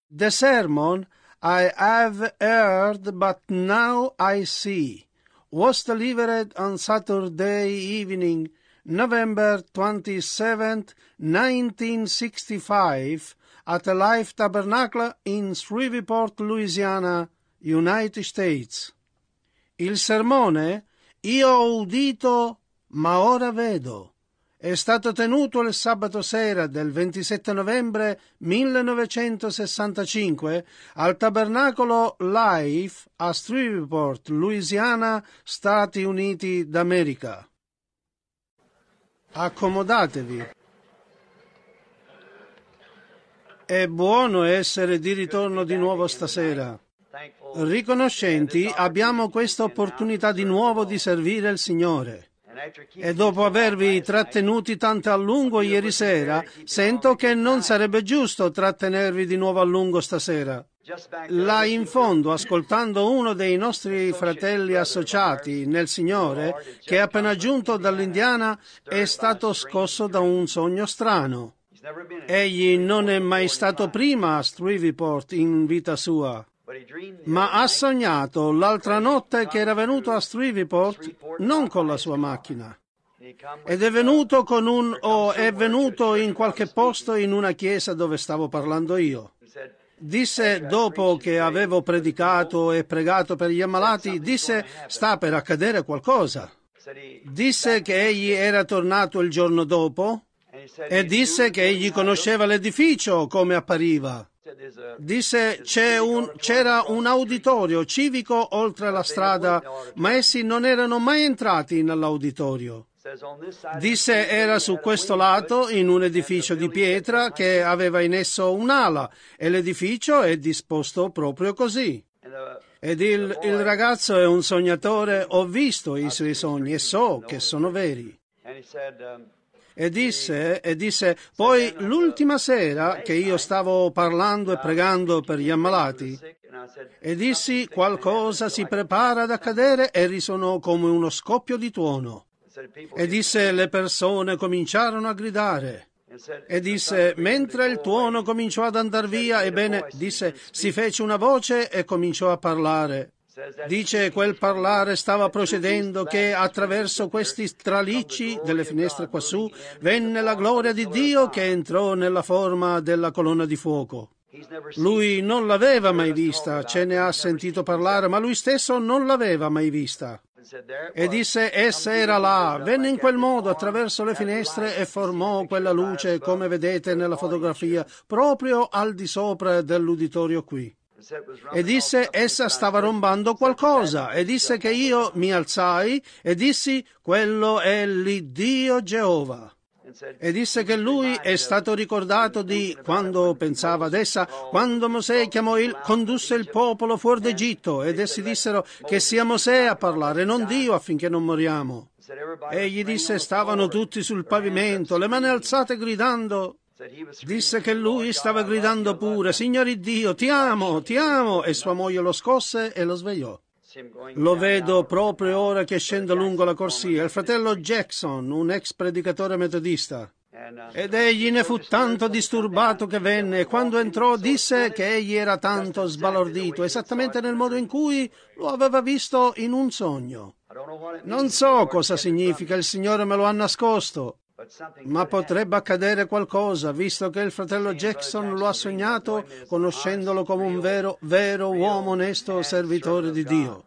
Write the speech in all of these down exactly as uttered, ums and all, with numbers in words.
The sermon I have heard but now I see was delivered on Saturday evening, November twenty-seventh, nineteen sixty-five, at a Life Tabernacle in Shreveport, Louisiana, United States. Il sermone "Io ho udito, ma ora vedo" è stato tenuto il sabato sera del ventisette novembre millenovecentosessantacinque al Tabernacolo Life a Shreveport, Louisiana, Stati Uniti d'America. Accomodatevi. È buono essere di ritorno di nuovo stasera. Riconoscenti abbiamo questa opportunità di nuovo di servire il Signore. E dopo avervi trattenuti tanto a lungo ieri sera, sento che non sarebbe giusto trattenervi di nuovo a lungo stasera. Là in fondo, ascoltando uno dei nostri fratelli associati nel Signore, che è appena giunto dall'Indiana, è stato scosso da un sogno strano. Egli non è mai stato prima a Shreveport in vita sua, ma ha sognato l'altra notte che era venuto a Shreveport non con la sua macchina, ed è venuto con un o è venuto in qualche posto in una chiesa dove stavo parlando io. Disse, dopo che avevo predicato e pregato per gli ammalati, disse, sta per accadere qualcosa. Disse che egli era tornato il giorno dopo e disse che egli conosceva l'edificio come appariva. Disse c'è un, c'era un uditorio civico oltre la strada, ma essi non erano mai entrati nell'auditorio. Disse era su questo lato in un edificio di pietra che aveva in esso un'ala e l'edificio è disposto proprio così. Ed il, il ragazzo è un sognatore, ho visto i suoi sogni e so che sono veri. E disse, e disse, poi l'ultima sera che io stavo parlando e pregando per gli ammalati, e dissi, qualcosa si prepara ad accadere, e risuonò come uno scoppio di tuono. E disse, le persone cominciarono a gridare. E disse, mentre il tuono cominciò ad andar via, ebbene, disse, si fece una voce e cominciò a parlare. Dice, quel parlare stava procedendo che attraverso questi stralicci delle finestre quassù venne la gloria di Dio che entrò nella forma della colonna di fuoco. Lui non l'aveva mai vista, ce ne ha sentito parlare, ma lui stesso non l'aveva mai vista. E disse, essa era là, venne in quel modo attraverso le finestre e formò quella luce come vedete nella fotografia, proprio al di sopra dell'uditorio qui. E disse, essa stava rombando qualcosa, e disse che io mi alzai e dissi, quello è l'Iddio Geova. E disse che lui è stato ricordato di quando pensava ad essa, quando Mosè chiamò il, condusse il popolo fuori d'Egitto, ed essi dissero che sia Mosè a parlare, non Dio, affinché non moriamo. Egli disse, stavano tutti sul pavimento, le mani alzate gridando. Disse che lui stava gridando pure, Signore Dio, ti amo, ti amo, e sua moglie lo scosse e lo svegliò. Lo vedo proprio ora che scende lungo la corsia, il fratello Jackson, un ex predicatore metodista. Ed egli ne fu tanto disturbato che venne, e quando entrò disse che egli era tanto sbalordito, esattamente nel modo in cui lo aveva visto in un sogno. Non so cosa significa, il Signore me lo ha nascosto. Ma potrebbe accadere qualcosa, visto che il fratello Jackson lo ha sognato, conoscendolo come un vero, vero uomo onesto servitore di Dio.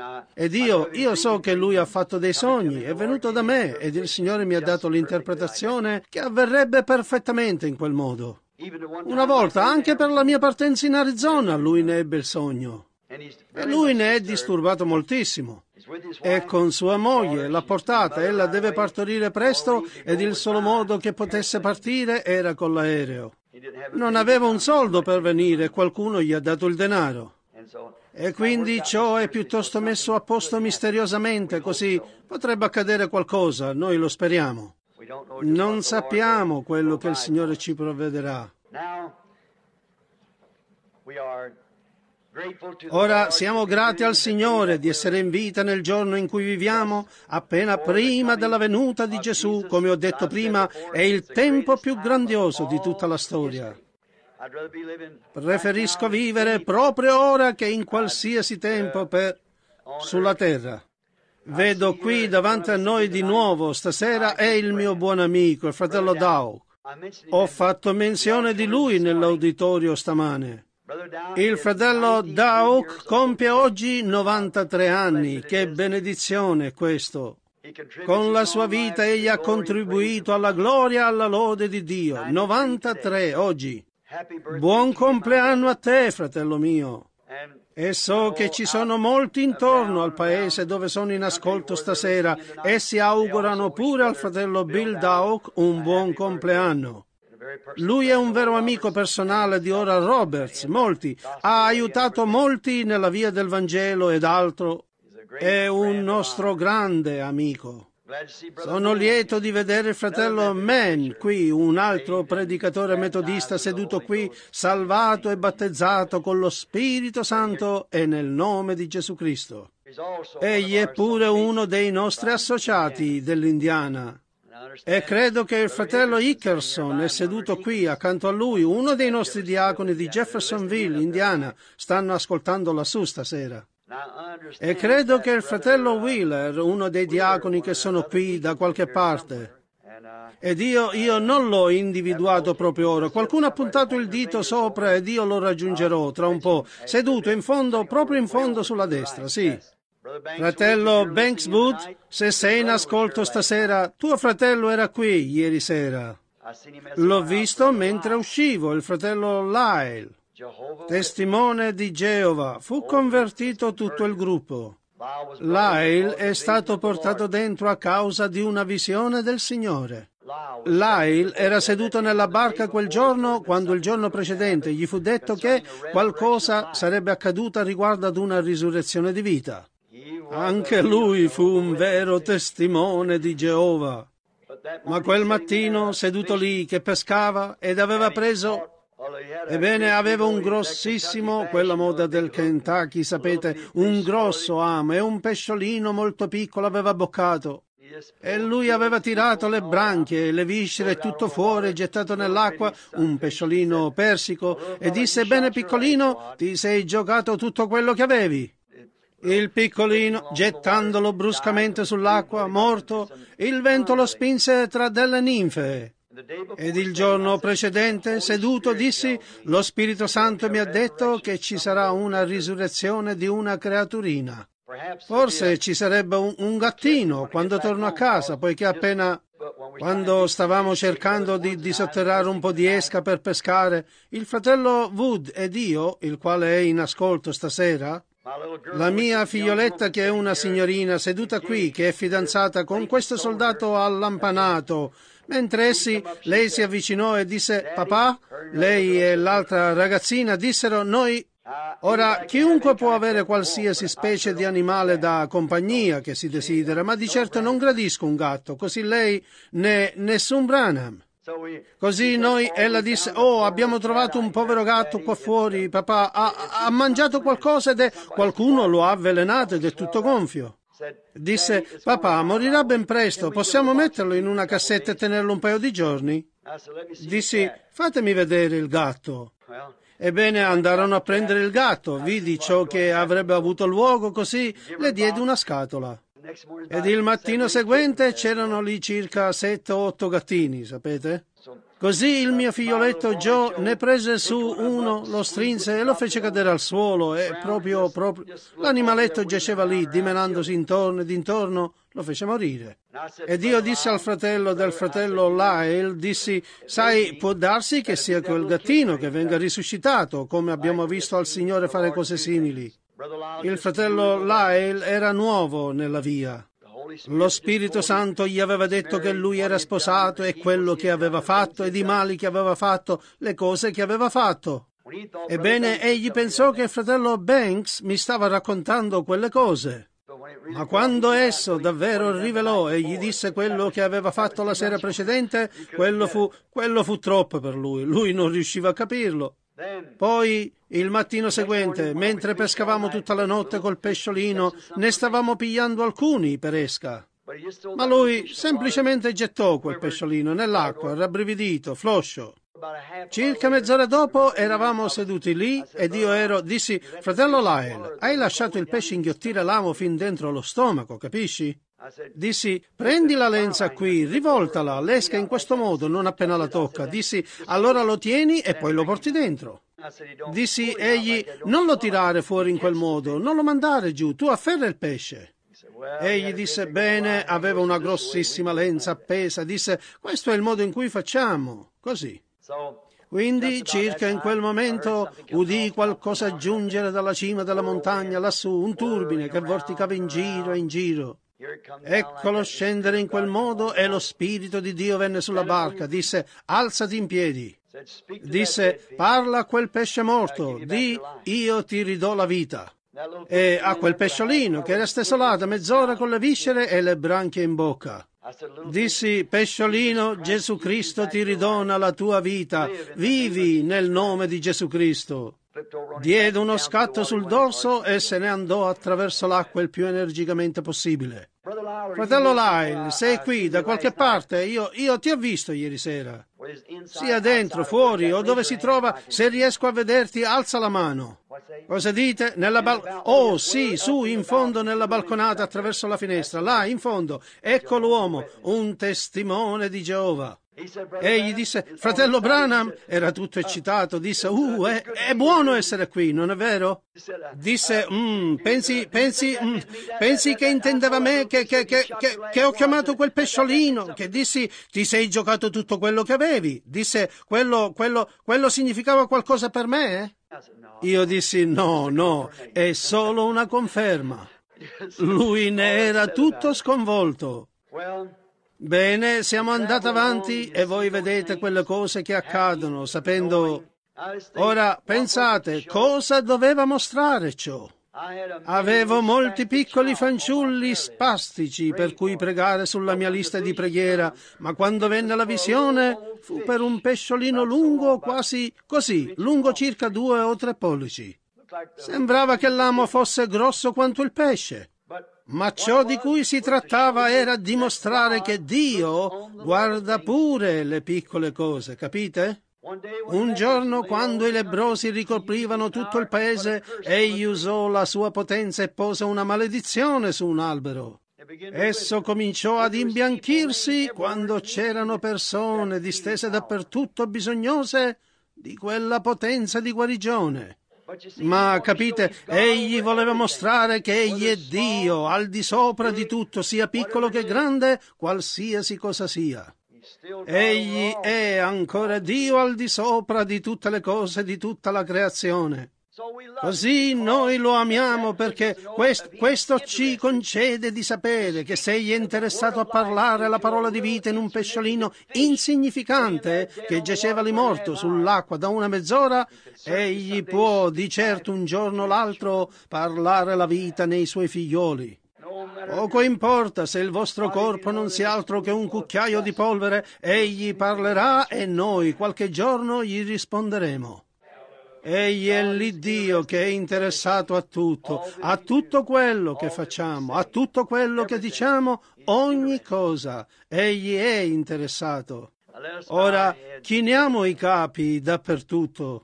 Ed io, io so che lui ha fatto dei sogni, è venuto da me, ed il Signore mi ha dato l'interpretazione che avverrebbe perfettamente in quel modo. Una volta, anche per la mia partenza in Arizona, lui ne ebbe il sogno. E lui ne è disturbato moltissimo. È con sua moglie, l'ha portata, ella deve partorire presto ed il solo modo che potesse partire era con l'aereo. Non aveva un soldo per venire e qualcuno gli ha dato il denaro. E quindi ciò è piuttosto messo a posto misteriosamente, così potrebbe accadere qualcosa, noi lo speriamo. Non sappiamo quello che il Signore ci provvederà. Ora siamo grati al Signore di essere in vita nel giorno in cui viviamo, appena prima della venuta di Gesù, come ho detto prima, è il tempo più grandioso di tutta la storia. Preferisco vivere proprio ora che in qualsiasi tempo per... sulla terra. Vedo qui davanti a noi di nuovo stasera è il mio buon amico, il fratello Dow. Ho fatto menzione di lui nell'auditorio stamane. Il fratello Dow compie oggi novantatré anni. Che benedizione questo! Con la sua vita egli ha contribuito alla gloria e alla lode di Dio. novantatré oggi. Buon compleanno a te, fratello mio. E so che ci sono molti intorno al paese dove sono in ascolto stasera. Essi augurano pure al fratello Bill Dowk un buon compleanno. Lui è un vero amico personale di Oral Roberts, molti. Ha aiutato molti nella via del Vangelo ed altro. È un nostro grande amico. Sono lieto di vedere il fratello Mann qui, un altro predicatore metodista seduto qui, salvato e battezzato con lo Spirito Santo e nel nome di Gesù Cristo. Egli è pure uno dei nostri associati dell'Indiana. E credo che il fratello Hickerson è seduto qui accanto a lui, uno dei nostri diaconi di Jeffersonville, Indiana. Stanno ascoltando lassù stasera. E credo che il fratello Wheeler, uno dei diaconi che sono qui da qualche parte. Ed io, io non l'ho individuato proprio ora. Qualcuno ha puntato il dito sopra ed io lo raggiungerò tra un po'. Seduto in fondo, proprio in fondo sulla destra, sì. Fratello Bankswood, se sei in ascolto stasera, tuo fratello era qui ieri sera. L'ho visto mentre uscivo, il fratello Lyle. Testimone di Geova, fu convertito tutto il gruppo. Lyle è stato portato dentro a causa di una visione del Signore. Lyle era seduto nella barca quel giorno quando il giorno precedente gli fu detto che qualcosa sarebbe accaduto riguardo ad una risurrezione di vita. Anche lui fu un vero testimone di Geova. Ma quel mattino, seduto lì che pescava ed aveva preso... Ebbene, aveva un grossissimo, quella moda del Kentucky, sapete, un grosso amo e un pesciolino molto piccolo aveva boccato. E lui aveva tirato le branchie, le viscere, tutto fuori, gettato nell'acqua, un pesciolino persico, e disse, bene piccolino, ti sei giocato tutto quello che avevi. Il piccolino, gettandolo bruscamente sull'acqua, morto, il vento lo spinse tra delle ninfe. Ed il giorno precedente, seduto, dissi, lo Spirito Santo mi ha detto che ci sarà una risurrezione di una creaturina. Forse ci sarebbe un, un gattino quando torno a casa, poiché appena... Quando stavamo cercando di disotterrare un po' di esca per pescare, il fratello Wood ed io, il quale è in ascolto stasera, la mia figlioletta che è una signorina seduta qui, che è fidanzata con questo soldato allampanato, mentre essi, lei si avvicinò e disse, papà, lei e l'altra ragazzina dissero, noi... Ora, chiunque può avere qualsiasi specie di animale da compagnia che si desidera, ma di certo non gradisco un gatto, così lei né nessun Branham. Così noi, ella disse, oh, abbiamo trovato un povero gatto qua fuori, papà, ha, ha mangiato qualcosa ed è... qualcuno lo ha avvelenato ed è tutto gonfio. Disse, papà, morirà ben presto, possiamo metterlo in una cassetta e tenerlo un paio di giorni? Dissi, fatemi vedere il gatto. Ebbene, andarono a prendere il gatto, vidi ciò che avrebbe avuto luogo, così le diedi una scatola. Ed il mattino seguente c'erano lì circa sette o otto gattini, sapete? Così il mio figlioletto Joe ne prese su uno, lo strinse e lo fece cadere al suolo e proprio, proprio, l'animaletto giaceva lì, dimenandosi intorno ed intorno, lo fece morire. Ed io dissi al fratello del fratello Lyle, dissi, sai, può darsi che sia quel gattino che venga risuscitato, come abbiamo visto al Signore fare cose simili. Il fratello Lyle era nuovo nella via. Lo Spirito Santo gli aveva detto che lui era sposato e quello che aveva fatto ed i mali che aveva fatto, le cose che aveva fatto. Ebbene, egli pensò che il fratello Banks mi stava raccontando quelle cose. Ma quando esso davvero rivelò e gli disse quello che aveva fatto la sera precedente, quello fu, quello fu troppo per lui. Lui non riusciva a capirlo. Poi, il mattino seguente, mentre pescavamo tutta la notte col pesciolino, ne stavamo pigliando alcuni per esca. Ma lui semplicemente gettò quel pesciolino nell'acqua, rabbrividito, floscio. Circa mezz'ora dopo eravamo seduti lì ed io ero, dissi, fratello Lyle, hai lasciato il pesce inghiottire l'amo fin dentro lo stomaco, capisci? Dissi, prendi la lenza qui, rivoltala, l'esca in questo modo, non appena la tocca. Dissi, allora lo tieni e poi lo porti dentro. Dissi, egli, non lo tirare fuori in quel modo, non lo mandare giù, tu afferra il pesce. Egli disse, bene, aveva una grossissima lenza appesa, disse, questo è il modo in cui facciamo, così. Quindi, circa in quel momento, udii qualcosa giungere dalla cima della montagna, lassù, un turbine che vorticava in giro e in giro. Eccolo scendere in quel modo e lo Spirito di Dio venne sulla barca, disse, alzati in piedi. Disse, parla a quel pesce morto, di, io ti ridò la vita. E a quel pesciolino che era steso là da mezz'ora con le viscere e le branchie in bocca. Dissi, pesciolino, Gesù Cristo ti ridona la tua vita, vivi nel nome di Gesù Cristo. Diede uno scatto sul dorso e se ne andò attraverso l'acqua il più energicamente possibile. Fratello Lyle, sei qui da qualche parte? Io, io ti ho visto ieri sera. Sia dentro, fuori o dove si trova, se riesco a vederti, alza la mano. Cosa dite? Nella bal- oh, sì, su, in fondo nella balconata attraverso la finestra, là, in fondo. Ecco l'uomo, un testimone di Geova. Egli disse, fratello Branham, era tutto eccitato, disse, uh, è, è buono essere qui, non è vero? Disse, mm, pensi, pensi, mm, pensi che intendeva me, che, che, che, che, che ho chiamato quel pesciolino, che dissi, ti sei giocato tutto quello che avevi? Disse, quello, quello, quello significava qualcosa per me? Io dissi, no, no, è solo una conferma. Lui ne era tutto sconvolto. Bene, siamo andati avanti e voi vedete quelle cose che accadono, sapendo... Ora, pensate, cosa doveva mostrare ciò? Avevo molti piccoli fanciulli spastici per cui pregare sulla mia lista di preghiera, ma quando venne la visione fu per un pesciolino lungo, quasi così, lungo circa due o tre pollici. Sembrava che l'amo fosse grosso quanto il pesce. Ma ciò di cui si trattava era dimostrare che Dio guarda pure le piccole cose, capite? Un giorno, quando i lebbrosi ricoprivano tutto il paese, egli usò la sua potenza e pose una maledizione su un albero. Esso cominciò ad imbianchirsi quando c'erano persone distese dappertutto bisognose di quella potenza di guarigione. Ma capite, egli voleva mostrare che egli è Dio, al di sopra di tutto, sia piccolo che grande, qualsiasi cosa sia. Egli è ancora Dio al di sopra di tutte le cose, di tutta la creazione. Così noi lo amiamo perché questo, questo ci concede di sapere che se egli è interessato a parlare la parola di vita in un pesciolino insignificante che giaceva lì morto sull'acqua da una mezz'ora, egli può di certo un giorno o l'altro parlare la vita nei suoi figlioli. Poco importa se il vostro corpo non sia altro che un cucchiaio di polvere, egli parlerà e noi qualche giorno gli risponderemo. Egli è l'Iddio che è interessato a tutto, a tutto quello che facciamo, a tutto quello che diciamo, ogni cosa. Egli è interessato. Ora, chiniamo i capi dappertutto.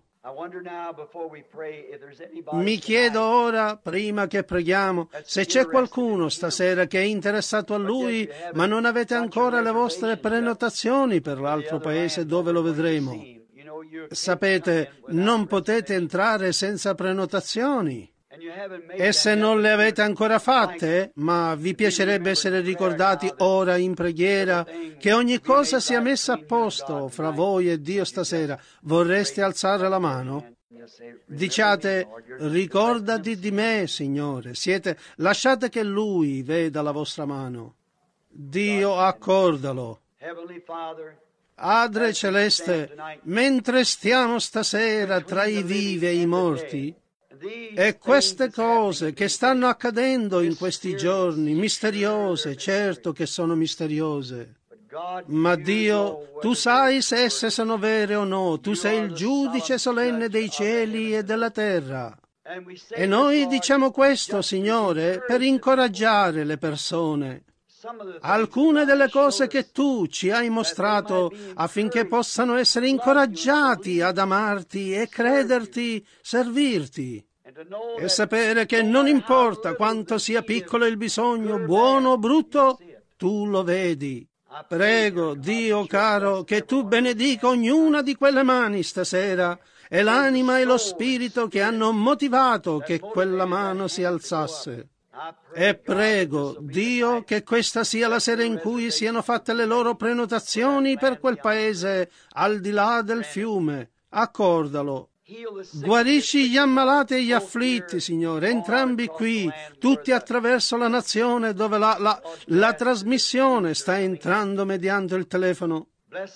Mi chiedo ora, prima che preghiamo, se c'è qualcuno stasera che è interessato a Lui, ma non avete ancora le vostre prenotazioni per l'altro paese dove lo vedremo. Sapete, non potete entrare senza prenotazioni. E se non le avete ancora fatte, ma vi piacerebbe essere ricordati ora in preghiera che ogni cosa sia messa a posto fra voi e Dio stasera, vorreste alzare la mano? Diciate, ricordati di me, Signore. Siete, lasciate che Lui veda la vostra mano. Dio, accordalo. Padre Celeste, mentre stiamo stasera tra i vivi e i morti, e queste cose che stanno accadendo in questi giorni, misteriose, certo che sono misteriose, ma Dio, tu sai se esse sono vere o no, tu sei il giudice solenne dei cieli e della terra. E noi diciamo questo, Signore, per incoraggiare le persone. alcune delle cose che tu ci hai mostrato affinché possano essere incoraggiati ad amarti e crederti, servirti. E sapere che non importa quanto sia piccolo il bisogno, buono o brutto, tu lo vedi. Prego, Dio caro, che tu benedica ognuna di quelle mani stasera e l'anima e lo spirito che hanno motivato che quella mano si alzasse. E prego, Dio, che questa sia la sera in cui siano fatte le loro prenotazioni per quel paese al di là del fiume. Accordalo. Guarisci gli ammalati e gli afflitti, Signore, entrambi qui, tutti attraverso la nazione dove la, la, la trasmissione sta entrando mediante il telefono.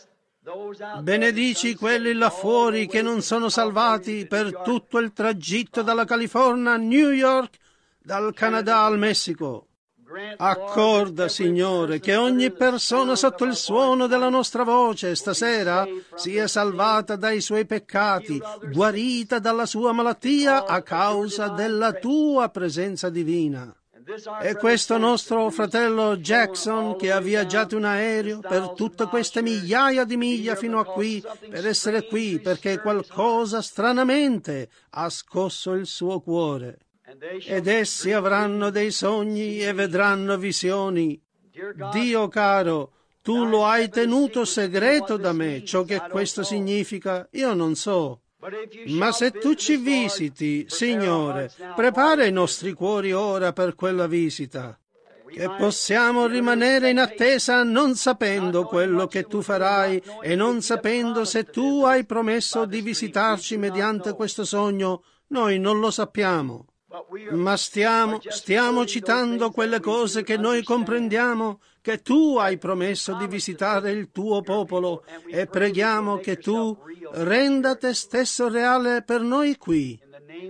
Benedici quelli là fuori che non sono salvati per tutto il tragitto dalla California a New York, dal Canada al Messico. Accorda, Signore, che ogni persona sotto il suono della nostra voce stasera sia salvata dai suoi peccati, guarita dalla sua malattia a causa della tua presenza divina. E questo nostro fratello Jackson, che ha viaggiato in aereo per tutte queste migliaia di miglia fino a qui, per essere qui, perché qualcosa stranamente ha scosso il suo cuore. Ed essi avranno dei sogni e vedranno visioni. Dio caro, tu lo hai tenuto segreto da me, ciò che questo significa, io non so. Ma se tu ci visiti, Signore, prepara i nostri cuori ora per quella visita, che possiamo rimanere in attesa non sapendo quello che tu farai e non sapendo se tu hai promesso di visitarci mediante questo sogno, noi non lo sappiamo. Ma stiamo, stiamo citando quelle cose che noi comprendiamo, che tu hai promesso di visitare il tuo popolo, e preghiamo che tu renda te stesso reale per noi qui.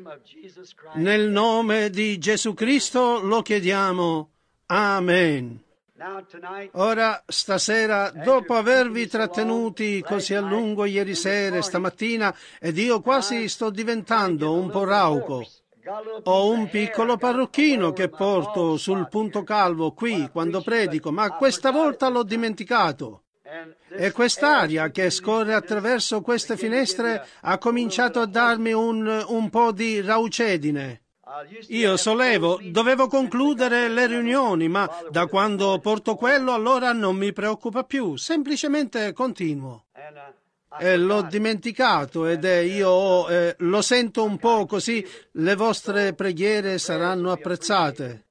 Nel nome di Gesù Cristo lo chiediamo. Amen. Ora, stasera, dopo avervi trattenuti così a lungo ieri sera e stamattina, ed io quasi sto diventando un po' rauco, ho un piccolo parrucchino che porto sul punto calvo qui quando predico, ma questa volta l'ho dimenticato. E quest'aria che scorre attraverso queste finestre ha cominciato a darmi un, un po' di raucedine. Io solevo, dovevo concludere le riunioni, ma da quando porto quello allora non mi preoccupa più, semplicemente continuo. E l'ho dimenticato ed è, io eh, lo sento un po' così, le vostre preghiere saranno apprezzate.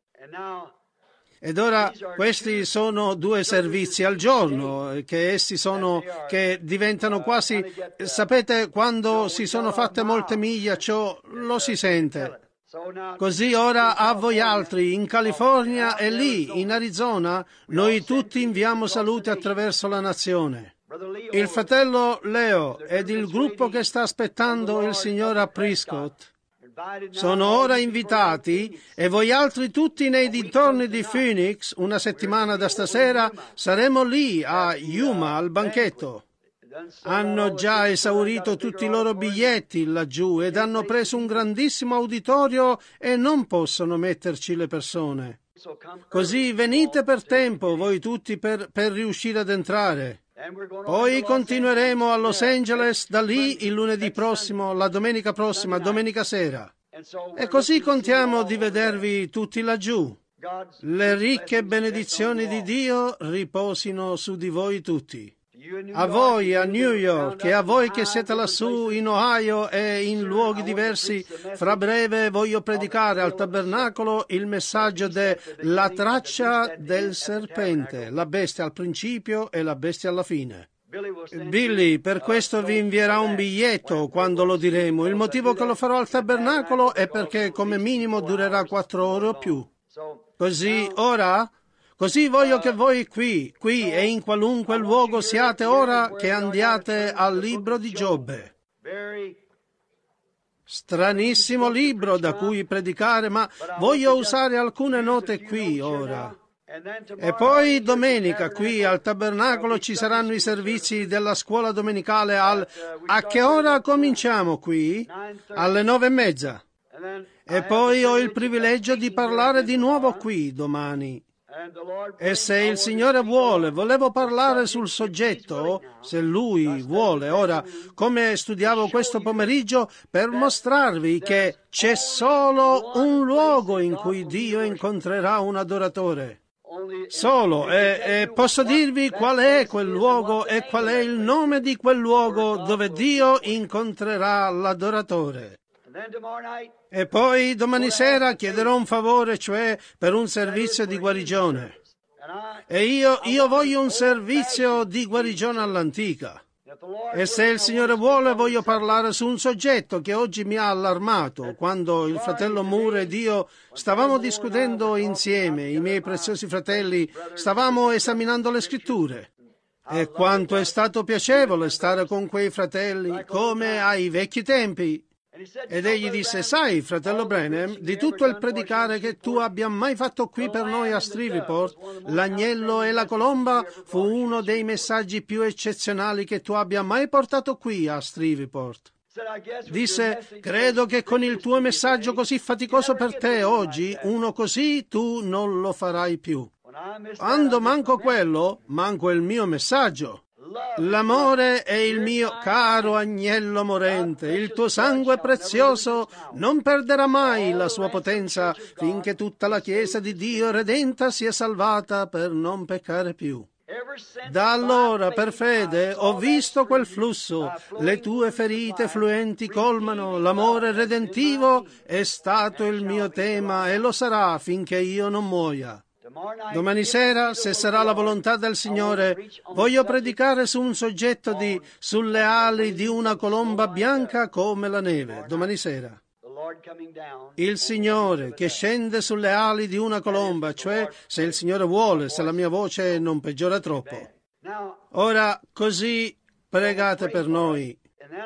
Ed ora questi sono due servizi al giorno, che essi sono, che diventano quasi, sapete, quando si sono fatte molte miglia, ciò lo si sente. Così ora a voi altri in California e lì in Arizona, noi tutti inviamo saluti attraverso la nazione. Il fratello Leo ed il gruppo che sta aspettando il signor a Prescott sono ora invitati, e voi altri tutti nei dintorni di Phoenix, una settimana da stasera, saremo lì a Yuma al banchetto. Hanno già esaurito tutti i loro biglietti laggiù ed hanno preso un grandissimo uditorio e non possono metterci le persone. Così venite per tempo voi tutti per, per riuscire ad entrare. Poi continueremo a Los Angeles da lì il lunedì prossimo, la domenica prossima, domenica sera. E così contiamo di vedervi tutti laggiù. Le ricche benedizioni di Dio riposino su di voi tutti. A voi a New York e a voi che siete lassù in Ohio e in luoghi diversi, fra breve voglio predicare al tabernacolo il messaggio della traccia del serpente, la bestia al principio e la bestia alla fine. Billy per questo vi invierà un biglietto quando lo diremo. Il motivo che lo farò al tabernacolo è perché come minimo durerà quattro ore o più. Così ora... Così voglio che voi qui, qui e in qualunque luogo siate ora, che andiate al libro di Giobbe. Stranissimo libro da cui predicare, ma voglio usare alcune note qui ora. E poi domenica qui al tabernacolo ci saranno i servizi della scuola domenicale al... A che ora cominciamo qui? Alle nove e mezza. E poi ho il privilegio di parlare di nuovo qui domani. E se il Signore vuole, volevo parlare sul soggetto, se Lui vuole, ora, come studiavo questo pomeriggio, per mostrarvi che c'è solo un luogo in cui Dio incontrerà un adoratore. Solo, e, e posso dirvi qual è quel luogo e qual è il nome di quel luogo dove Dio incontrerà l'adoratore. E poi domani sera chiederò un favore, cioè per un servizio di guarigione. E io, io voglio un servizio di guarigione all'antica. E se il Signore vuole, voglio parlare su un soggetto che oggi mi ha allarmato. Quando il fratello Moore ed io stavamo discutendo insieme, i miei preziosi fratelli, stavamo esaminando le scritture. E quanto è stato piacevole stare con quei fratelli, come ai vecchi tempi. Ed egli disse: sai, fratello Branham, di tutto il predicare che tu abbia mai fatto qui per noi a Shreveport, l'agnello e la colomba fu uno dei messaggi più eccezionali che tu abbia mai portato qui a Shreveport. Disse: credo che con il tuo messaggio così faticoso per te oggi, uno così tu non lo farai più. Quando manco quello, manco il mio messaggio. L'amore è il mio caro agnello morente, il tuo sangue prezioso non perderà mai la sua potenza finché tutta la Chiesa di Dio redenta sia salvata per non peccare più. Da allora, per fede, ho visto quel flusso, le tue ferite fluenti colmano, l'amore redentivo è stato il mio tema e lo sarà finché io non muoia. Domani sera, se sarà la volontà del Signore, voglio predicare su un soggetto di sulle ali di una colomba bianca come la neve. Domani sera. Il Signore che scende sulle ali di una colomba, cioè se il Signore vuole, se la mia voce non peggiora troppo. Ora, così pregate per noi.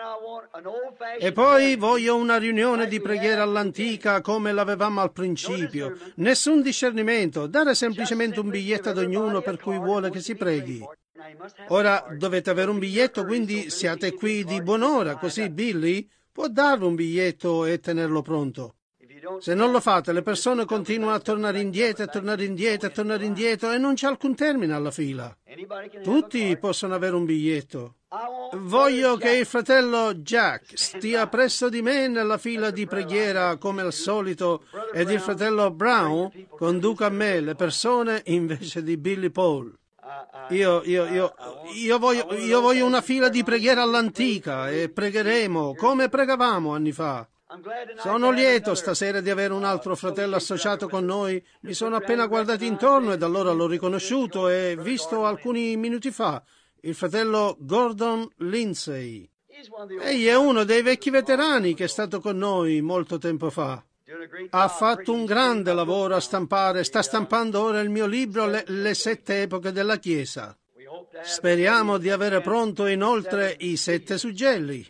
E poi voglio una riunione di preghiera all'antica come l'avevamo al principio. Nessun discernimento, dare semplicemente un biglietto ad ognuno per cui vuole che si preghi. Ora dovete avere un biglietto, quindi siate qui di buon'ora, così Billy può darvi un biglietto e tenerlo pronto. Se non lo fate, le persone continuano a tornare indietro, a tornare indietro, a tornare indietro e non c'è alcun termine alla fila. Tutti possono avere un biglietto. Voglio che il fratello Jack stia presso di me nella fila di preghiera come al solito ed il fratello Brown conduca a me le persone invece di Billy Paul. Io, io, io, io, voglio, io voglio una fila di preghiera all'antica e pregheremo come pregavamo anni fa. Sono lieto stasera di avere un altro fratello associato con noi. Mi sono appena guardato intorno ed allora l'ho riconosciuto e visto alcuni minuti fa il fratello Gordon Lindsay. Egli è uno dei vecchi veterani che è stato con noi molto tempo fa. Ha fatto un grande lavoro a stampare, sta stampando ora il mio libro Le, le sette epoche della Chiesa. Speriamo di avere pronto inoltre i sette suggelli.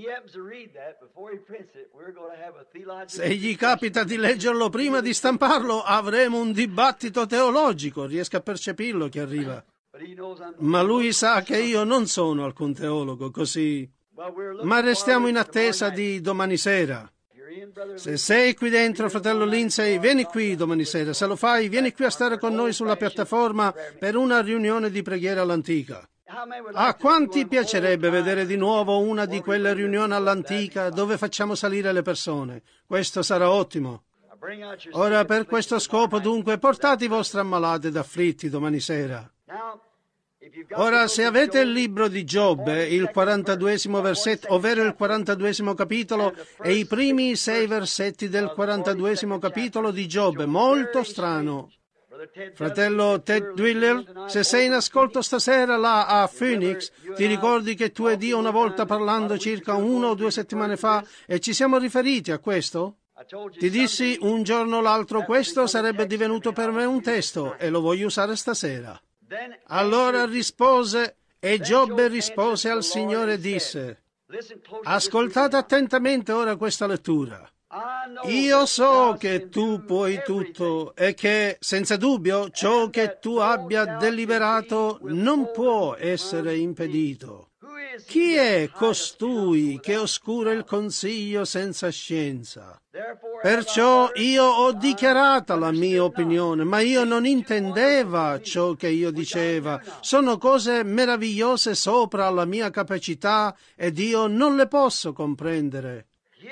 Se gli capita di leggerlo prima di stamparlo, avremo un dibattito teologico, riesco a percepirlo che arriva. Ma lui sa che io non sono alcun teologo, così. Ma restiamo in attesa di domani sera. Se sei qui dentro, fratello Lindsay, vieni qui domani sera. Se lo fai, vieni qui a stare con noi sulla piattaforma per una riunione di preghiera all'antica. A quanti piacerebbe vedere di nuovo una di quelle riunioni all'antica dove facciamo salire le persone? Questo sarà ottimo. Ora, per questo scopo, dunque, portate i vostri ammalati ed afflitti domani sera. Ora, se avete il libro di Giobbe, il quarantaduesimo versetto, ovvero il quarantaduesimo capitolo, e i primi sei versetti del quarantaduesimo capitolo di Giobbe, molto strano. Fratello Ted Dwiller, se sei in ascolto stasera là a Phoenix, ti ricordi che tu ed io una volta parlando circa una o due settimane fa e ci siamo riferiti a questo? Ti dissi un giorno o l'altro questo sarebbe divenuto per me un testo e lo voglio usare stasera. Allora rispose, e Giobbe rispose al Signore e disse: ascoltate attentamente ora questa lettura. Io so che tu puoi tutto e che, senza dubbio, ciò che tu abbia deliberato non può essere impedito. Chi è costui che oscura il consiglio senza scienza? Perciò io ho dichiarato la mia opinione, ma io non intendeva ciò che io diceva. Sono cose meravigliose sopra la mia capacità ed io non le posso comprendere.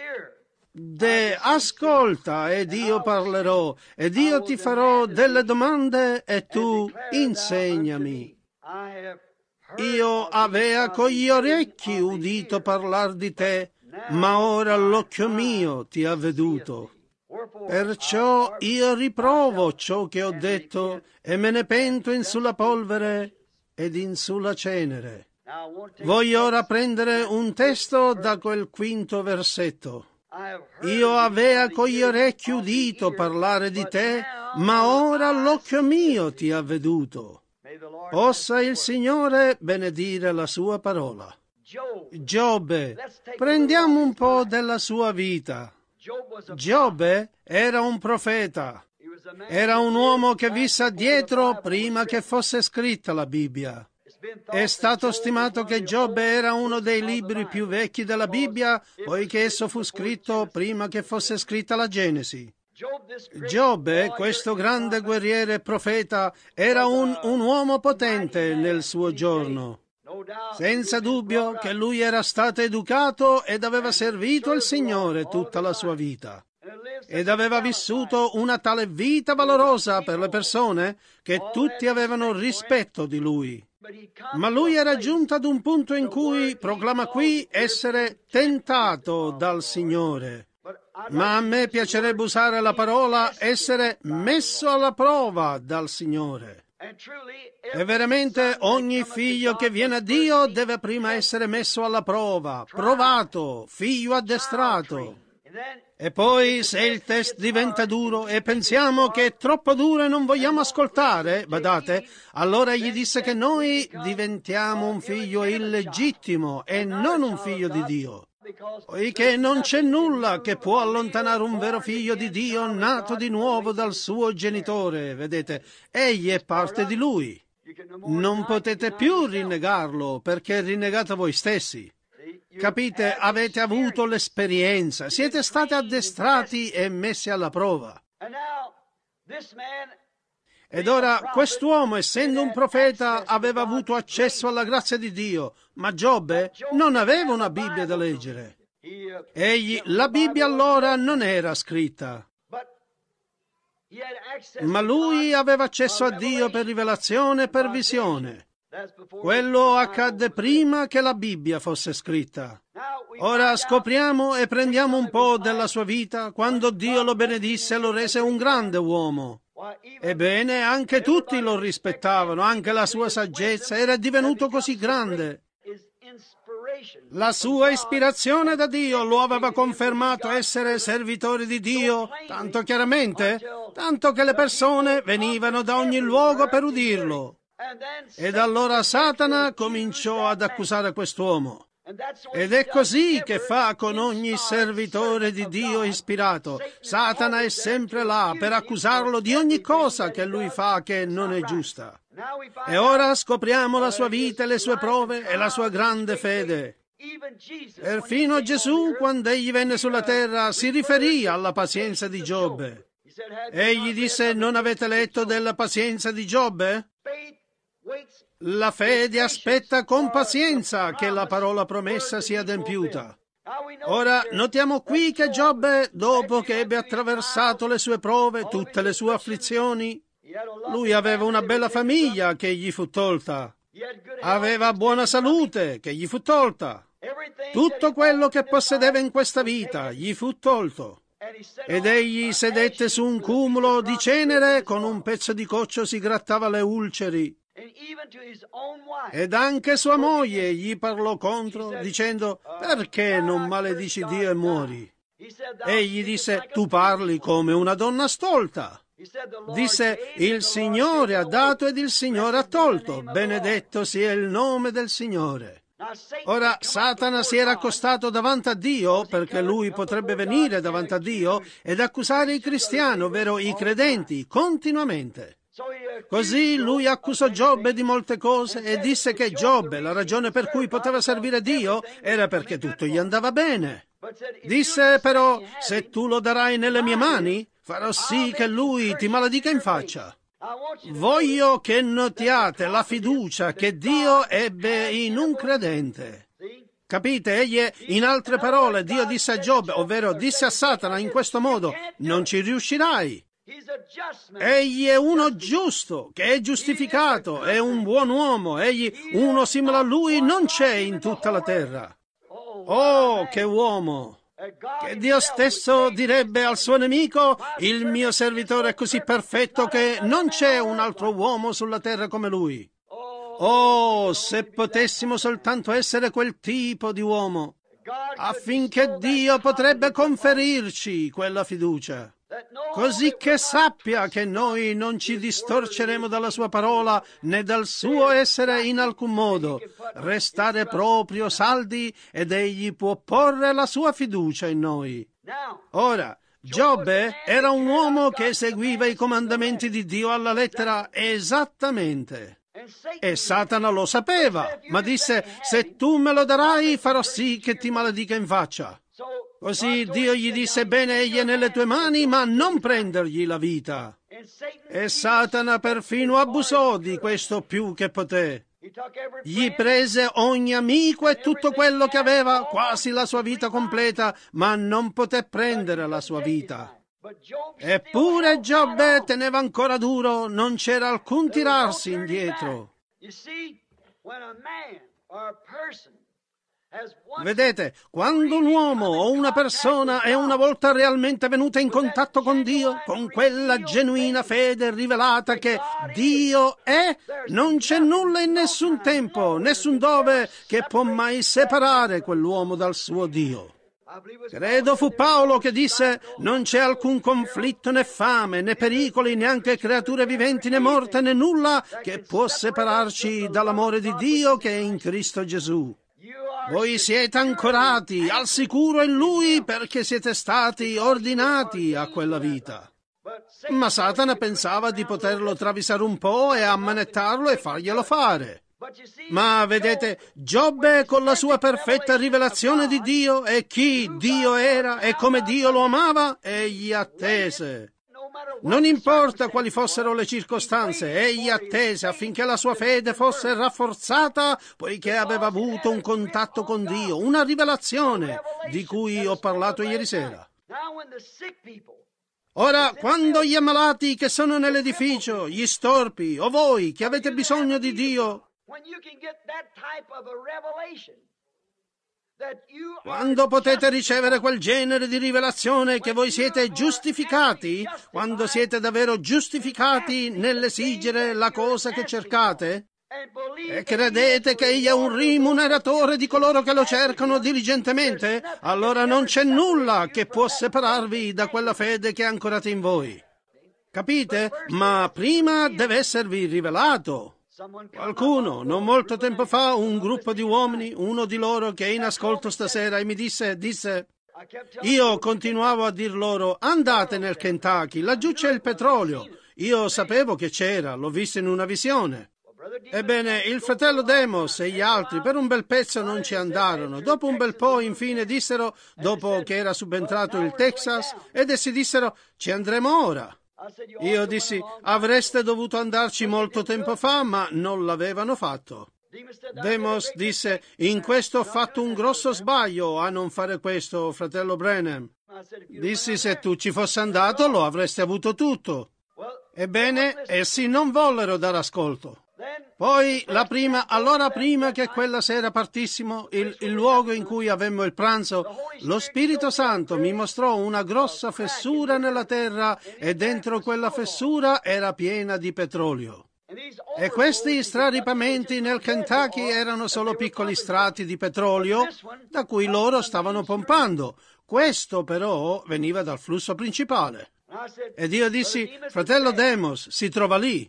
De, ascolta ed io parlerò, ed io ti farò delle domande e tu insegnami. Io avea con gli orecchi udito parlar di te, ma ora l'occhio mio ti ha veduto. Perciò io riprovo ciò che ho detto e me ne pento in sulla polvere ed in sulla cenere. Voglio ora prendere un testo da quel quinto versetto. Io avea con gli orecchi udito parlare di te, ma ora l'occhio mio ti ha veduto. Possa il Signore benedire la sua parola. Giobbe, prendiamo un po' della sua vita. Giobbe era un profeta. Era un uomo che visse addietro prima che fosse scritta la Bibbia. È stato stimato che Giobbe era uno dei libri più vecchi della Bibbia, poiché esso fu scritto prima che fosse scritta la Genesi. Giobbe, questo grande guerriero e profeta, era un, un uomo potente nel suo giorno. Senza dubbio che lui era stato educato ed aveva servito il Signore tutta la sua vita. Ed aveva vissuto una tale vita valorosa per le persone che tutti avevano rispetto di lui. Ma lui era giunto ad un punto in cui proclama qui essere tentato dal Signore. Ma a me piacerebbe usare la parola essere messo alla prova dal Signore. E veramente ogni figlio che viene a Dio deve prima essere messo alla prova, provato, figlio addestrato. E poi se il test diventa duro e pensiamo che è troppo duro e non vogliamo ascoltare, badate, allora gli disse che noi diventiamo un figlio illegittimo e non un figlio di Dio. Poiché non c'è nulla che può allontanare un vero figlio di Dio nato di nuovo dal suo genitore, vedete, egli è parte di lui. Non potete più rinnegarlo perché rinnegate voi stessi. Capite, avete avuto l'esperienza, siete stati addestrati e messi alla prova. Ed ora quest'uomo, essendo un profeta, aveva avuto accesso alla grazia di Dio, ma Giobbe non aveva una Bibbia da leggere. Egli, la Bibbia allora non era scritta. Ma lui aveva accesso a Dio per rivelazione e per visione. Quello accadde prima che la Bibbia fosse scritta. Ora scopriamo e prendiamo un po' della sua vita quando Dio lo benedisse e lo rese un grande uomo. Ebbene, anche tutti lo rispettavano, anche la sua saggezza era divenuto così grande. La sua ispirazione da Dio lo aveva confermato essere servitore di Dio, tanto chiaramente, tanto che le persone venivano da ogni luogo per udirlo. Ed allora Satana cominciò ad accusare quest'uomo. Ed è così che fa con ogni servitore di Dio ispirato. Satana è sempre là per accusarlo di ogni cosa che lui fa che non è giusta. E ora scopriamo la sua vita e le sue prove e la sua grande fede. Perfino Gesù, quando egli venne sulla terra, si riferì alla pazienza di Giobbe. Egli disse: non avete letto della pazienza di Giobbe? La fede aspetta con pazienza che la parola promessa sia adempiuta. Ora notiamo qui che Giobbe, dopo che ebbe attraversato le sue prove, tutte le sue afflizioni, lui aveva una bella famiglia che gli fu tolta, aveva buona salute che gli fu tolta, tutto quello che possedeva in questa vita gli fu tolto. Ed egli sedette su un cumulo di cenere, con un pezzo di coccio si grattava le ulceri. Ed anche sua moglie gli parlò contro, dicendo: perché non maledici Dio e muori? Egli disse: tu parli come una donna stolta. Disse: il Signore ha dato ed il Signore ha tolto, benedetto sia il nome del Signore. Ora Satana si era accostato davanti a Dio, perché lui potrebbe venire davanti a Dio ed accusare i cristiani, ovvero i credenti, continuamente. Così lui accusò Giobbe di molte cose e disse che Giobbe, la ragione per cui poteva servire Dio, era perché tutto gli andava bene. Disse però, se tu lo darai nelle mie mani, farò sì che lui ti maledica in faccia. Voglio che notiate la fiducia che Dio ebbe in un credente. Capite? Egli, in altre parole, Dio disse a Giobbe, ovvero disse a Satana in questo modo, non ci riuscirai. Egli è uno giusto, che è giustificato, è un buon uomo, egli, uno simile a lui, non c'è in tutta la terra. Oh, che uomo! Che Dio stesso direbbe al suo nemico, il mio servitore è così perfetto che non c'è un altro uomo sulla terra come lui. Oh, se potessimo soltanto essere quel tipo di uomo, affinché Dio potrebbe conferirci quella fiducia, così che sappia che noi non ci distorceremo dalla sua parola né dal suo essere in alcun modo, restare proprio saldi ed egli può porre la sua fiducia in noi. Ora, Giobbe era un uomo che seguiva i comandamenti di Dio alla lettera esattamente. E Satana lo sapeva, ma disse, se tu me lo darai farò sì che ti maledica in faccia. Così Dio gli disse, bene, egli è nelle tue mani, ma non prendergli la vita. E Satana perfino abusò di questo più che poté. Gli prese ogni amico e tutto quello che aveva, quasi la sua vita completa, ma non poté prendere la sua vita. Eppure Giobbe teneva ancora duro, non c'era alcun tirarsi indietro. Vedete, quando un uomo o una persona è una volta realmente venuta in contatto con Dio, con quella genuina fede rivelata che Dio è, non c'è nulla in nessun tempo, nessun dove che può mai separare quell'uomo dal suo Dio. Credo fu Paolo che disse, non c'è alcun conflitto né fame, né pericoli, neanche creature viventi né morte, né nulla che può separarci dall'amore di Dio che è in Cristo Gesù. Voi siete ancorati al sicuro in Lui perché siete stati ordinati a quella vita. Ma Satana pensava di poterlo travisare un po' e ammanettarlo e farglielo fare. Ma vedete, Giobbe con la sua perfetta rivelazione di Dio e chi Dio era e come Dio lo amava, egli attese. Non importa quali fossero le circostanze, egli attese affinché la sua fede fosse rafforzata, poiché aveva avuto un contatto con Dio, una rivelazione di cui ho parlato ieri sera. Ora, quando gli ammalati che sono nell'edificio, gli storpi o voi che avete bisogno di Dio, quando potete ricevere quel genere di rivelazione che voi siete giustificati, quando siete davvero giustificati nell'esigere la cosa che cercate, e credete che egli è un rimuneratore di coloro che lo cercano diligentemente, allora non c'è nulla che può separarvi da quella fede che è ancorata in voi. Capite? Ma prima deve esservi rivelato. Qualcuno, non molto tempo fa, un gruppo di uomini, uno di loro che è in ascolto stasera, e mi disse, disse, io continuavo a dir loro, andate nel Kentucky, laggiù c'è il petrolio. Io sapevo che c'era, l'ho visto in una visione. Ebbene, il fratello Demos e gli altri per un bel pezzo non ci andarono. Dopo un bel po', infine, dissero, dopo che era subentrato il Texas, ed essi dissero, ci andremo ora. Io dissi, avreste dovuto andarci molto tempo fa, ma non l'avevano fatto. Demos disse, in questo ho fatto un grosso sbaglio a non fare questo, fratello Branham. Dissi, se tu ci fossi andato lo avresti avuto tutto. Ebbene, essi non vollero dare ascolto. Poi, la prima, allora prima che quella sera partissimo, il, il luogo in cui avemmo il pranzo, lo Spirito Santo mi mostrò una grossa fessura nella terra e dentro quella fessura era piena di petrolio. E questi straripamenti nel Kentucky erano solo piccoli strati di petrolio da cui loro stavano pompando. Questo però veniva dal flusso principale. Ed io dissi, fratello Demos, si trova lì.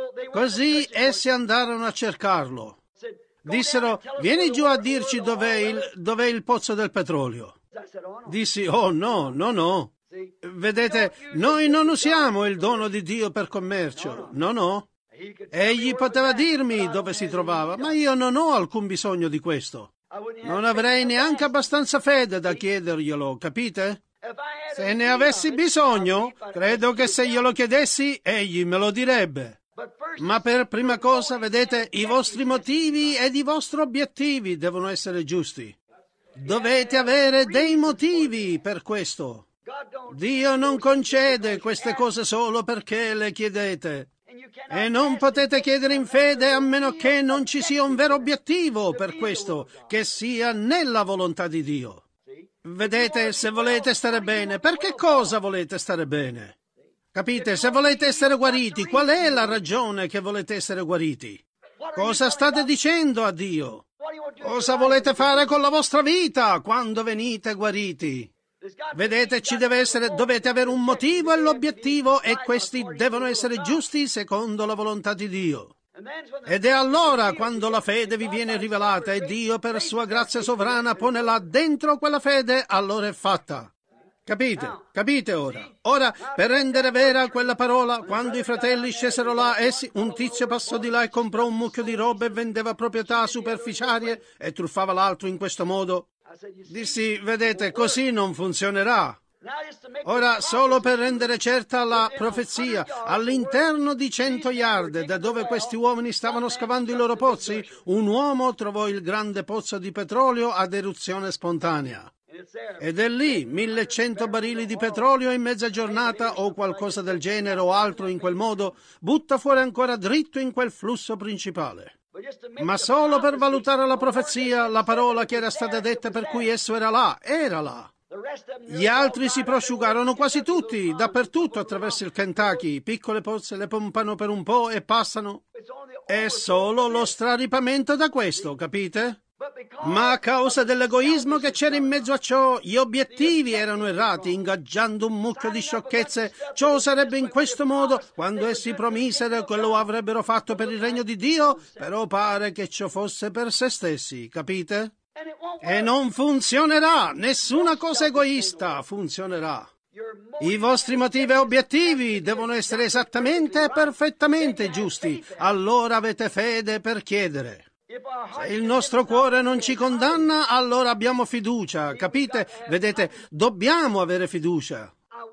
Così essi andarono a cercarlo. Dissero, vieni giù a dirci dov'è il, dov'è il pozzo del petrolio. Dissi, oh no, no, no. Vedete, noi non usiamo il dono di Dio per commercio, no, no. Egli poteva dirmi dove si trovava, ma io non ho alcun bisogno di questo. Non avrei neanche abbastanza fede da chiederglielo, capite? Se ne avessi bisogno, credo che se glielo chiedessi, egli me lo direbbe. Ma per prima cosa, vedete, i vostri motivi ed i vostri obiettivi devono essere giusti. Dovete avere dei motivi per questo. Dio non concede queste cose solo perché le chiedete. E non potete chiedere in fede a meno che non ci sia un vero obiettivo per questo, che sia nella volontà di Dio. Vedete, se volete stare bene, per che cosa volete stare bene? Capite? Se volete essere guariti, qual è la ragione che volete essere guariti? Cosa state dicendo a Dio? Cosa volete fare con la vostra vita quando venite guariti? Vedete, ci deve essere, dovete avere un motivo e l'obiettivo, e questi devono essere giusti secondo la volontà di Dio. Ed è allora quando la fede vi viene rivelata e Dio per sua grazia sovrana pone là dentro quella fede, allora è fatta. Capite? Capite ora? Ora, per rendere vera quella parola, quando i fratelli scesero là, essi, un tizio passò di là e comprò un mucchio di roba e vendeva proprietà superficiarie e truffava l'altro in questo modo. Dissi, vedete, così non funzionerà. Ora, solo per rendere certa la profezia, all'interno di cento yard da dove questi uomini stavano scavando i loro pozzi, un uomo trovò il grande pozzo di petrolio ad eruzione spontanea. Ed è lì, millecento barili di petrolio in mezza giornata o qualcosa del genere o altro in quel modo, butta fuori ancora dritto in quel flusso principale. Ma solo per valutare la profezia, la parola che era stata detta per cui esso era là, era là. Gli altri si prosciugarono quasi tutti, dappertutto attraverso il Kentucky, piccole pozze le pompano per un po' e passano. È solo lo straripamento da questo, capite? Ma a causa dell'egoismo che c'era in mezzo a ciò, gli obiettivi erano errati, ingaggiando un mucchio di sciocchezze. Ciò sarebbe in questo modo quando essi promisero che lo avrebbero fatto per il regno di Dio, però pare che ciò fosse per se stessi, capite? E non funzionerà, nessuna cosa egoista funzionerà. I vostri motivi e obiettivi devono essere esattamente e perfettamente giusti, allora avete fede per chiedere. Se il nostro cuore non ci condanna, allora abbiamo fiducia, capite? Vedete, dobbiamo avere fiducia.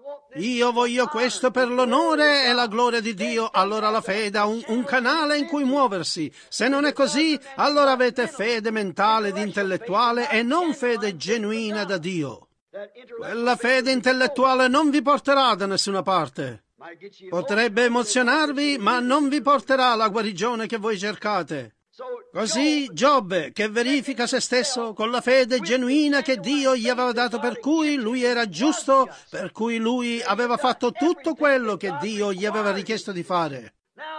Io voglio questo per l'onore e la gloria di Dio, allora la fede ha un, un canale in cui muoversi. Se non è così, allora avete fede mentale ed intellettuale e non fede genuina da Dio. Quella fede intellettuale non vi porterà da nessuna parte. Potrebbe emozionarvi, ma non vi porterà alla guarigione che voi cercate. Così Giobbe, che verifica se stesso con la fede genuina che Dio gli aveva dato, per cui lui era giusto, per cui lui aveva fatto tutto quello che Dio gli aveva richiesto di fare.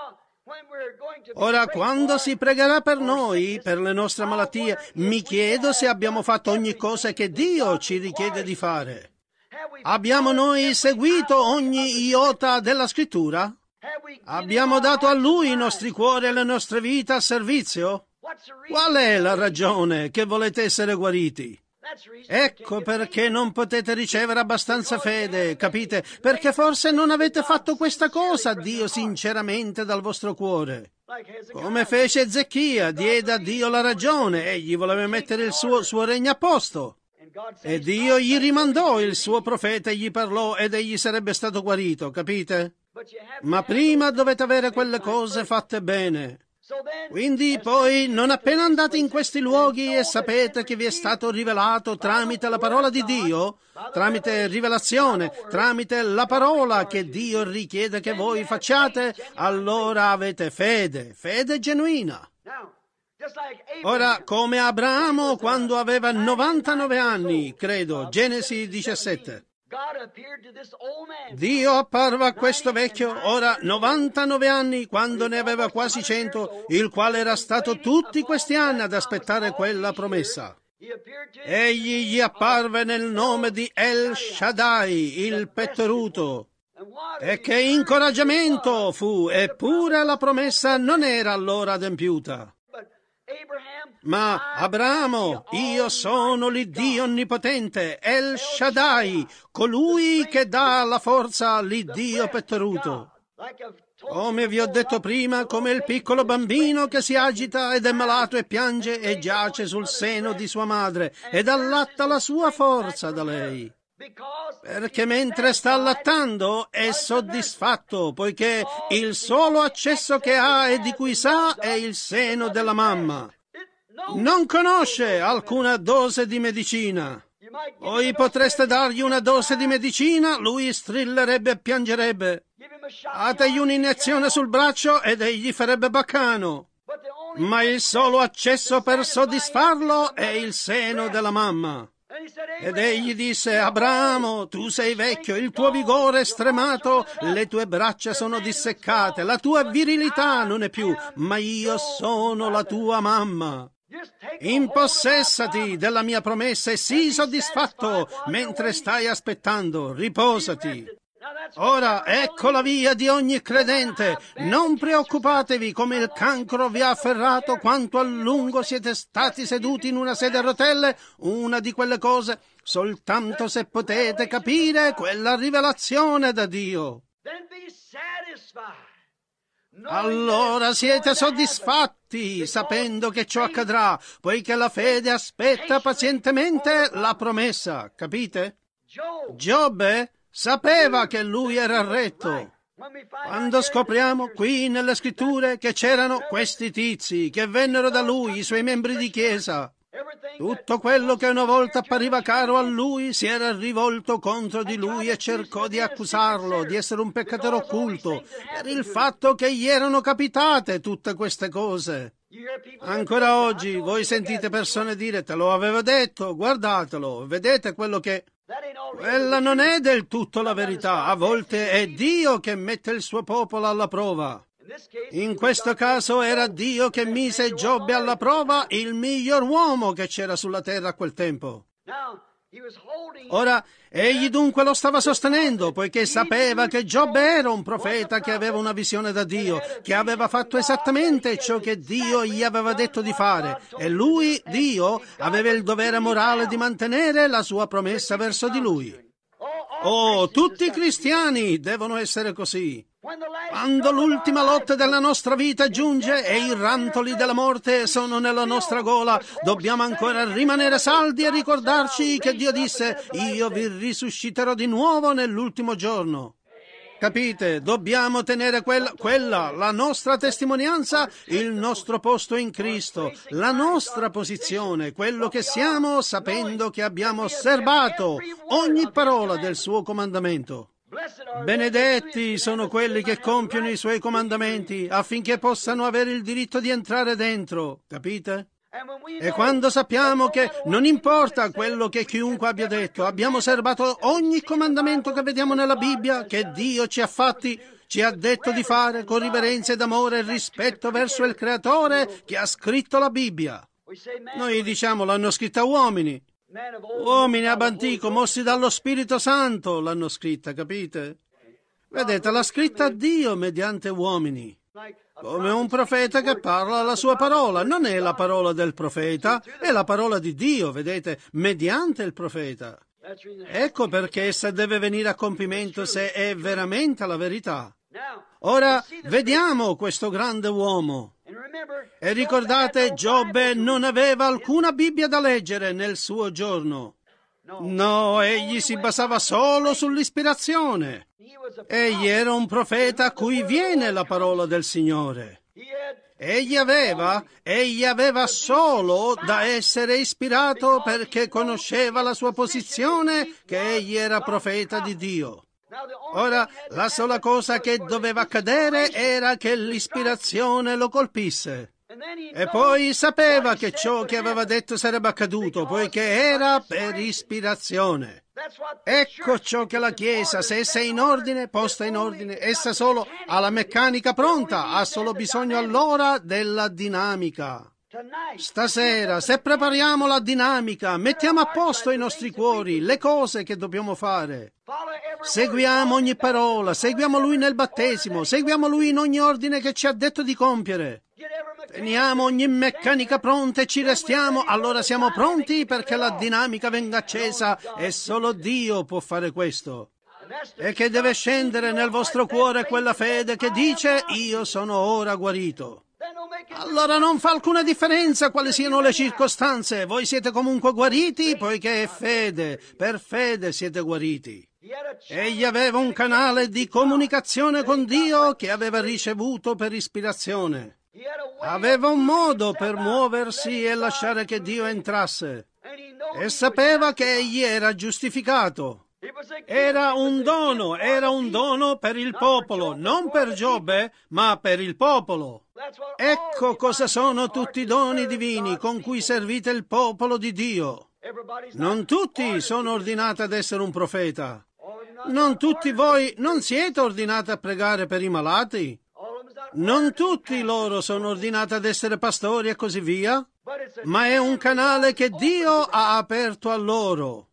Ora, quando si pregherà per noi, per le nostre malattie, mi chiedo se abbiamo fatto ogni cosa che Dio ci richiede di fare. Abbiamo noi seguito ogni iota della Scrittura? Abbiamo dato a Lui i nostri cuori e le nostre vite a servizio? Qual è la ragione che volete essere guariti? Ecco perché non potete ricevere abbastanza fede, capite? Perché forse non avete fatto questa cosa a Dio sinceramente dal vostro cuore. Come fece Ezechia, diede a Dio la ragione, egli voleva mettere il suo, suo regno a posto. E Dio gli rimandò il suo profeta e gli parlò ed egli sarebbe stato guarito, capite? Ma prima dovete avere quelle cose fatte bene. Quindi poi, non appena andate in questi luoghi e sapete che vi è stato rivelato tramite la parola di Dio, tramite rivelazione, tramite la parola che Dio richiede che voi facciate, allora avete fede, fede genuina. Ora, come Abramo quando aveva novantanove anni, credo, Genesi diciassette. Dio apparve a questo vecchio, ora novantanove anni, quando ne aveva quasi cento, il quale era stato tutti questi anni ad aspettare quella promessa. Egli gli apparve nel nome di El Shaddai, il pettoruto. E che incoraggiamento fu, eppure la promessa non era allora adempiuta. Ma Abramo, io sono l'Iddio onnipotente, El Shaddai, colui che dà la forza all'Iddio pettoruto. Come vi ho detto prima, come il piccolo bambino che si agita ed è malato e piange e giace sul seno di sua madre ed allatta la sua forza da lei. Perché mentre sta allattando è soddisfatto, poiché il solo accesso che ha e di cui sa è il seno della mamma. Non conosce alcuna dose di medicina. Voi potreste dargli una dose di medicina, lui strillerebbe e piangerebbe. Dategli un'iniezione sul braccio ed egli farebbe baccano. Ma il solo accesso per soddisfarlo è il seno della mamma. Ed egli disse: Abramo, tu sei vecchio, il tuo vigore è stremato, le tue braccia sono disseccate, la tua virilità non è più, ma io sono la tua mamma. Impossessati della mia promessa e sii soddisfatto mentre stai aspettando, riposati. Ora ecco la via di ogni credente. Non preoccupatevi come il cancro vi ha afferrato quanto a lungo siete stati seduti in una sedia a rotelle, una di quelle cose, soltanto se potete capire quella rivelazione da Dio. Allora siete soddisfatti, sapendo che ciò accadrà, poiché la fede aspetta pazientemente la promessa, capite? Giobbe sapeva che lui era retto. Quando scopriamo qui nelle scritture che c'erano questi tizi che vennero da lui, i suoi membri di chiesa, tutto quello che una volta appariva caro a lui si era rivolto contro di lui e cercò di accusarlo di essere un peccatore occulto per il fatto che gli erano capitate tutte queste cose. Ancora oggi voi sentite persone dire: te lo avevo detto, guardatelo, vedete quello che... Quella non è del tutto la verità. A volte è Dio che mette il suo popolo alla prova. In questo caso era Dio che mise Giobbe alla prova, il miglior uomo che c'era sulla terra a quel tempo. Ora, egli dunque lo stava sostenendo, poiché sapeva che Giobbe era un profeta che aveva una visione da Dio, che aveva fatto esattamente ciò che Dio gli aveva detto di fare, e lui, Dio, aveva il dovere morale di mantenere la sua promessa verso di lui. Oh, tutti i cristiani devono essere così. Quando l'ultima lotta della nostra vita giunge e i rantoli della morte sono nella nostra gola, dobbiamo ancora rimanere saldi e ricordarci che Dio disse: io vi risusciterò di nuovo nell'ultimo giorno. Capite? Dobbiamo tenere quella, quella, la nostra testimonianza, il nostro posto in Cristo, la nostra posizione, quello che siamo, sapendo che abbiamo osservato ogni parola del suo comandamento. Benedetti sono quelli che compiono i suoi comandamenti affinché possano avere il diritto di entrare dentro, capite? E quando sappiamo che non importa quello che chiunque abbia detto, abbiamo osservato ogni comandamento che vediamo nella Bibbia, che Dio ci ha fatti, ci ha detto di fare con riverenza ed amore e rispetto verso il Creatore che ha scritto la Bibbia. Noi diciamo: l'hanno scritta uomini. Uomini ab antico, mossi dallo Spirito Santo, l'hanno scritta, capite? Vedete, l'ha scritta Dio mediante uomini. Come un profeta che parla la sua parola. Non è la parola del profeta, è la parola di Dio, vedete, mediante il profeta. Ecco perché essa deve venire a compimento se è veramente la verità. Ora, vediamo questo grande uomo. E ricordate, Giobbe non aveva alcuna Bibbia da leggere nel suo giorno. No, egli si basava solo sull'ispirazione. Egli era un profeta a cui viene la parola del Signore. Egli aveva, egli aveva solo da essere ispirato perché conosceva la sua posizione, che egli era profeta di Dio. Ora, la sola cosa che doveva accadere era che l'ispirazione lo colpisse. E poi sapeva che ciò che aveva detto sarebbe accaduto, poiché era per ispirazione. Ecco ciò che la Chiesa, se essa è in ordine, posta in ordine, essa solo ha la meccanica pronta, ha solo bisogno allora della dinamica. Stasera, se prepariamo la dinamica, mettiamo a posto i nostri cuori, le cose che dobbiamo fare. Seguiamo ogni parola, seguiamo Lui nel battesimo, seguiamo Lui in ogni ordine che ci ha detto di compiere. Teniamo ogni meccanica pronta e ci restiamo, allora siamo pronti perché la dinamica venga accesa e solo Dio può fare questo. e che deve scendere nel vostro cuore quella fede che dice io sono ora guarito. Allora non fa alcuna differenza quali siano le circostanze, voi siete comunque guariti poiché è fede, per fede siete guariti. Egli aveva un canale di comunicazione con Dio che aveva ricevuto per ispirazione. Aveva un modo per muoversi e lasciare che Dio entrasse. E sapeva che egli era giustificato. Era un dono, era un dono per il popolo, non per Giobbe, ma per il popolo. Ecco cosa sono tutti i doni divini con cui servite il popolo di Dio. Non tutti sono ordinati ad essere un profeta. Non tutti voi non siete ordinati a pregare per i malati. Non tutti loro sono ordinati ad essere pastori e così via. Ma è un canale che Dio ha aperto a loro.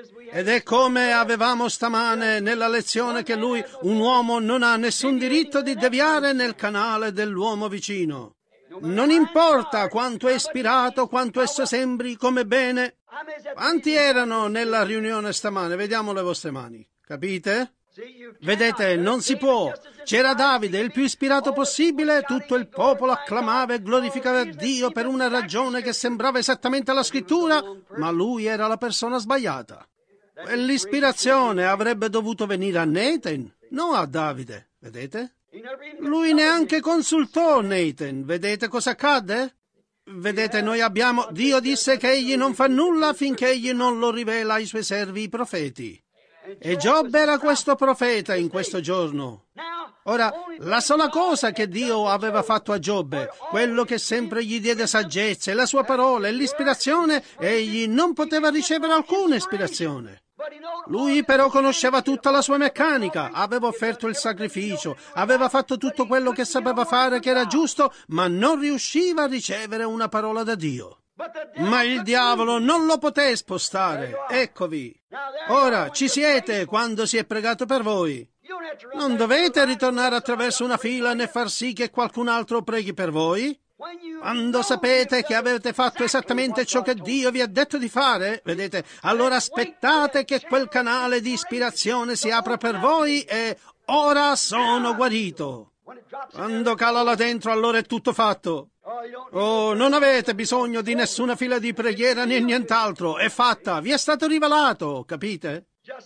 Ed è come avevamo stamane nella lezione che lui, un uomo, non ha nessun diritto di deviare nel canale dell'uomo vicino. Non importa quanto è ispirato, quanto esso sembri come bene. Quanti erano nella riunione stamane? Vediamo le vostre mani. Capite? Vedete, non si può. C'era Davide, il più ispirato possibile, tutto il popolo acclamava e glorificava Dio per una ragione che sembrava esattamente la scrittura, ma lui era la persona sbagliata. Quell'ispirazione avrebbe dovuto venire a Nathan, non a Davide, vedete? Lui neanche consultò Nathan, vedete cosa accadde? Vedete, noi abbiamo... Dio disse che egli non fa nulla finché egli non lo rivela ai suoi servi i profeti. E Giobbe era questo profeta in questo giorno. Ora, la sola cosa che Dio aveva fatto a Giobbe, quello che sempre gli diede saggezza, e la sua parola e l'ispirazione, egli non poteva ricevere alcuna ispirazione. Lui però conosceva tutta la sua meccanica, aveva offerto il sacrificio, aveva fatto tutto quello che sapeva fare che era giusto, ma non riusciva a ricevere una parola da Dio. Ma il diavolo non lo poté spostare. Eccovi. Ora ci siete quando si è pregato per voi. Non dovete ritornare attraverso una fila né far sì che qualcun altro preghi per voi. Quando sapete che avete fatto esattamente ciò che Dio vi ha detto di fare, vedete, allora aspettate che quel canale di ispirazione si apra per voi e ora sono guarito. Quando cala là dentro, allora è tutto fatto. Oh, non avete bisogno di nessuna fila di preghiera né nient'altro. È fatta, vi è stato rivelato, capite?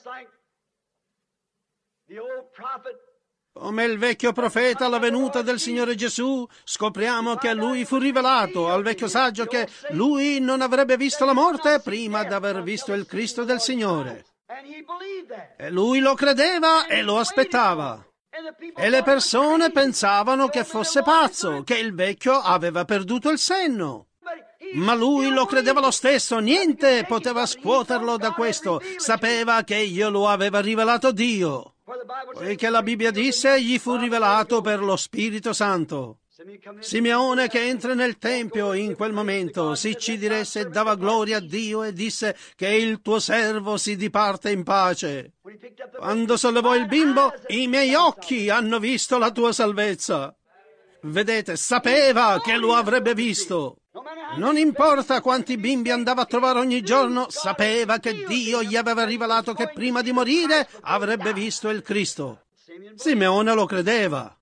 Come il vecchio profeta alla venuta del Signore Gesù, scopriamo che a lui fu rivelato, al vecchio saggio, che lui non avrebbe visto la morte prima di aver visto il Cristo del Signore. E lui lo credeva e lo aspettava. E le persone pensavano che fosse pazzo, che il vecchio aveva perduto il senno. Ma lui lo credeva lo stesso, niente poteva scuoterlo da questo. Sapeva che glielo aveva rivelato Dio. Poiché la Bibbia disse, gli fu rivelato per lo Spirito Santo. Simeone, che entra nel Tempio in quel momento, si ci diresse e dava gloria a Dio e disse che il tuo servo si diparte in pace. Quando sollevò il bimbo, i miei occhi hanno visto la tua salvezza. Vedete, sapeva che lo avrebbe visto. Non importa quanti bimbi andava a trovare ogni giorno, sapeva che Dio gli aveva rivelato che prima di morire avrebbe visto il Cristo. Simeone lo credeva.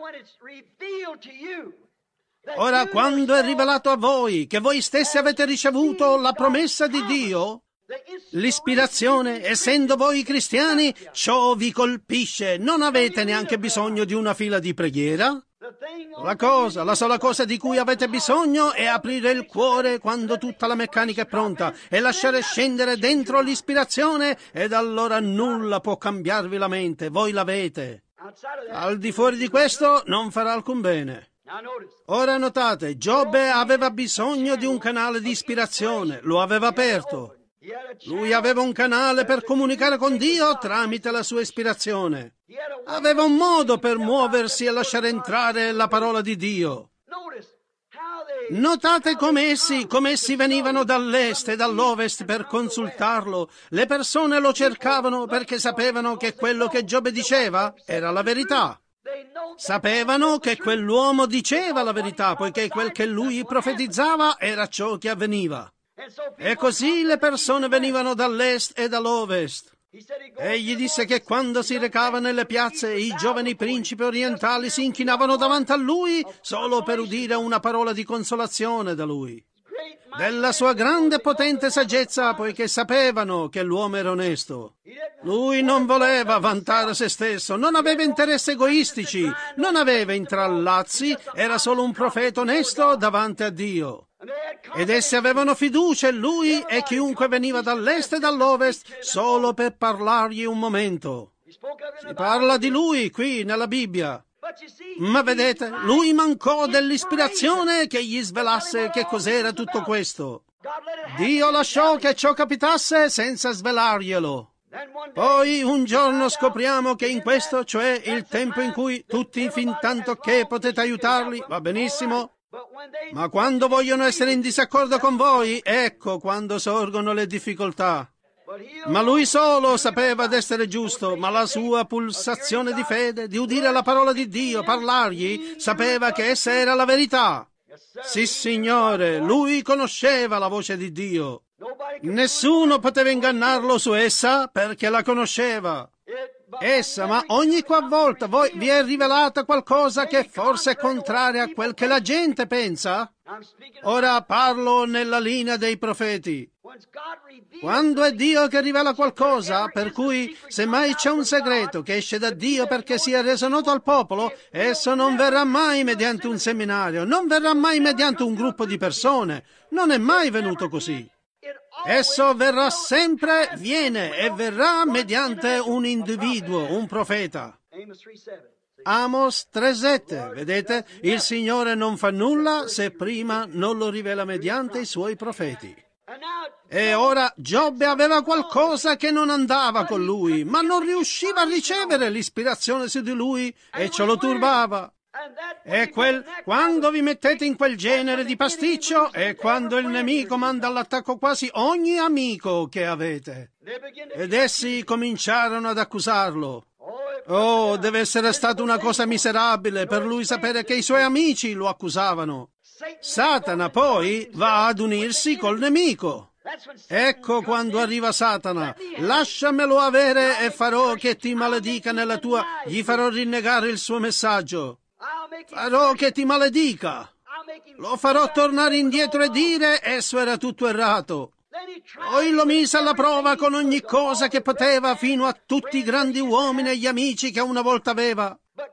Ora, quando è rivelato a voi che voi stessi avete ricevuto la promessa di Dio, l'ispirazione, essendo voi cristiani, ciò vi colpisce. Non avete neanche bisogno di una fila di preghiera. La cosa, la sola cosa di cui avete bisogno è aprire il cuore quando tutta la meccanica è pronta e lasciare scendere dentro l'ispirazione, ed allora nulla può cambiarvi la mente, voi l'avete. Al di fuori di questo non farà alcun bene. Ora notate, Giobbe aveva bisogno di un canale di ispirazione, lo aveva aperto. Lui aveva un canale per comunicare con Dio tramite la sua ispirazione. Aveva un modo per muoversi e lasciare entrare la parola di Dio. Notate come essi, come essi venivano dall'est e dall'ovest per consultarlo. Le persone lo cercavano perché sapevano che quello che Giobbe diceva era la verità. Sapevano che quell'uomo diceva la verità, poiché quel che lui profetizzava era ciò che avveniva. E così le persone venivano dall'est e dall'ovest. Egli disse che quando si recava nelle piazze i giovani principi orientali si inchinavano davanti a lui solo per udire una parola di consolazione da lui. Della sua grande e potente saggezza, poiché sapevano che l'uomo era onesto. Lui non voleva vantare se stesso, non aveva interessi egoistici, non aveva intrallazzi, era solo un profeta onesto davanti a Dio. Ed essi avevano fiducia in lui e chiunque veniva dall'est e dall'ovest solo per parlargli un momento. Si parla di lui qui nella Bibbia. Ma vedete, lui mancò dell'ispirazione che gli svelasse che cos'era tutto questo. Dio lasciò che ciò capitasse senza svelarglielo. Poi un giorno scopriamo che in questo, cioè il tempo in cui tutti fin tanto che potete aiutarli, va benissimo, ma quando vogliono essere in disaccordo con voi, ecco quando sorgono le difficoltà. Ma lui solo sapeva d'essere giusto, ma la sua pulsazione di fede, di udire la parola di Dio, parlargli, sapeva che essa era la verità. Sì, Signore, lui conosceva la voce di Dio. Nessuno poteva ingannarlo su essa perché la conosceva. Essa, ma ogni qualvolta voi vi è rivelata qualcosa che forse è contraria a quel che la gente pensa? Ora parlo nella linea dei profeti. Quando è Dio che rivela qualcosa, per cui se mai c'è un segreto che esce da Dio perché sia reso noto al popolo, esso non verrà mai mediante un seminario, non verrà mai mediante un gruppo di persone, non è mai venuto così. Esso verrà sempre, viene e verrà mediante un individuo, un profeta. Amos tre sette, vedete? Il Signore non fa nulla se prima non lo rivela mediante i suoi profeti. E ora Giobbe aveva qualcosa che non andava con lui, ma non riusciva a ricevere l'ispirazione su di lui e ciò lo turbava. E quel, quando vi mettete in quel genere di pasticcio è quando il nemico manda all'attacco quasi ogni amico che avete. Ed essi cominciarono ad accusarlo. Oh, deve essere stata una cosa miserabile per lui sapere che i suoi amici lo accusavano. Satana poi va ad unirsi col nemico. Ecco quando arriva Satana. Lasciamelo avere e farò che ti maledica nella tua... Gli farò rinnegare il suo messaggio. Farò che ti maledica. Lo farò tornare indietro e dire esso era tutto errato. Poi lo mise alla prova con ogni cosa che poteva fino a tutti i grandi uomini e gli amici che una volta aveva.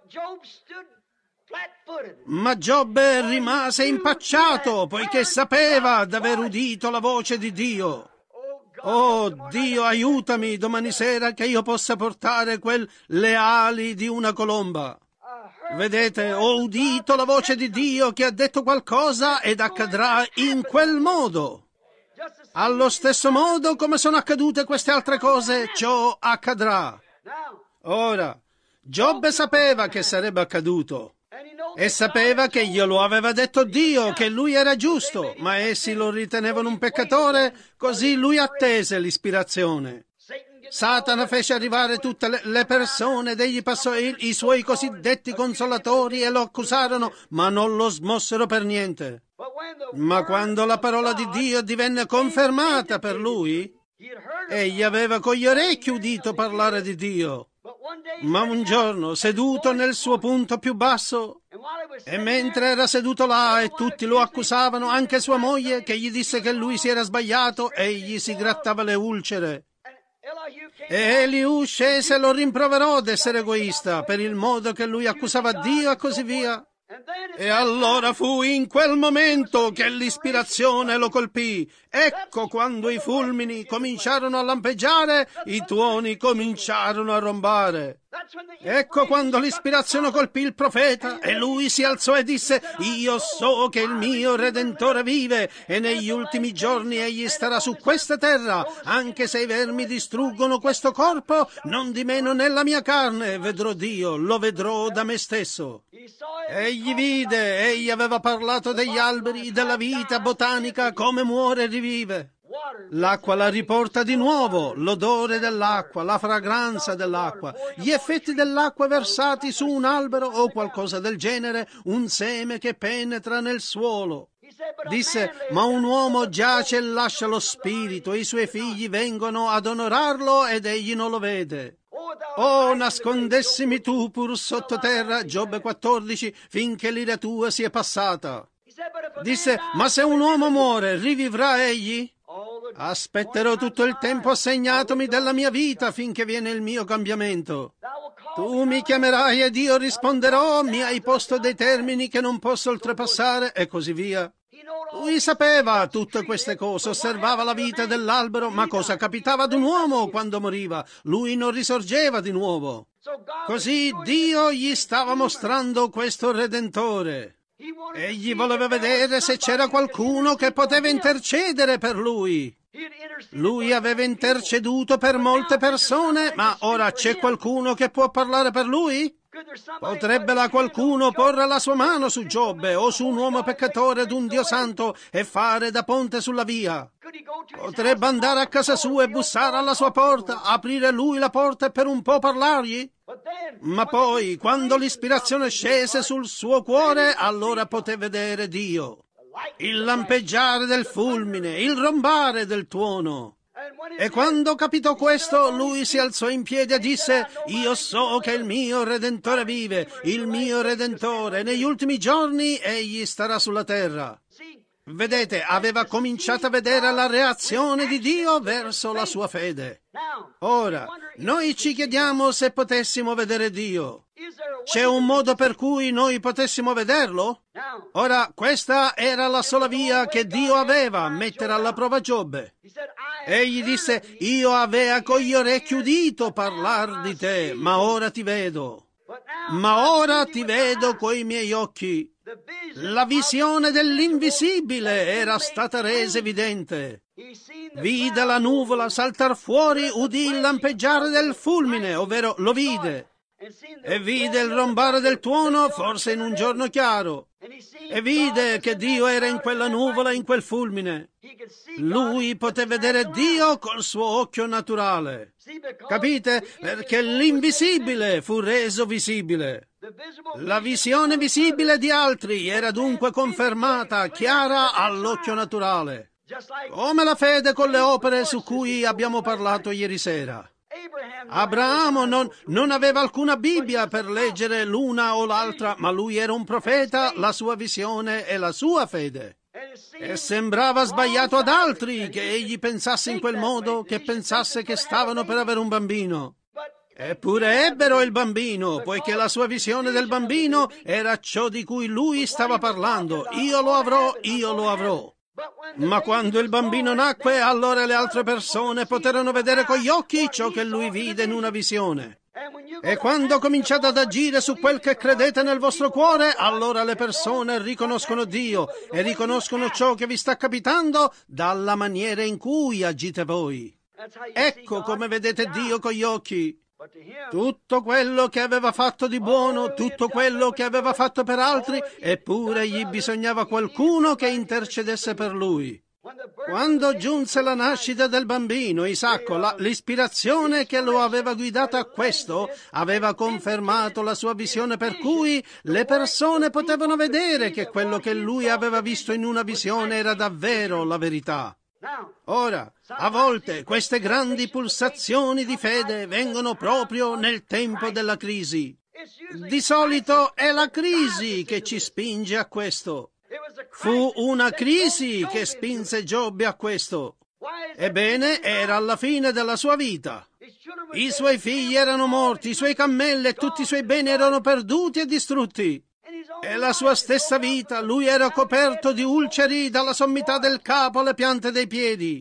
Ma Giobbe rimase impacciato poiché sapeva d'aver udito la voce di Dio. Oh Dio, aiutami domani sera che io possa portare quel le ali di una colomba. Vedete, ho udito la voce di Dio che ha detto qualcosa ed accadrà in quel modo. Allo stesso modo come sono accadute queste altre cose, ciò accadrà. Ora, Giobbe sapeva che sarebbe accaduto e sapeva che glielo aveva detto Dio, che lui era giusto, ma essi lo ritenevano un peccatore, così lui attese l'ispirazione. Satana fece arrivare tutte le, le persone ed egli passò i, i suoi cosiddetti consolatori e lo accusarono, ma non lo smossero per niente. Ma quando la parola di Dio divenne confermata per lui, egli aveva con gli orecchi udito parlare di Dio. Ma un giorno, seduto nel suo punto più basso, e mentre era seduto là e tutti lo accusavano, anche sua moglie, che gli disse che lui si era sbagliato, egli si grattava le ulcere. E Eliù scese e lo rimproverò d'essere egoista per il modo che lui accusava Dio e così via. E allora fu in quel momento che l'ispirazione lo colpì. Ecco quando i fulmini cominciarono a lampeggiare, i tuoni cominciarono a rombare. Ecco quando l'ispirazione colpì il profeta e lui si alzò e disse: io so che il mio Redentore vive e negli ultimi giorni egli starà su questa terra, anche se i vermi distruggono questo corpo, non di meno nella mia carne vedrò Dio, lo vedrò da me stesso. Egli vide, egli aveva parlato degli alberi, della vita botanica, come muore e rivive. L'acqua la riporta di nuovo, l'odore dell'acqua, la fragranza dell'acqua, gli effetti dell'acqua versati su un albero o qualcosa del genere, un seme che penetra nel suolo. Disse, ma un uomo giace e lascia lo spirito, e i suoi figli vengono ad onorarlo ed egli non lo vede. Oh, nascondessimi tu pur sottoterra, Giobbe quattordici, finché l'ira tua sia passata. Disse, ma se un uomo muore, rivivrà egli? Aspetterò tutto il tempo assegnatomi della mia vita finché viene il mio cambiamento. Tu mi chiamerai ed io risponderò, mi hai posto dei termini che non posso oltrepassare, e così via. Lui sapeva tutte queste cose, osservava la vita dell'albero, ma cosa capitava ad un uomo quando moriva? Lui non risorgeva di nuovo. Così Dio gli stava mostrando questo Redentore. Egli voleva vedere se c'era qualcuno che poteva intercedere per lui. Lui aveva interceduto per molte persone, ma ora c'è qualcuno che può parlare per lui? Potrebbe là qualcuno porre la sua mano su Giobbe o su un uomo peccatore ad un Dio santo e fare da ponte sulla via? Potrebbe andare a casa sua e bussare alla sua porta, aprire lui la porta e per un po' parlargli? Ma poi, quando l'ispirazione scese sul suo cuore, allora poté vedere Dio. Il lampeggiare del fulmine, il rombare del tuono. E quando capitò questo, lui si alzò in piedi e disse, io so che il mio Redentore vive, il mio Redentore, negli ultimi giorni egli starà sulla terra. Vedete, aveva cominciato a vedere la reazione di Dio verso la sua fede. Ora, noi ci chiediamo se potessimo vedere Dio. C'è un modo per cui noi potessimo vederlo? Ora, questa era la sola via che Dio aveva a mettere alla prova Giobbe. Egli disse, io avea con gli orecchi udito parlar di te, ma ora ti vedo. Ma ora ti vedo coi miei occhi. La visione dell'invisibile era stata resa evidente. Vide la nuvola saltar fuori, udì il lampeggiare del fulmine, ovvero lo vide. E vide il rombare del tuono, forse in un giorno chiaro. E vide che Dio era in quella nuvola, in quel fulmine. Lui poté vedere Dio col suo occhio naturale. Capite? Perché l'invisibile fu reso visibile. La visione visibile di altri era dunque confermata, chiara all'occhio naturale. Come la fede con le opere su cui abbiamo parlato ieri sera. Abramo non, non aveva alcuna Bibbia per leggere l'una o l'altra, ma lui era un profeta, la sua visione e la sua fede. E sembrava sbagliato ad altri che egli pensasse in quel modo, che pensasse che stavano per avere un bambino. Eppure ebbero il bambino, poiché la sua visione del bambino era ciò di cui lui stava parlando. Io lo avrò, io lo avrò. Ma quando il bambino nacque, allora le altre persone poterono vedere con gli occhi ciò che lui vide in una visione. E quando cominciate ad agire su quel che credete nel vostro cuore, allora le persone riconoscono Dio e riconoscono ciò che vi sta capitando dalla maniera in cui agite voi. Ecco come vedete Dio con gli occhi. Tutto quello che aveva fatto di buono, tutto quello che aveva fatto per altri, eppure gli bisognava qualcuno che intercedesse per lui. Quando giunse la nascita del bambino, Isacco, la, l'ispirazione che lo aveva guidato a questo aveva confermato la sua visione, per cui le persone potevano vedere che quello che lui aveva visto in una visione era davvero la verità. Ora, a volte queste grandi pulsazioni di fede vengono proprio nel tempo della crisi. Di solito è la crisi che ci spinge a questo. Fu una crisi che spinse Giobbe a questo. Ebbene, era alla fine della sua vita. I suoi figli erano morti, i suoi cammelli e tutti i suoi beni erano perduti e distrutti. E la sua stessa vita, lui era coperto di ulceri dalla sommità del capo alle piante dei piedi.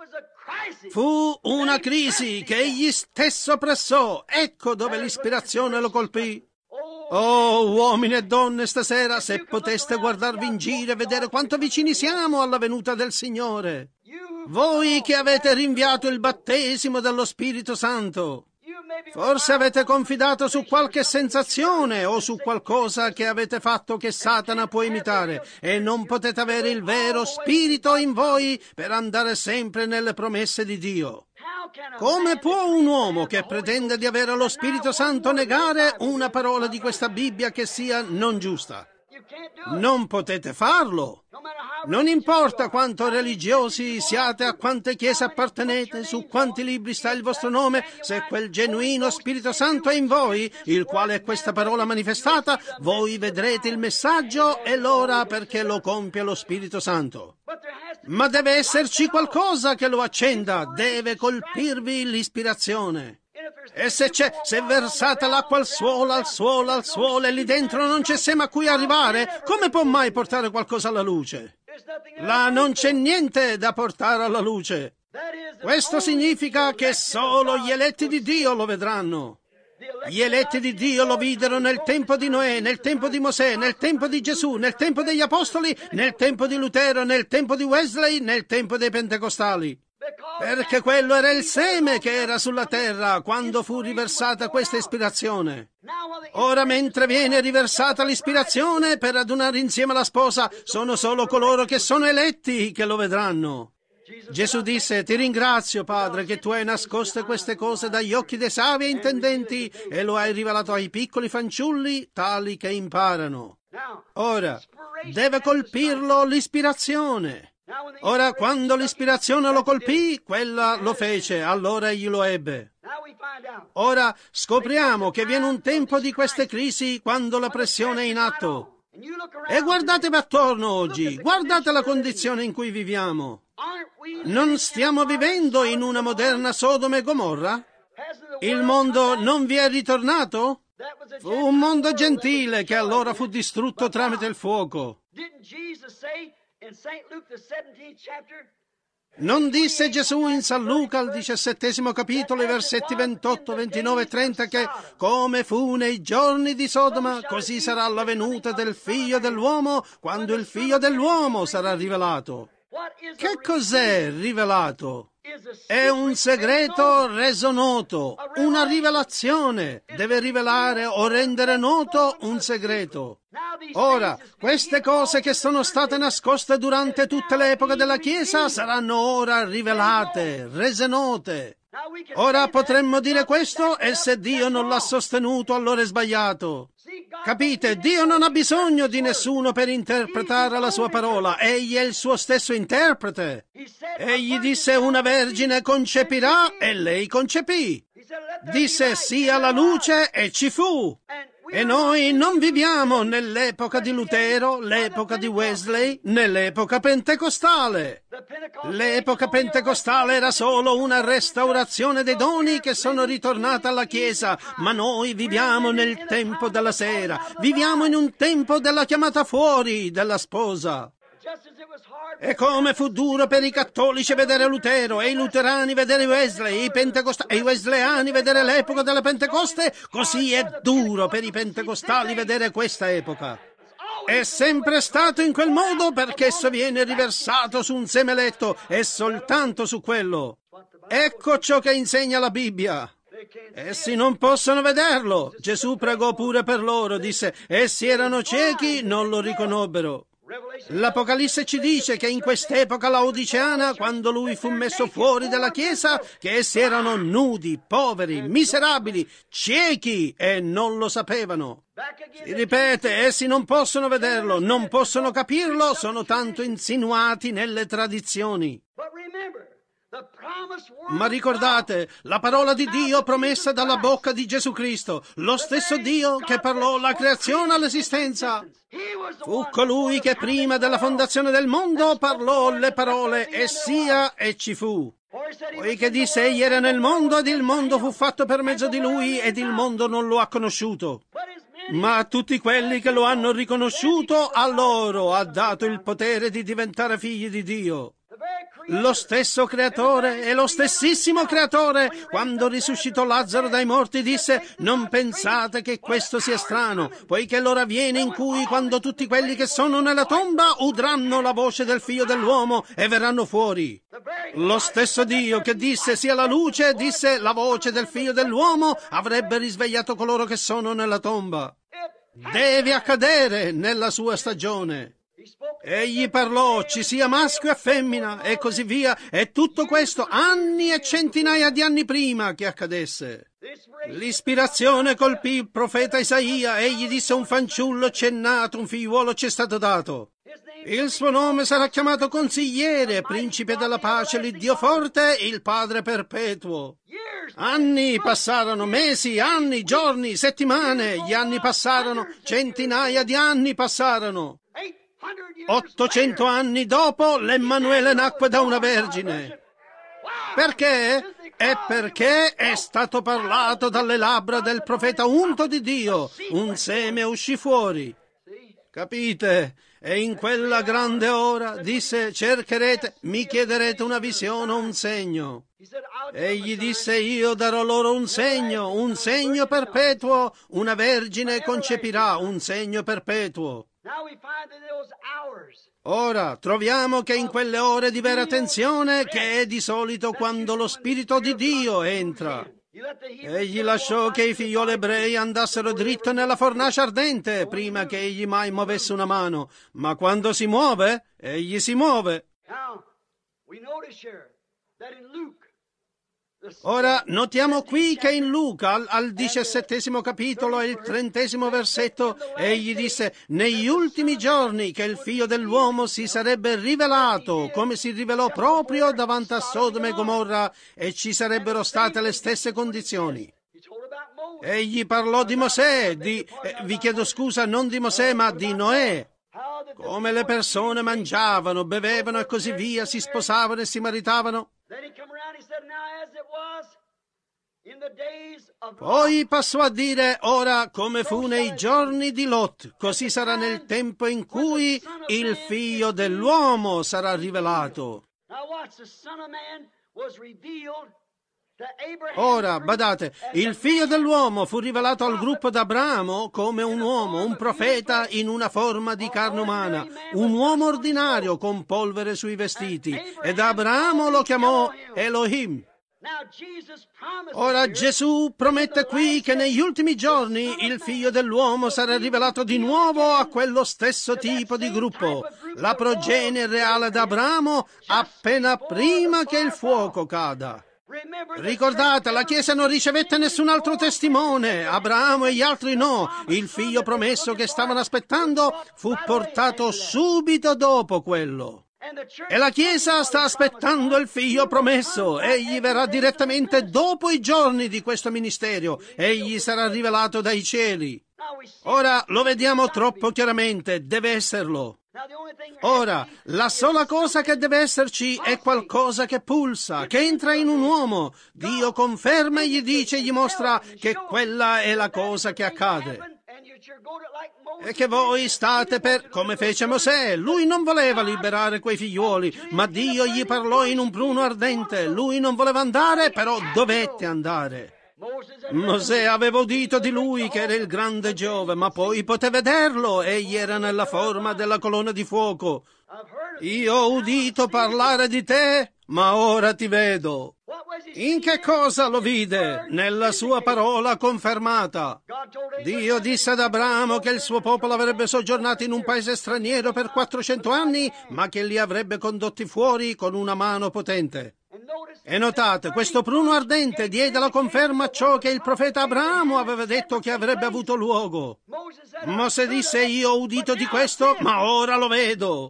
Fu una crisi che egli stesso pressò. Ecco dove l'ispirazione lo colpì. Oh, uomini e donne, stasera, se poteste guardarvi in giro e vedere quanto vicini siamo alla venuta del Signore. Voi che avete rinviato il battesimo dello Spirito Santo. Forse avete confidato su qualche sensazione o su qualcosa che avete fatto che Satana può imitare e non potete avere il vero spirito in voi per andare sempre nelle promesse di Dio. Come può un uomo che pretende di avere lo Spirito Santo negare una parola di questa Bibbia che sia non giusta? Non potete farlo. Non importa quanto religiosi siate, a quante chiese appartenete, su quanti libri sta il vostro nome, se quel genuino Spirito Santo è in voi, il quale è questa parola manifestata, voi vedrete il messaggio e l'ora perché lo compie lo Spirito Santo. Ma deve esserci qualcosa che lo accenda, deve colpirvi l'ispirazione. E se c'è, se versate l'acqua al suolo, al suolo, al suolo e lì dentro non c'è seme a cui arrivare, come può mai portare qualcosa alla luce? Là non c'è niente da portare alla luce. Questo significa che solo gli eletti di Dio lo vedranno. Gli eletti di Dio lo videro nel tempo di Noè, nel tempo di Mosè, nel tempo di Gesù, nel tempo degli Apostoli, nel tempo di Lutero, nel tempo di Wesley, nel tempo dei Pentecostali. Perché quello era il seme che era sulla terra quando fu riversata questa ispirazione. Ora, mentre viene riversata l'ispirazione per adunare insieme la sposa, sono solo coloro che sono eletti che lo vedranno. Gesù disse: ti ringrazio, Padre, che tu hai nascoste queste cose dagli occhi dei savi e intendenti e lo hai rivelato ai piccoli fanciulli, tali che imparano. Ora, deve colpirlo l'ispirazione. Ora, quando l'ispirazione lo colpì, quella lo fece, allora egli lo ebbe. Ora scopriamo che viene un tempo di queste crisi quando la pressione è in atto. E guardatevi attorno oggi, guardate la condizione in cui viviamo. Non stiamo vivendo in una moderna Sodoma e Gomorra? Il mondo non vi è ritornato? Fu un mondo gentile che allora fu distrutto tramite il fuoco. Non disse Gesù in San Luca al diciassettesimo capitolo, i versetti ventotto, ventinove e trenta, che come fu nei giorni di Sodoma, così sarà la venuta del Figlio dell'uomo quando il Figlio dell'uomo sarà rivelato. Che cos'è rivelato? È un segreto reso noto, una rivelazione. Deve rivelare o rendere noto un segreto. Ora, queste cose che sono state nascoste durante tutta l'epoca della Chiesa saranno ora rivelate, rese note. Ora potremmo dire questo e se Dio non l'ha sostenuto allora è sbagliato. Capite? Dio non ha bisogno di nessuno per interpretare la sua parola. Egli è il suo stesso interprete. Egli disse: una vergine concepirà e lei concepì. Disse: sia la luce e ci fu. E noi non viviamo nell'epoca di Lutero, l'epoca di Wesley, nell'epoca pentecostale. L'epoca pentecostale era solo una restaurazione dei doni che sono ritornati alla Chiesa, ma noi viviamo nel tempo della sera, viviamo in un tempo della chiamata fuori della sposa. E come fu duro per i cattolici vedere Lutero e i luterani vedere Wesley, i pentecosta- e i wesleyani vedere l'epoca della Pentecoste, così è duro per i pentecostali vedere questa epoca. È sempre stato in quel modo perché esso viene riversato su un seme eletto e soltanto su quello. Ecco ciò che insegna la Bibbia. Essi non possono vederlo. Gesù pregò pure per loro, disse: essi erano ciechi, non lo riconobbero. L'Apocalisse ci dice che in quest'epoca laodiceana, quando lui fu messo fuori dalla Chiesa, che essi erano nudi, poveri, miserabili, ciechi e non lo sapevano. Si ripete, essi non possono vederlo, non possono capirlo, sono tanto insinuati nelle tradizioni. Ma ricordate, la parola di Dio promessa dalla bocca di Gesù Cristo, lo stesso Dio che parlò la creazione all'esistenza. Fu colui che prima della fondazione del mondo parlò le parole e sia e ci fu. Poiché disse: egli era nel mondo ed il mondo fu fatto per mezzo di lui ed il mondo non lo ha conosciuto. Ma a tutti quelli che lo hanno riconosciuto, a loro ha dato il potere di diventare figli di Dio. Lo stesso creatore e lo stessissimo creatore, quando risuscitò Lazzaro dai morti, disse: non pensate che questo sia strano, poiché l'ora viene in cui, quando tutti quelli che sono nella tomba udranno la voce del Figlio dell'uomo e verranno fuori. Lo stesso Dio che disse sia la luce, disse la voce del Figlio dell'uomo avrebbe risvegliato coloro che sono nella tomba. Deve accadere nella sua stagione. Egli parlò: ci sia maschio e femmina, e così via, e tutto questo anni e centinaia di anni prima che accadesse. L'ispirazione colpì il profeta Isaia. Egli disse: un fanciullo c'è nato, un figliuolo c'è stato dato. Il suo nome sarà chiamato Consigliere, Principe della Pace, l'Iddio forte, il Padre perpetuo. Anni passarono, mesi, anni, giorni, settimane, gli anni passarono, centinaia di anni passarono. Ottocento anni dopo, l'Emmanuele nacque da una vergine. Perché? È perché è stato parlato dalle labbra del profeta unto di Dio. Un seme uscì fuori. Capite? E in quella grande ora disse: cercherete, mi chiederete una visione o un segno. Egli disse: io darò loro un segno, un segno perpetuo. Una vergine concepirà, un segno perpetuo. Ora troviamo che in quelle ore di vera tensione, che è di solito quando lo Spirito di Dio entra, egli lasciò che i figlioli ebrei andassero dritto nella fornace ardente prima che egli mai muovesse una mano, ma quando si muove, egli si muove. Ora notiamo qui che in Luca, al, al diciassettesimo capitolo e il trentesimo versetto, egli disse: negli ultimi giorni che il figlio dell'uomo si sarebbe rivelato, come si rivelò proprio davanti a Sodoma e Gomorra, e ci sarebbero state le stesse condizioni. Egli parlò di Mosè, di, eh, vi chiedo scusa, non di Mosè, ma di Noè. Come le persone mangiavano, bevevano e così via, si sposavano e si maritavano. Poi passò a dire: ora come fu nei giorni di Lot, così sarà nel tempo in cui il figlio dell'uomo sarà rivelato. Ora, badate, il figlio dell'uomo fu rivelato al gruppo d'Abramo come un uomo, un profeta in una forma di carne umana, un uomo ordinario con polvere sui vestiti, ed Abramo lo chiamò Elohim. Ora Gesù promette qui che negli ultimi giorni il figlio dell'uomo sarà rivelato di nuovo a quello stesso tipo di gruppo, la progenie reale d'Abramo, appena prima che il fuoco cada. Ricordate, la Chiesa non ricevette nessun altro testimone, Abramo e gli altri no. Il figlio promesso che stavano aspettando fu portato subito dopo quello. E la Chiesa sta aspettando il figlio promesso. Egli verrà direttamente dopo i giorni di questo ministero. Egli sarà rivelato dai cieli. Ora lo vediamo troppo chiaramente, deve esserlo. Ora, la sola cosa che deve esserci è qualcosa che pulsa, che entra in un uomo. Dio conferma e gli dice, gli mostra che quella è la cosa che accade. E che voi state per, come fece Mosè. Lui non voleva liberare quei figliuoli, ma Dio gli parlò in un pruno ardente. Lui non voleva andare, però dovette andare. Mosè aveva udito di lui che era il grande Giove, ma poi poté vederlo. Egli era nella forma della colonna di fuoco. Io ho udito parlare di te, ma ora ti vedo. In che cosa lo vide? Nella sua parola confermata. Dio disse ad Abramo che il suo popolo avrebbe soggiornato in un paese straniero per quattrocento anni, ma che li avrebbe condotti fuori con una mano potente. E notate, questo pruno ardente diede la conferma a ciò che il profeta Abramo aveva detto che avrebbe avuto luogo. Mosè disse, io ho udito di questo, ma ora lo vedo.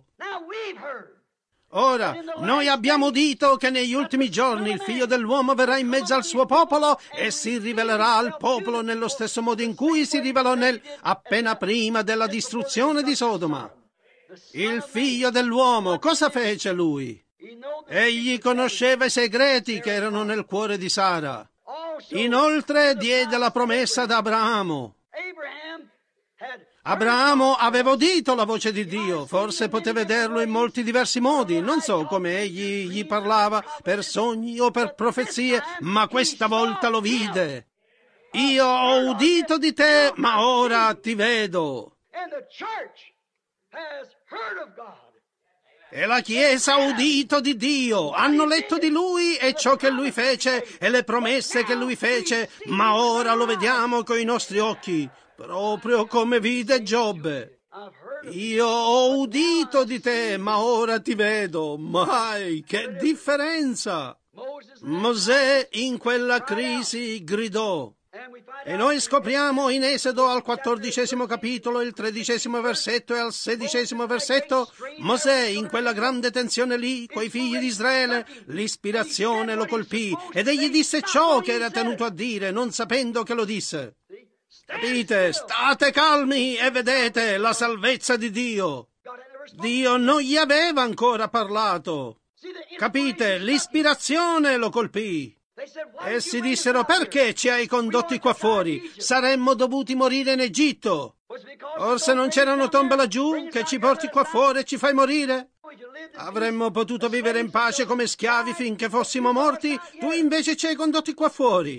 Ora, noi abbiamo udito che negli ultimi giorni il figlio dell'uomo verrà in mezzo al suo popolo e si rivelerà al popolo nello stesso modo in cui si rivelò nel, appena prima della distruzione di Sodoma. Il figlio dell'uomo, cosa fece lui? Egli conosceva i segreti che erano nel cuore di Sara. Inoltre diede la promessa ad Abramo. Abramo aveva udito la voce di Dio, forse poteva vederlo in molti diversi modi, non so come egli gli parlava, per sogni o per profezie, ma questa volta lo vide. Io ho udito di te, ma ora ti vedo. E la Chiesa ha udito di Dio, hanno letto di Lui e ciò che Lui fece e le promesse che Lui fece, ma ora lo vediamo coi nostri occhi, proprio come vide Giobbe. Io ho udito di te, ma ora ti vedo. Mai, che differenza! Mosè in quella crisi gridò. E noi scopriamo in Esodo al quattordicesimo capitolo, il tredicesimo versetto e al sedicesimo versetto, Mosè in quella grande tensione lì, coi figli di Israele, l'ispirazione lo colpì ed egli disse ciò che era tenuto a dire, non sapendo che lo disse. Capite? State calmi e vedete la salvezza di Dio. Dio non gli aveva ancora parlato. Capite? L'ispirazione lo colpì. Essi dissero, perché ci hai condotti qua fuori? Saremmo dovuti morire in Egitto. Forse non c'erano tombe laggiù che ci porti qua fuori e ci fai morire? Avremmo potuto vivere in pace come schiavi finché fossimo morti, tu invece ci hai condotti qua fuori.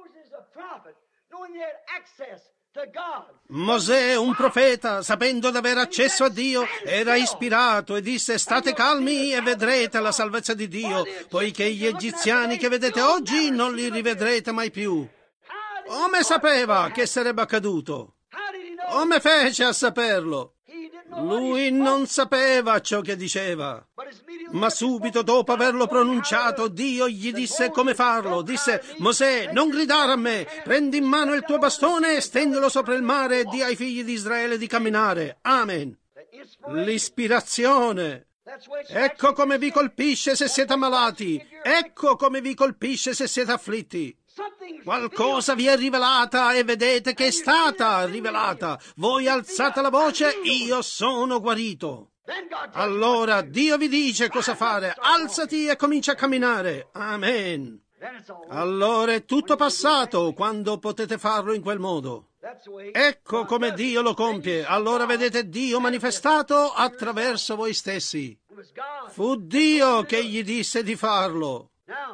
Mosè, un profeta, sapendo di avere accesso a Dio, era ispirato e disse, state calmi e vedrete la salvezza di Dio, poiché gli egiziani che vedete oggi non li rivedrete mai più. Come sapeva che sarebbe accaduto? Come fece a saperlo? Lui non sapeva ciò che diceva, ma subito dopo averlo pronunciato, Dio gli disse come farlo. Disse, Mosè, non gridare a me, prendi in mano il tuo bastone e stendilo sopra il mare e di ai figli di Israele di camminare. Amen. L'ispirazione. Ecco come vi colpisce se siete ammalati, ecco come vi colpisce se siete afflitti. Qualcosa vi è rivelata e vedete che è stata rivelata. Voi alzate la voce, io sono guarito. Allora Dio vi dice cosa fare. Alzati e comincia a camminare. Amen. Allora è tutto passato quando potete farlo in quel modo. Ecco come Dio lo compie. Allora vedete Dio manifestato attraverso voi stessi. Fu Dio che gli disse di farlo.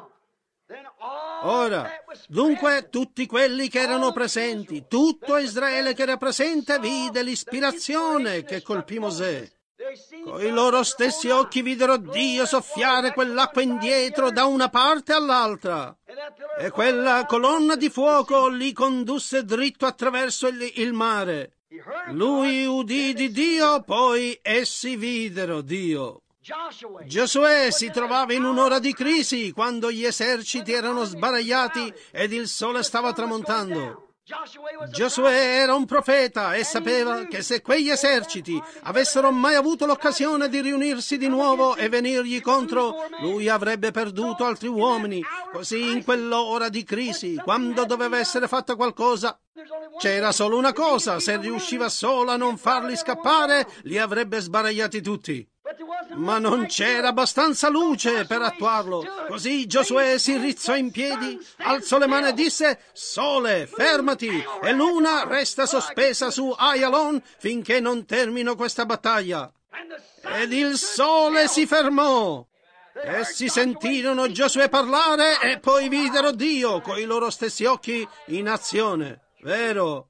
Ora, dunque, tutti quelli che erano presenti, tutto Israele che era presente, vide l'ispirazione che colpì Mosè. Coi loro stessi occhi videro Dio soffiare quell'acqua indietro da una parte all'altra. E quella colonna di fuoco li condusse dritto attraverso il, il mare. Lui udì di Dio, poi essi videro Dio. Giosuè si trovava in un'ora di crisi quando gli eserciti erano sbaragliati ed il sole stava tramontando. Giosuè era un profeta e sapeva che se quegli eserciti avessero mai avuto l'occasione di riunirsi di nuovo e venirgli contro, lui avrebbe perduto altri uomini. Così in quell'ora di crisi, quando doveva essere fatta qualcosa, c'era solo una cosa: se riusciva solo a non farli scappare, li avrebbe sbaragliati tutti. Ma non c'era abbastanza luce per attuarlo. Così Giosuè si rizzò in piedi, alzò le mani e disse: Sole, fermati, e l'una resta sospesa su Ayalon finché non termino questa battaglia. Ed il sole si fermò. Essi sentirono Giosuè parlare e poi videro Dio coi loro stessi occhi in azione. Vero?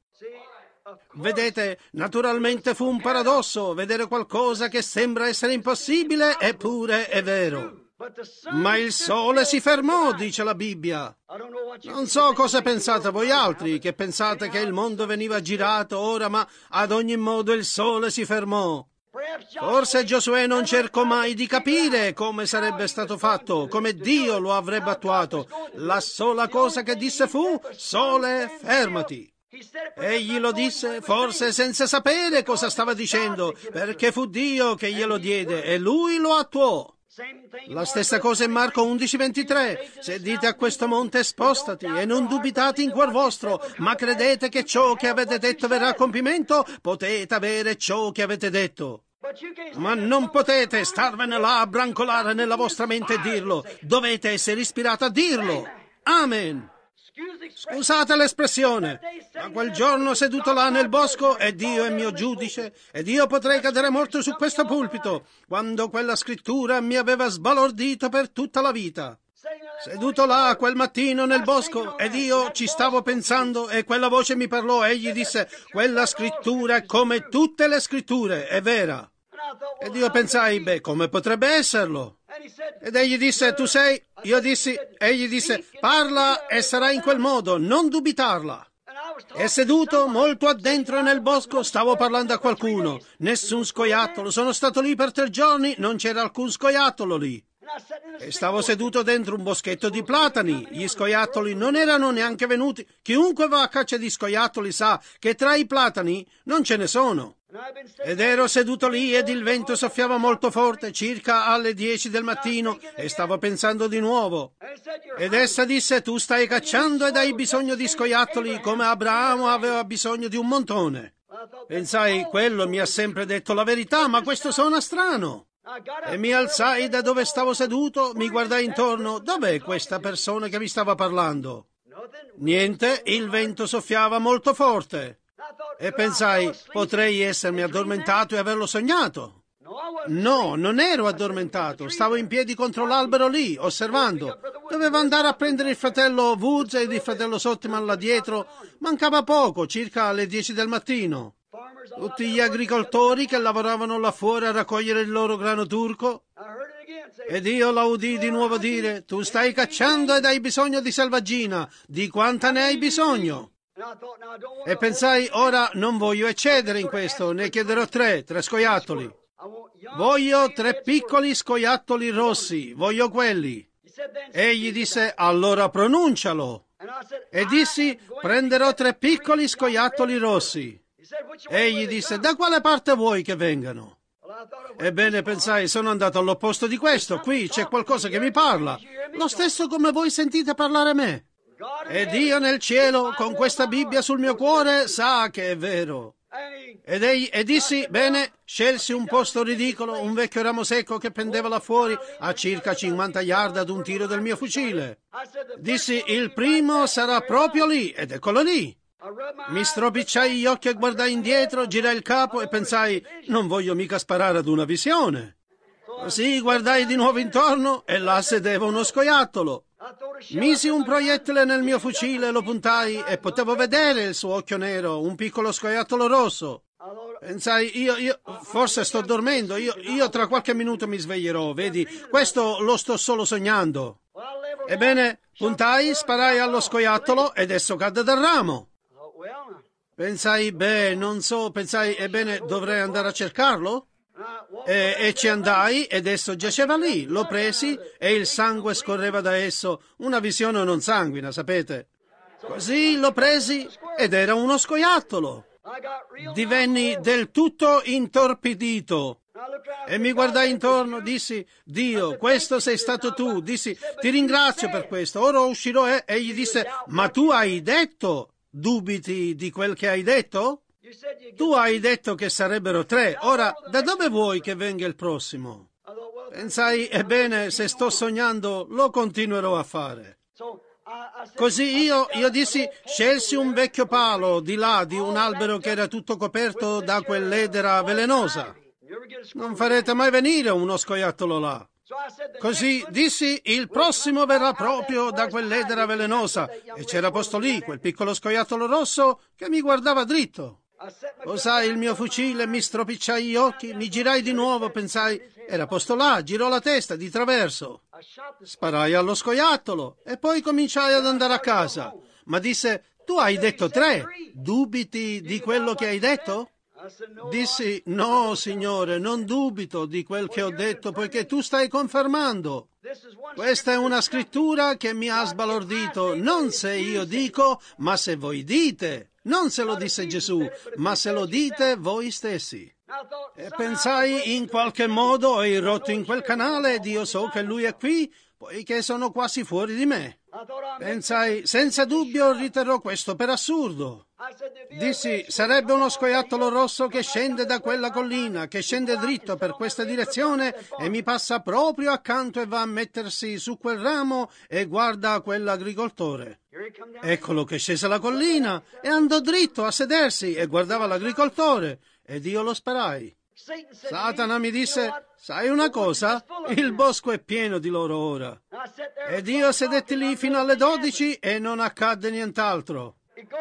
Vedete, naturalmente fu un paradosso vedere qualcosa che sembra essere impossibile, eppure è vero. Ma il sole si fermò, dice la Bibbia. Non so cosa pensate voi altri, che pensate che il mondo veniva girato ora, ma ad ogni modo il sole si fermò. Forse Giosuè non cercò mai di capire come sarebbe stato fatto, come Dio lo avrebbe attuato. La sola cosa che disse fu: Sole, fermati. Egli lo disse forse senza sapere cosa stava dicendo, perché fu Dio che glielo diede e lui lo attuò. La stessa cosa in Marco undici ventitré. Se dite a questo monte spostati e non dubitate in cuor vostro, ma credete che ciò che avete detto verrà a compimento, potete avere ciò che avete detto. Ma non potete starvene là a brancolare nella vostra mente e dirlo. Dovete essere ispirati a dirlo. Amen. Scusate l'espressione, ma quel giorno seduto là nel bosco, e Dio è mio giudice, ed io potrei cadere morto su questo pulpito, quando quella scrittura mi aveva sbalordito per tutta la vita. Seduto là quel mattino nel bosco, ed io ci stavo pensando, e quella voce mi parlò, e egli disse: quella scrittura è come tutte le scritture, è vera. Ed io pensai: beh, come potrebbe esserlo? Ed egli disse: tu sei? Io dissi, egli disse: parla e sarà in quel modo, non dubitarla. E seduto molto addentro nel bosco stavo parlando a qualcuno. Nessun scoiattolo, sono stato lì per tre giorni, non c'era alcun scoiattolo lì. E stavo seduto dentro un boschetto di platani. Gli scoiattoli non erano neanche venuti. Chiunque va a caccia di scoiattoli sa che tra i platani non ce ne sono. Ed ero seduto lì ed il vento soffiava molto forte, circa alle dieci del mattino, e stavo pensando di nuovo. Ed essa disse: tu stai cacciando ed hai bisogno di scoiattoli come Abramo aveva bisogno di un montone. Pensai, quello mi ha sempre detto la verità, ma questo suona strano. E mi alzai da dove stavo seduto, mi guardai intorno. Dov'è questa persona che mi stava parlando? Niente, il vento soffiava molto forte. E pensai, potrei essermi addormentato e averlo sognato. No, non ero addormentato, stavo in piedi contro l'albero lì, osservando. Dovevo andare a prendere il fratello Woods ed il fratello Sottiman là dietro. Mancava poco, circa alle dieci del mattino. Tutti gli agricoltori che lavoravano là fuori a raccogliere il loro grano turco. Ed io la udii di nuovo dire: tu stai cacciando ed hai bisogno di selvaggina. Di quanta ne hai bisogno? E pensai, ora non voglio eccedere in questo, ne chiederò tre, tre scoiattoli. Voglio tre piccoli scoiattoli rossi, voglio quelli. Egli disse: allora pronuncialo. E dissi: prenderò tre piccoli scoiattoli rossi. Egli disse: da quale parte vuoi che vengano? Ebbene, pensai, sono andato all'opposto di questo, qui c'è qualcosa che mi parla, lo stesso come voi sentite parlare a me. E Dio nel cielo, con questa Bibbia sul mio cuore, sa che è vero. Ed egli, e dissi, bene, scelsi un posto ridicolo, un vecchio ramo secco che pendeva là fuori a circa cinquanta yard ad un tiro del mio fucile. Dissi, il primo sarà proprio lì, ed eccolo lì. Mi stropicciai gli occhi e guardai indietro, girai il capo e pensai, non voglio mica sparare ad una visione. Così guardai di nuovo intorno e là sedeva uno scoiattolo. Misi un proiettile nel mio fucile, lo puntai e potevo vedere il suo occhio nero, un piccolo scoiattolo rosso. Pensai, io, io, forse sto dormendo, io, io tra qualche minuto mi sveglierò, vedi, questo lo sto solo sognando. Ebbene, puntai, sparai allo scoiattolo ed esso cadde dal ramo. Pensai, beh, non so, pensai, ebbene, dovrei andare a cercarlo? E, e ci andai ed esso giaceva lì, lo presi e il sangue scorreva da esso, una visione non sanguina, sapete. Così lo presi ed era uno scoiattolo. Divenni del tutto intorpidito e mi guardai intorno, dissi, Dio, questo sei stato tu, dissi, ti ringrazio per questo, ora uscirò e egli disse, ma tu hai detto, dubiti di quel che hai detto? Tu hai detto che sarebbero tre, ora da dove vuoi che venga il prossimo? Pensai, ebbene, se sto sognando lo continuerò a fare. Così io, io dissi, scelsi un vecchio palo di là di un albero che era tutto coperto da quell'edera velenosa. Non farete mai venire uno scoiattolo là. Così dissi, il prossimo verrà proprio da quell'edera velenosa, e c'era posto lì quel piccolo scoiattolo rosso che mi guardava dritto. Posai il mio fucile, mi stropicciai gli occhi, mi girai di nuovo, pensai, era posto là, girò la testa di traverso. Sparai allo scoiattolo e poi cominciai ad andare a casa. Ma disse, tu hai detto tre, dubiti di quello che hai detto? Dissi, no, signore, non dubito di quel che ho detto, poiché tu stai confermando. Questa è una scrittura che mi ha sbalordito, non se io dico, ma se voi dite. Non se lo disse Gesù, ma se lo dite voi stessi. E pensai, in qualche modo ho irrotto in quel canale ed io so che lui è qui, poiché sono quasi fuori di me. Pensai, senza dubbio riterrò questo per assurdo. Dissi, sarebbe uno scoiattolo rosso che scende da quella collina, che scende dritto per questa direzione e mi passa proprio accanto e va a mettersi su quel ramo e guarda quell'agricoltore. Eccolo che scese la collina e andò dritto a sedersi e guardava l'agricoltore ed io lo sparai. Satana mi disse, sai una cosa? Il bosco è pieno di loro ora. Ed io sedetti lì fino alle dodici e non accadde nient'altro.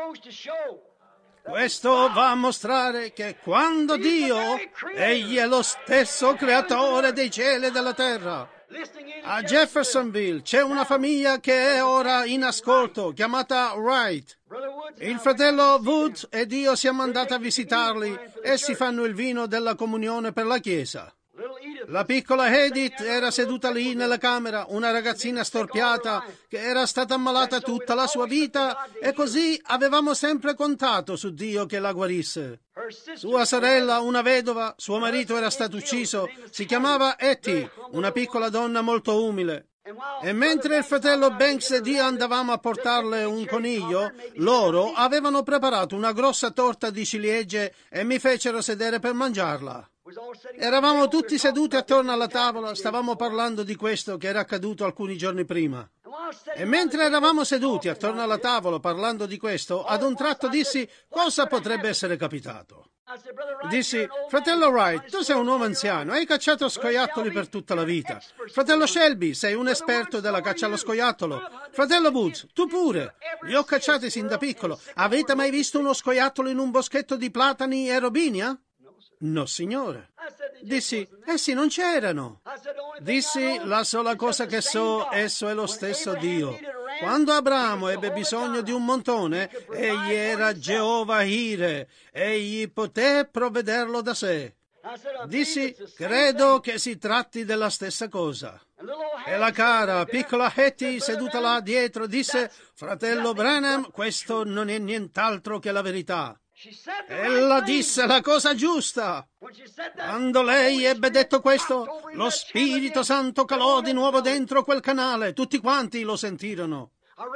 Questo va a mostrare che quando Dio, egli è lo stesso creatore dei cieli e della terra. A Jeffersonville c'è una famiglia che è ora in ascolto, chiamata Wright. Il fratello Woods ed io siamo andati a visitarli. Essi fanno il vino della comunione per la chiesa. La piccola Edith era seduta lì nella camera, una ragazzina storpiata che era stata ammalata tutta la sua vita e così avevamo sempre contato su Dio che la guarisse. Sua sorella, una vedova, suo marito era stato ucciso, si chiamava Etty, una piccola donna molto umile. E mentre il fratello Banks ed io andavamo a portarle un coniglio, loro avevano preparato una grossa torta di ciliegie e mi fecero sedere per mangiarla. Eravamo tutti seduti attorno alla tavola, stavamo parlando di questo che era accaduto alcuni giorni prima. E mentre eravamo seduti attorno alla tavola parlando di questo, ad un tratto dissi: cosa potrebbe essere capitato? Dissi: fratello Wright, tu sei un uomo anziano, hai cacciato scoiattoli per tutta la vita. Fratello Shelby, sei un esperto della caccia allo scoiattolo. Fratello Woods, tu pure. Li ho cacciati sin da piccolo. Avete mai visto uno scoiattolo in un boschetto di platani e robinia? No, signore. Dissi: essi non c'erano. Dissi: la sola cosa che so, esso è lo stesso Dio. Quando Abramo ebbe bisogno di un montone, egli era Geova Ire, egli poté provvederlo da sé. Dissi: credo che si tratti della stessa cosa. E la cara, piccola Hetty, seduta là dietro, disse: fratello Branham, questo non è nient'altro che la verità. Ella disse la cosa giusta. Quando lei ebbe detto questo, lo Spirito Santo calò di nuovo dentro quel canale. Tutti quanti lo sentirono.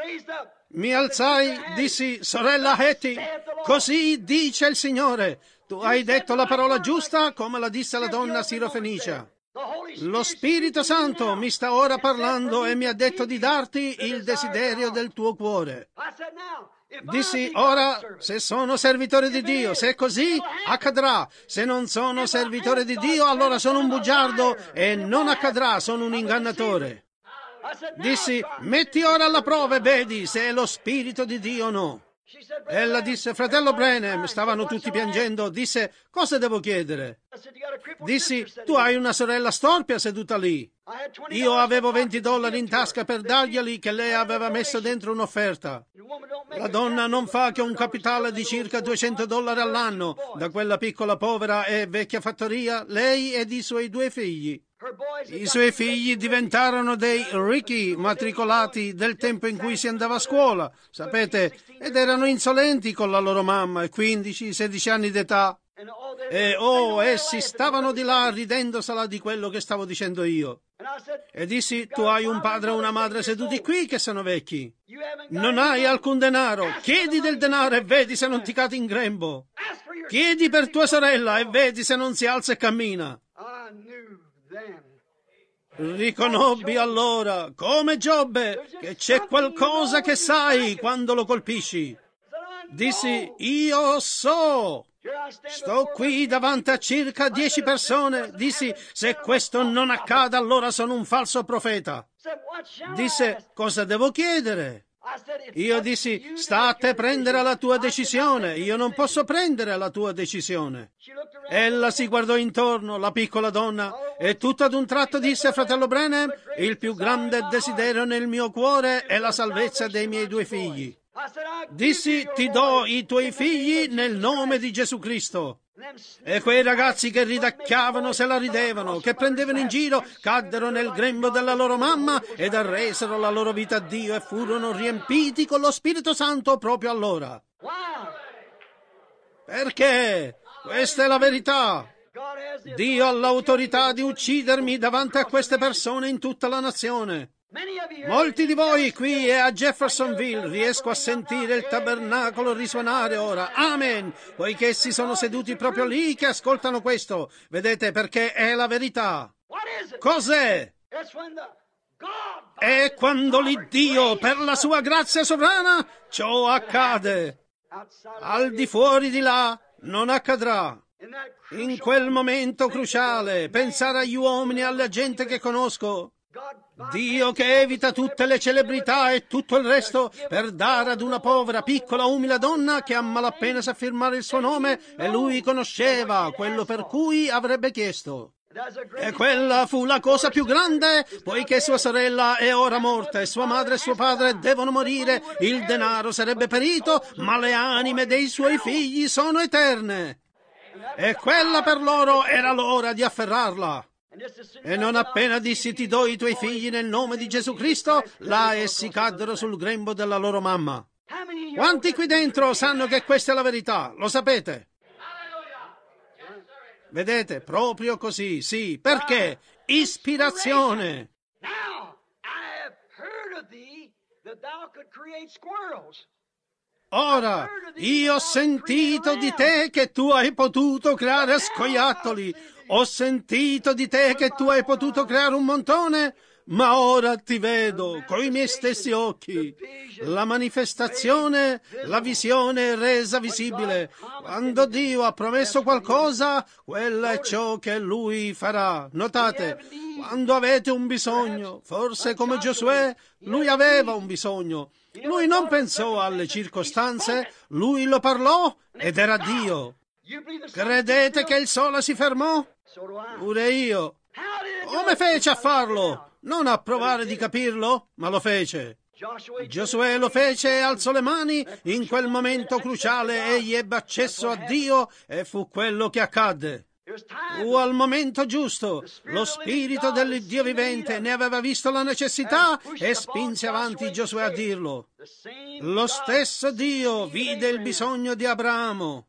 Mi alzai, dissi: sorella Hetty, così dice il Signore. Tu hai detto la parola giusta, come la disse la donna sirofenicia. Lo Spirito Santo mi sta ora parlando e mi ha detto di darti il desiderio del tuo cuore. Dissi: ora, se sono servitore di Dio, se è così, accadrà. Se non sono servitore di Dio, allora sono un bugiardo e non accadrà, sono un ingannatore. Dissi: metti ora alla prova e vedi se è lo Spirito di Dio o no. Ella disse: fratello Branham, stavano tutti piangendo, disse: cosa devo chiedere? Dissi: tu hai una sorella storpia seduta lì. Io avevo venti dollari in tasca per darglieli che lei aveva messo dentro un'offerta. La donna non fa che un capitale di circa duecento dollari all'anno da quella piccola povera e vecchia fattoria, lei ed i suoi due figli. I suoi figli diventarono dei ricchi matricolati del tempo in cui si andava a scuola, sapete, ed erano insolenti con la loro mamma, quindici sedici anni d'età. E oh, essi stavano di là ridendosela di quello che stavo dicendo io. E dissi: tu hai un padre e una madre seduti qui che sono vecchi. Non hai alcun denaro. Chiedi del denaro e vedi se non ti cade in grembo. Chiedi per tua sorella e vedi se non si alza e cammina. Riconobbi allora, come Giobbe, che c'è qualcosa che sai quando lo colpisci. Dissi: io so. Sto qui davanti a circa dieci persone. Dissi: se questo non accada, allora sono un falso profeta. Disse: cosa devo chiedere? Io dissi: sta a te prendere la tua decisione. Io non posso prendere la tua decisione. Ella si guardò intorno, la piccola donna, e tutto ad un tratto disse: fratello Branham, il più grande desiderio nel mio cuore è la salvezza dei miei due figli. Dissi: ti do i tuoi figli nel nome di Gesù Cristo. E quei ragazzi che ridacchiavano se la ridevano, che prendevano in giro, caddero nel grembo della loro mamma ed arresero la loro vita a Dio e furono riempiti con lo Spirito Santo proprio allora. Perché? Questa è la verità. Dio ha l'autorità di uccidermi davanti a queste persone in tutta la nazione. Molti di voi qui e a Jeffersonville riesco a sentire il tabernacolo risuonare ora. Amen! Poiché essi sono seduti proprio lì che ascoltano questo. Vedete, perché è la verità. Cos'è? È quando l'Iddio, per la sua grazia sovrana, ciò accade. Al di fuori di là non accadrà. In quel momento cruciale, pensare agli uomini e alla gente che conosco. Dio che evita tutte le celebrità e tutto il resto per dare ad una povera, piccola, umile donna che a malapena sa firmare il suo nome e lui conosceva quello per cui avrebbe chiesto. E quella fu la cosa più grande, poiché sua sorella è ora morta e sua madre e suo padre devono morire, il denaro sarebbe perito, ma le anime dei suoi figli sono eterne. E quella per loro era l'ora di afferrarla. E non appena dissi ti do i tuoi figli nel nome di Gesù Cristo, là essi caddero sul grembo della loro mamma. Quanti qui dentro sanno che questa è la verità? Lo sapete? Vedete, proprio così, sì. Perché? Ispirazione. Ora, io ho sentito di te che tu hai potuto creare scoiattoli, ho sentito di te che tu hai potuto creare un montone, ma ora ti vedo coi miei stessi occhi. La manifestazione, la visione è resa visibile. Quando Dio ha promesso qualcosa, quello è ciò che Lui farà. Notate, quando avete un bisogno, forse come Giosuè, lui aveva un bisogno. Lui non pensò alle circostanze, lui lo parlò ed era Dio. Credete che il sole si fermò? Pure io. Come fece a farlo? Non a provare di capirlo, ma lo fece. Giosuè lo fece e alzò le mani. In quel momento cruciale egli ebbe accesso a Dio e fu quello che accadde. Fu al momento giusto. Lo spirito dell'Iddio vivente ne aveva visto la necessità e spinse avanti Giosuè a dirlo. Lo stesso Dio vide il bisogno di Abramo.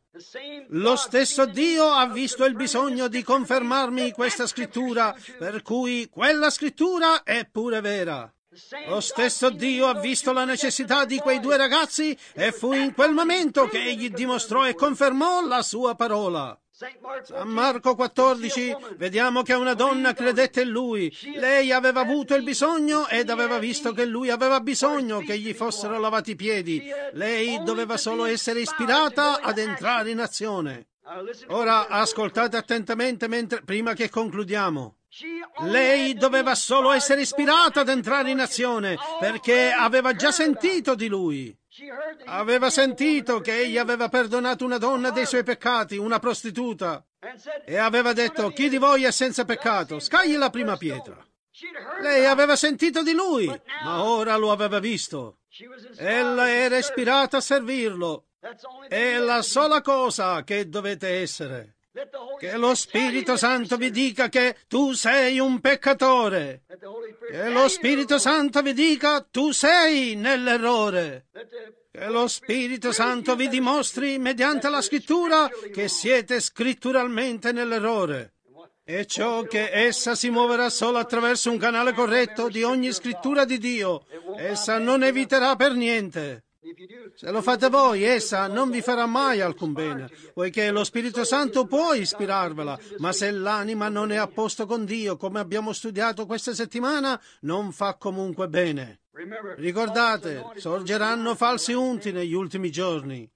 Lo stesso Dio ha visto il bisogno di confermarmi questa scrittura, per cui quella scrittura è pure vera. Lo stesso Dio ha visto la necessità di quei due ragazzi e fu in quel momento che egli dimostrò e confermò la sua parola. San Marco quattordici, vediamo che una donna credette in lui. Lei aveva avuto il bisogno ed aveva visto che lui aveva bisogno che gli fossero lavati i piedi. Lei doveva solo essere ispirata ad entrare in azione. Ora ascoltate attentamente mentre, prima che concludiamo. Lei doveva solo essere ispirata ad entrare in azione perché aveva già sentito di lui. Aveva sentito che egli aveva perdonato una donna dei suoi peccati, una prostituta, e aveva detto: chi di voi è senza peccato? Scagli la prima pietra. Lei aveva sentito di lui, ma ora lo aveva visto. Ella era ispirata a servirlo. È la sola cosa che dovete essere. Che lo Spirito Santo vi dica che tu sei un peccatore. Che lo Spirito Santo vi dica tu sei nell'errore. Che lo Spirito Santo vi dimostri mediante la scrittura che siete scritturalmente nell'errore. E ciò che essa si muoverà solo attraverso un canale corretto di ogni scrittura di Dio. Essa non eviterà per niente. Se lo fate voi, essa non vi farà mai alcun bene, poiché lo Spirito Santo può ispirarvela, ma se l'anima non è a posto con Dio, come abbiamo studiato questa settimana, non fa comunque bene. Ricordate, sorgeranno falsi unti negli ultimi giorni.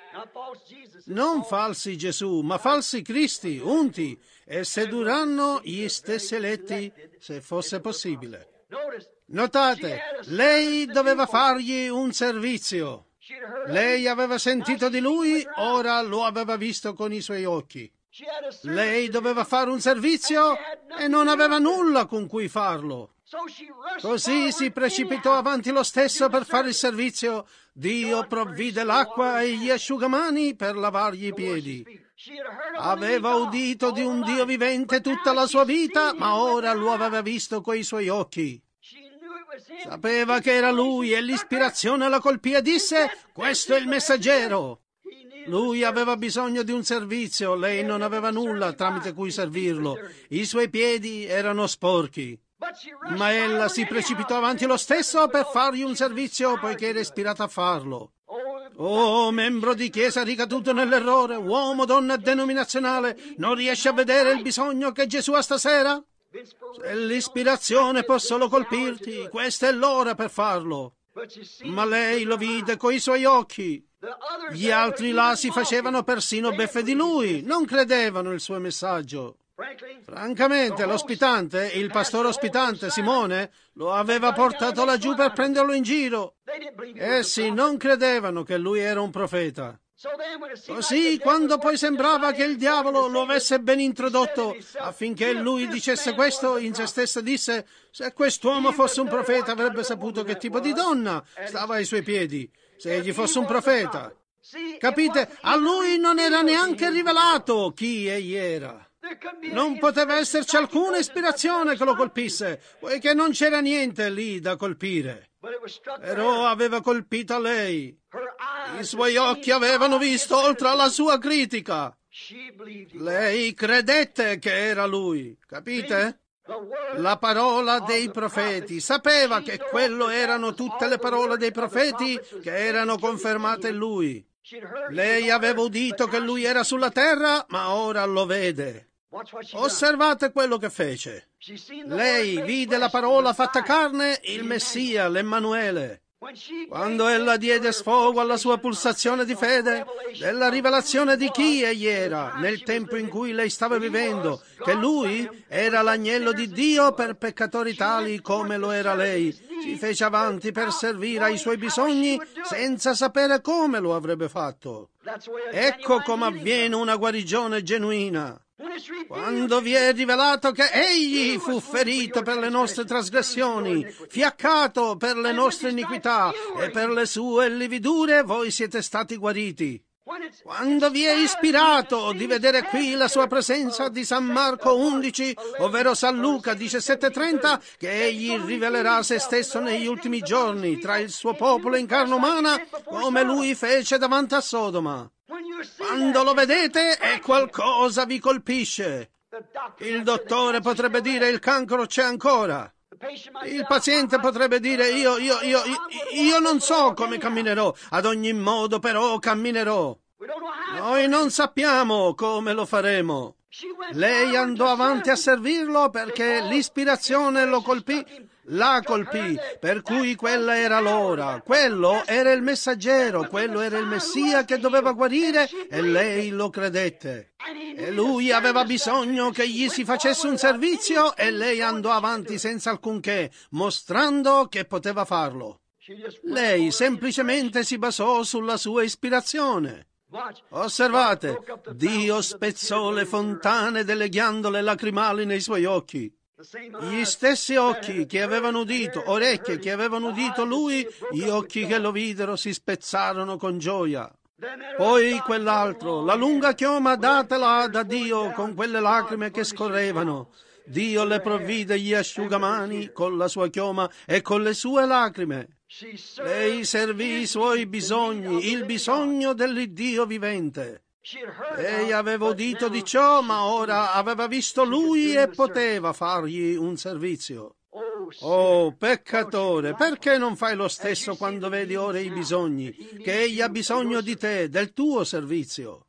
Non falsi Gesù, ma falsi Cristi, unti, e sedurranno gli stessi eletti, se fosse possibile. Notate, lei doveva fargli un servizio. Lei aveva sentito di lui, ora lo aveva visto con i suoi occhi. Lei doveva fare un servizio e non aveva nulla con cui farlo. Così si precipitò avanti lo stesso per fare il servizio. Dio provvide l'acqua e gli asciugamani per lavargli i piedi. Aveva udito di un Dio vivente tutta la sua vita, ma ora lo aveva visto coi suoi occhi. Sapeva che era lui e l'ispirazione la colpì e disse: questo è il messaggero. Lui aveva bisogno di un servizio, lei non aveva nulla tramite cui servirlo. I suoi piedi erano sporchi. Ma ella si precipitò avanti lo stesso per fargli un servizio poiché era ispirata a farlo. Oh, membro di chiesa ricaduto nell'errore, uomo, donna denominazionale, non riesci a vedere il bisogno che Gesù ha stasera? Se l'ispirazione può solo colpirti, questa è l'ora per farlo. Ma lei lo vide coi suoi occhi. Gli altri là si facevano persino beffe di lui, non credevano il suo messaggio. Francamente, l'ospitante, il pastore ospitante, Simone, lo aveva portato laggiù per prenderlo in giro. Essi non credevano che lui era un profeta. Così, quando poi sembrava che il diavolo lo avesse ben introdotto affinché lui dicesse questo, in se stessa disse: se quest'uomo fosse un profeta avrebbe saputo che tipo di donna stava ai suoi piedi, se egli fosse un profeta. Capite? A lui non era neanche rivelato chi egli era. Non poteva esserci alcuna ispirazione che lo colpisse, poiché non c'era niente lì da colpire. Però aveva colpito lei. I suoi occhi avevano visto oltre alla sua critica. Lei credette che era lui, capite? La parola dei profeti. Sapeva che quello erano tutte le parole dei profeti che erano confermate in lui. Lei aveva udito che lui era sulla terra, ma ora lo vede. Osservate quello che fece. Lei vide la parola fatta carne, il Messia, l'Emmanuele. Quando ella diede sfogo alla sua pulsazione di fede, della rivelazione di chi egli era, nel tempo in cui lei stava vivendo, che lui era l'agnello di Dio per peccatori tali come lo era lei, si fece avanti per servire ai suoi bisogni senza sapere come lo avrebbe fatto. Ecco come avviene una guarigione genuina. Quando vi è rivelato che egli fu ferito per le nostre trasgressioni, fiaccato per le nostre iniquità e per le sue lividure voi siete stati guariti. Quando vi è ispirato di vedere qui la sua presenza di San Marco undici, ovvero San Luca diciassette trenta, che egli rivelerà se stesso negli ultimi giorni tra il suo popolo in carne umana, come lui fece davanti a Sodoma. Quando lo vedete e qualcosa vi colpisce. Il dottore potrebbe dire il cancro c'è ancora. Il paziente potrebbe dire io, io, io, io, io non so come camminerò, ad ogni modo però camminerò. Noi non sappiamo come lo faremo. Lei andò avanti a servirlo perché l'ispirazione lo colpì, la colpì, per cui quella era l'ora, quello era il messaggero, quello era il Messia che doveva guarire e lei lo credette. E lui aveva bisogno che gli si facesse un servizio e lei andò avanti senza alcunché, mostrando che poteva farlo. Lei semplicemente si basò sulla sua ispirazione. Osservate, Dio spezzò le fontane delle ghiandole lacrimali nei suoi occhi. Gli stessi occhi che avevano udito, orecchie che avevano udito lui, gli occhi che lo videro si spezzarono con gioia. Poi quell'altro, la lunga chioma datela da Dio con quelle lacrime che scorrevano. Dio le provvide gli asciugamani con la sua chioma e con le sue lacrime. Lei servì i suoi bisogni, il bisogno dell'Iddio vivente. Lei aveva udito di ciò, ma ora aveva visto lui e poteva fargli un servizio. Oh, peccatore, perché non fai lo stesso quando vedi ora i bisogni, che egli ha bisogno di te, del tuo servizio?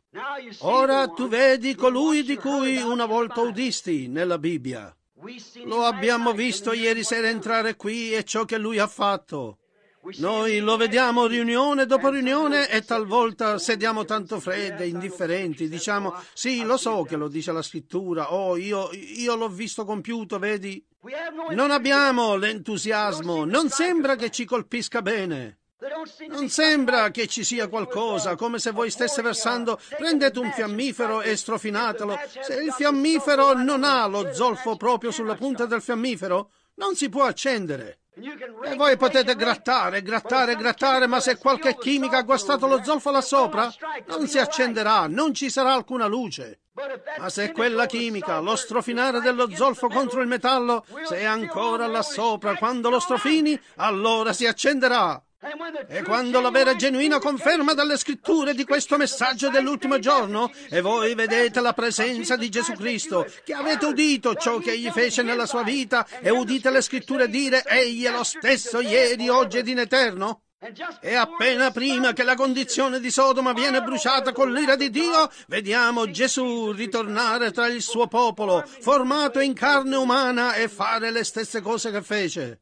Ora tu vedi colui di cui una volta udisti nella Bibbia. Lo abbiamo visto ieri sera entrare qui e ciò che lui ha fatto. Noi lo vediamo riunione dopo riunione e talvolta sediamo tanto fredde, indifferenti, diciamo, sì, lo so che lo dice la scrittura, oh, io, io l'ho visto compiuto, vedi? Non abbiamo l'entusiasmo, non sembra che ci colpisca bene. Non sembra che ci sia qualcosa, come se voi stesse versando, prendete un fiammifero e strofinatelo. Se il fiammifero non ha lo zolfo proprio sulla punta del fiammifero, non si può accendere. E voi potete grattare, grattare, grattare, ma se qualche chimica ha guastato lo zolfo là sopra, non si accenderà, non ci sarà alcuna luce. Ma se quella chimica, lo strofinare dello zolfo contro il metallo, se è ancora là sopra quando lo strofini, allora si accenderà. E quando la vera e genuina conferma dalle scritture di questo messaggio dell'ultimo giorno, e voi vedete la presenza di Gesù Cristo, che avete udito ciò che egli fece nella sua vita e udite le scritture dire egli è lo stesso ieri, oggi ed in eterno, e appena prima che la condizione di Sodoma viene bruciata con l'ira di Dio, vediamo Gesù ritornare tra il suo popolo, formato in carne umana, e fare le stesse cose che fece.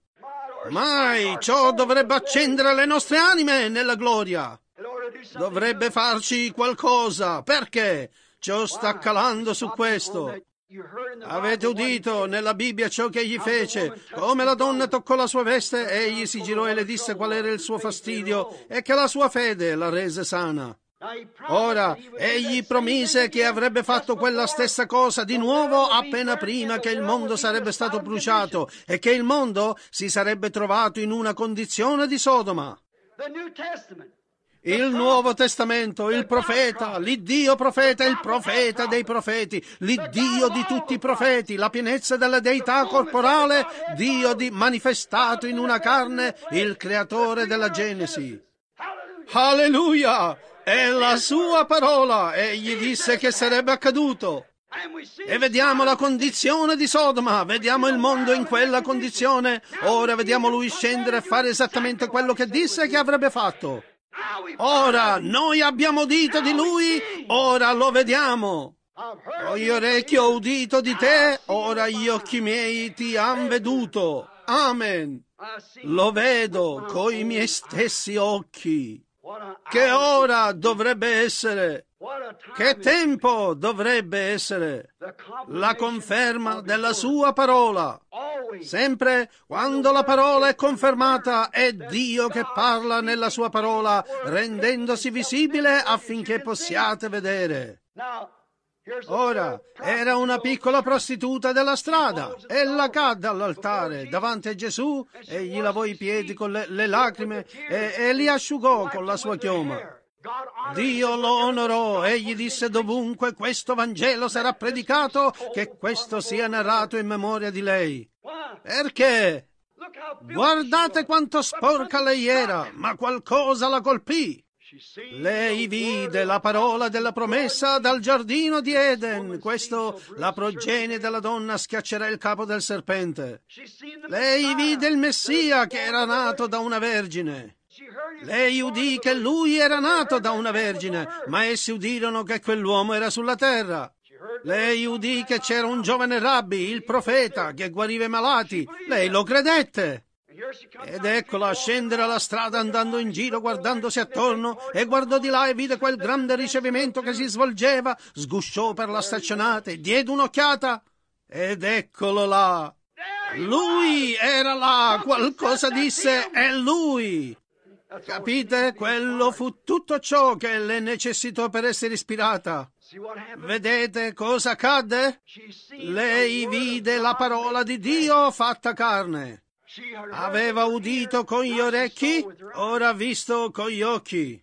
Mai ciò dovrebbe accendere le nostre anime nella gloria. Dovrebbe farci qualcosa. Perché? Ciò sta calando su questo. Avete udito nella Bibbia ciò che egli fece, come la donna toccò la sua veste, egli si girò e le disse qual era il suo fastidio e che la sua fede la rese sana. Ora, egli promise che avrebbe fatto quella stessa cosa di nuovo appena prima che il mondo sarebbe stato bruciato e che il mondo si sarebbe trovato in una condizione di Sodoma. il Nuovo Testamento, il profeta, l'Iddio profeta, il profeta dei profeti, l'Iddio di tutti i profeti, la pienezza della deità corporale, Dio di manifestato in una carne, il creatore della Genesi. Alleluia! È la sua parola, egli disse che sarebbe accaduto. E vediamo la condizione di Sodoma, vediamo il mondo in quella condizione, ora vediamo lui scendere e fare esattamente quello che disse che avrebbe fatto. Ora noi abbiamo udito di lui, ora lo vediamo. Con gli orecchi ho udito di te, ora gli occhi miei ti han veduto. Amen. Lo vedo coi miei stessi occhi. Che ora dovrebbe essere? Che tempo dovrebbe essere? La conferma della sua parola. Sempre quando la parola è confermata è Dio che parla nella sua parola, rendendosi visibile affinché possiate vedere. Ora, era una piccola prostituta della strada. Ella cadde all'altare davanti a Gesù e gli lavò i piedi con le, le lacrime e, e li asciugò con la sua chioma. Dio lo onorò e gli disse dovunque questo Vangelo sarà predicato che questo sia narrato in memoria di lei. Perché? Guardate quanto sporca lei era, ma qualcosa la colpì. Lei vide la parola della promessa dal giardino di Eden. Questo, la progenie della donna schiaccerà il capo del serpente. Lei vide il Messia che era nato da una vergine. Lei udì che lui era nato da una vergine, ma essi udirono che quell'uomo era sulla terra. Lei udì che c'era un giovane rabbi, il profeta, che guariva i malati. Lei lo credette. Ed eccola scendere alla strada andando in giro guardandosi attorno e guardò di là e vide quel grande ricevimento che si svolgeva, sgusciò per la staccionata e diede un'occhiata ed eccolo là. Lui era là, qualcosa disse, è lui. Capite? Quello fu tutto ciò che le necessitò per essere ispirata. Vedete cosa accadde? Lei vide la parola di Dio fatta carne. Aveva udito con gli orecchi, ora ha visto con gli occhi.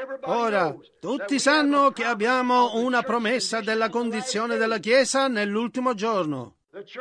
Ora, tutti sanno che abbiamo una promessa della condizione della Chiesa nell'ultimo giorno.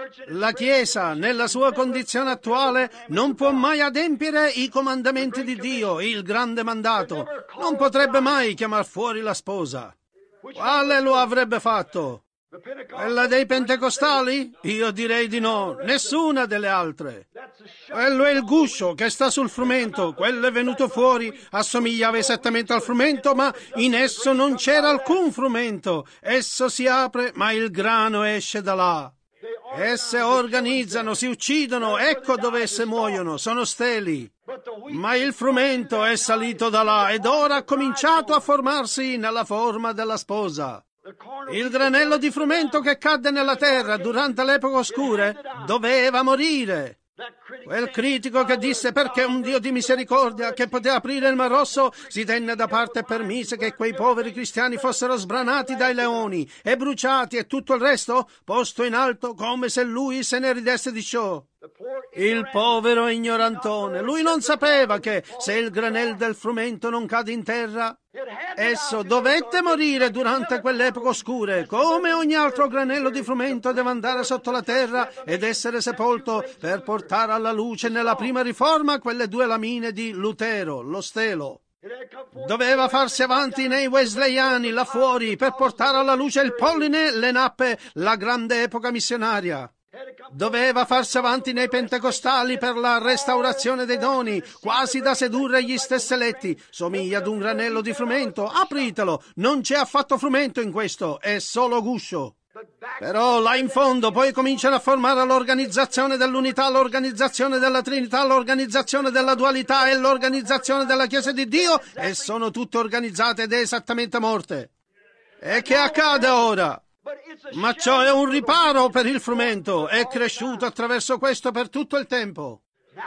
La Chiesa, nella sua condizione attuale, non può mai adempiere i comandamenti di Dio, il grande mandato. Non potrebbe mai chiamar fuori la sposa. Quale lo avrebbe fatto? Quella dei pentecostali? Io direi di no, nessuna delle altre. Quello è il guscio che sta sul frumento, quello è venuto fuori, assomigliava esattamente al frumento, ma in esso non c'era alcun frumento. Esso si apre, ma il grano esce da là. Esse organizzano, si uccidono, ecco dove esse muoiono, sono steli. Ma il frumento è salito da là ed ora ha cominciato a formarsi nella forma della sposa. Il granello di frumento che cadde nella terra durante l'epoca oscura doveva morire. Quel critico che disse perché un Dio di misericordia che poteva aprire il Mar Rosso si tenne da parte e permise che quei poveri cristiani fossero sbranati dai leoni e bruciati e tutto il resto posto in alto come se lui se ne ridesse di ciò. Il povero ignorantone, lui non sapeva che se il granello del frumento non cade in terra, esso dovette morire durante quell'epoca oscura, come ogni altro granello di frumento deve andare sotto la terra ed essere sepolto per portare alla luce nella prima riforma quelle due lamine di Lutero, lo stelo. Doveva farsi avanti nei wesleyani là fuori per portare alla luce il polline, le nappe, la grande epoca missionaria. Doveva farsi avanti nei pentecostali per la restaurazione dei doni, quasi da sedurre gli stessi eletti. Somiglia ad un granello di frumento. Apritelo, non c'è affatto frumento in questo, è solo guscio. Però là in fondo poi cominciano a formare l'organizzazione dell'unità, l'organizzazione della Trinità, l'organizzazione della dualità e l'organizzazione della Chiesa di Dio, e sono tutte organizzate ed esattamente morte. E che accade ora? Ma ciò è un riparo per il frumento, è cresciuto attraverso questo per tutto il tempo.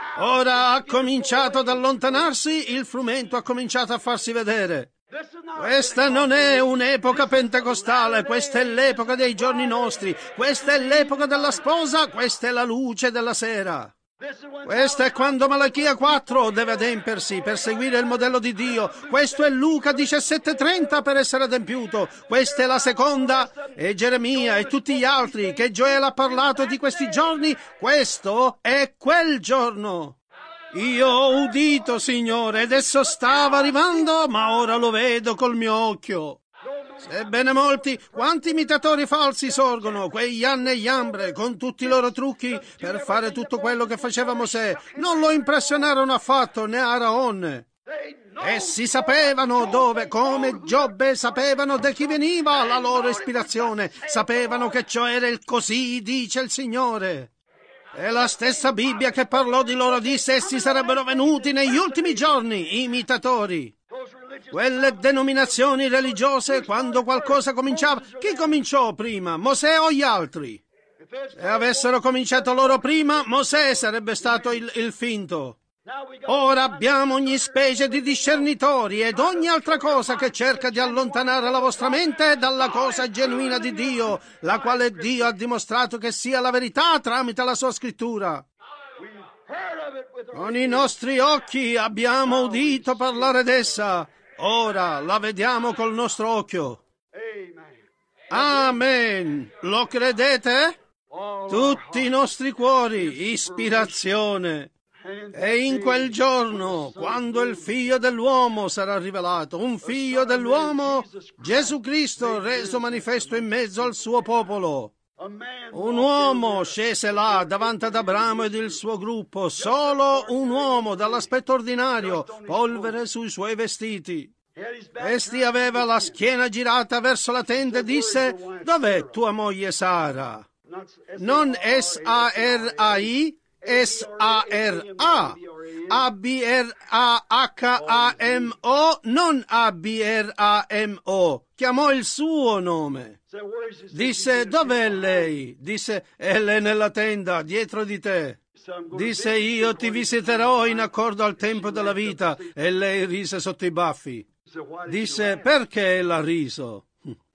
Ora ha cominciato ad allontanarsi, il frumento ha cominciato a farsi vedere. Questa non è un'epoca pentecostale, questa è l'epoca dei giorni nostri, questa è l'epoca della sposa, questa è la luce della sera. Questo è quando Malachia quattro deve adempersi per seguire il modello di Dio. Questo è Luca diciassette trenta per essere adempiuto. Questa è la seconda. E Geremia e tutti gli altri che Gioele ha parlato di questi giorni. Questo è quel giorno. Io ho udito, Signore, ed esso stava arrivando, ma ora lo vedo col mio occhio. Sebbene molti, quanti imitatori falsi sorgono, quei Janne e Jambre, con tutti i loro trucchi per fare tutto quello che faceva Mosè, non lo impressionarono affatto, né Araonne. Essi sapevano dove, come Giobbe, sapevano da chi veniva la loro ispirazione, sapevano che ciò era il così dice il Signore. E la stessa Bibbia che parlò di loro disse, essi sarebbero venuti negli ultimi giorni, imitatori. Quelle denominazioni religiose, quando qualcosa cominciava, chi cominciò prima, Mosè o gli altri? Se avessero cominciato loro prima, Mosè sarebbe stato il, il finto. Ora abbiamo ogni specie di discernitori ed ogni altra cosa che cerca di allontanare la vostra mente dalla cosa genuina di Dio, la quale Dio ha dimostrato che sia la verità tramite la sua scrittura. Con i nostri occhi abbiamo udito parlare d'essa, ora la vediamo col nostro occhio. Amen. Lo credete? Tutti i nostri cuori, ispirazione. E in quel giorno, quando il Figlio dell'uomo sarà rivelato, un Figlio dell'uomo, Gesù Cristo reso manifesto in mezzo al suo popolo. Un uomo scese là davanti ad Abramo ed il suo gruppo, solo un uomo dall'aspetto ordinario, polvere sui suoi vestiti. Esti aveva la schiena girata verso la tenda e disse, dov'è tua moglie Sara? Non S A R A I, S A R A, A B R A H A M O, non A B R A M O, chiamò il suo nome. Disse, dov'è lei? Disse, è lei nella tenda, dietro di te. Disse, io ti visiterò in accordo al tempo della vita, e lei rise sotto i baffi. Disse, perché l'ha riso?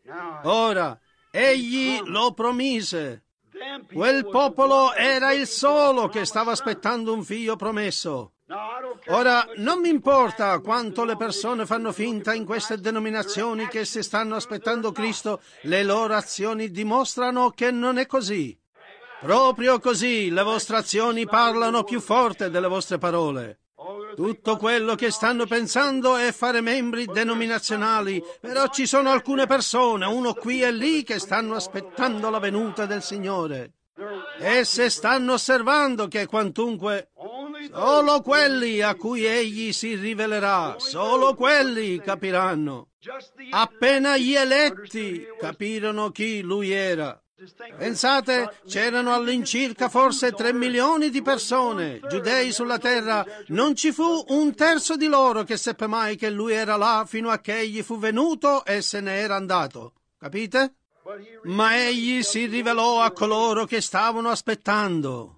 Ora, egli lo promise. Quel popolo era il solo che stava aspettando un figlio promesso. Ora, non mi importa quanto le persone fanno finta in queste denominazioni che si stanno aspettando Cristo, le loro azioni dimostrano che non è così. Proprio così, le vostre azioni parlano più forte delle vostre parole. Tutto quello che stanno pensando è fare membri denominazionali, però ci sono alcune persone, uno qui e lì, che stanno aspettando la venuta del Signore. Esse stanno osservando che quantunque solo quelli a cui egli si rivelerà, solo quelli capiranno. Appena gli eletti capirono chi lui era. Pensate, c'erano all'incirca forse tre milioni di persone, giudei sulla terra, non ci fu un terzo di loro che seppe mai che lui era là fino a che egli fu venuto e se ne era andato. Capite? Ma egli si rivelò a coloro che stavano aspettando.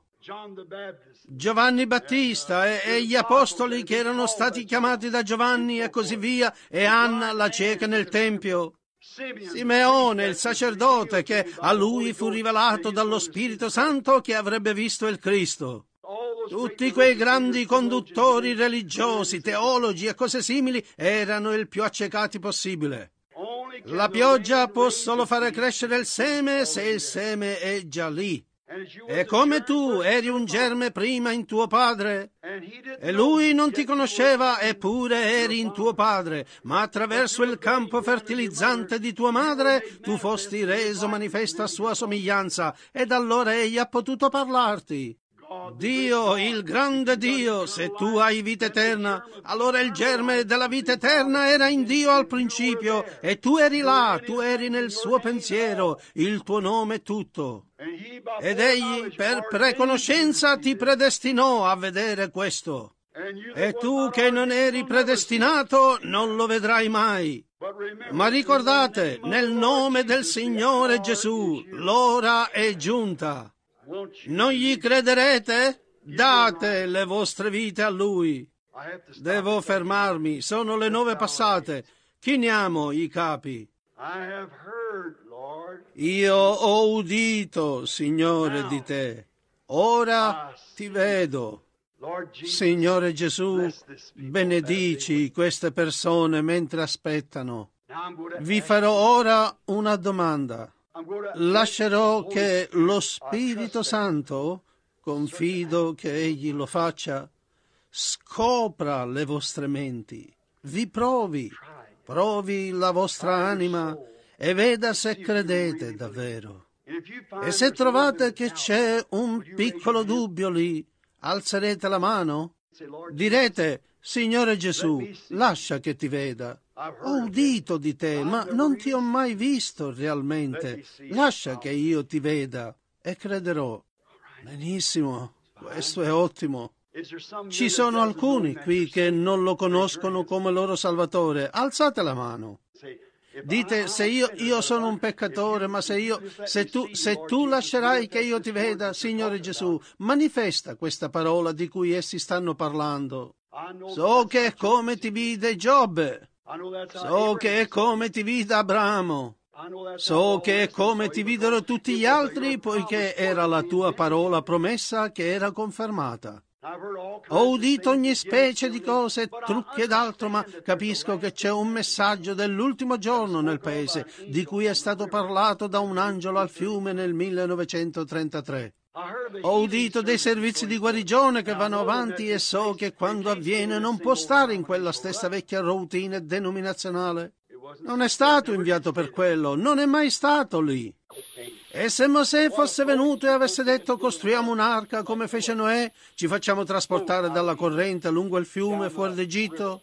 Giovanni Battista e, e gli apostoli che erano stati chiamati da Giovanni e così via, e Anna la cieca nel Tempio. Simeone, il sacerdote, che a lui fu rivelato dallo Spirito Santo che avrebbe visto il Cristo. Tutti quei grandi conduttori religiosi, teologi e cose simili erano il più accecati possibile. La pioggia può solo fare crescere il seme se il seme è già lì. E come tu eri un germe prima in tuo padre, e lui non ti conosceva, eppure eri in tuo padre, ma attraverso il campo fertilizzante di tua madre tu fosti reso manifesto a sua somiglianza, ed allora egli ha potuto parlarti. Dio, il grande Dio, se tu hai vita eterna, allora il germe della vita eterna era in Dio al principio, e tu eri là, tu eri nel suo pensiero, il tuo nome tutto. Ed egli per preconoscenza ti predestinò a vedere questo. E tu che non eri predestinato non lo vedrai mai. Ma ricordate, nel nome del Signore Gesù, l'ora è giunta. Non gli crederete? Date le vostre vite a Lui. Devo fermarmi, sono le nove passate. Chiniamo i capi. Io ho udito, Signore, di te. Ora ti vedo. Signore Gesù, benedici queste persone mentre aspettano. Vi farò ora una domanda. Lascerò che lo Spirito Santo, confido che Egli lo faccia, scopra le vostre menti, vi provi, provi la vostra anima e veda se credete davvero. E se trovate che c'è un piccolo dubbio lì, alzerete la mano? Direte: Signore Gesù, lascia che ti veda. Ho udito di te, ma non ti ho mai visto realmente. Lascia che io ti veda e crederò. Benissimo, questo è ottimo. Ci sono alcuni qui che non lo conoscono come loro Salvatore. Alzate la mano. Dite: se io, io sono un peccatore, ma se io, se tu, se tu lascerai che io ti veda, Signore Gesù, manifesta questa parola di cui essi stanno parlando. So che è come ti vide Giobbe. So che è come ti vide Abramo. So che è come ti videro tutti gli altri, poiché era la tua parola promessa che era confermata. Ho udito ogni specie di cose, trucchi ed altro, ma capisco che c'è un messaggio dell'ultimo giorno nel paese, di cui è stato parlato da un angelo al fiume nel millenovecentotrentatré. Ho udito dei servizi di guarigione che vanno avanti e so che quando avviene non può stare in quella stessa vecchia routine denominazionale. Non è stato inviato per quello, non è mai stato lì. E se Mosè fosse venuto e avesse detto: costruiamo un'arca come fece Noè, ci facciamo trasportare dalla corrente lungo il fiume fuori d'Egitto?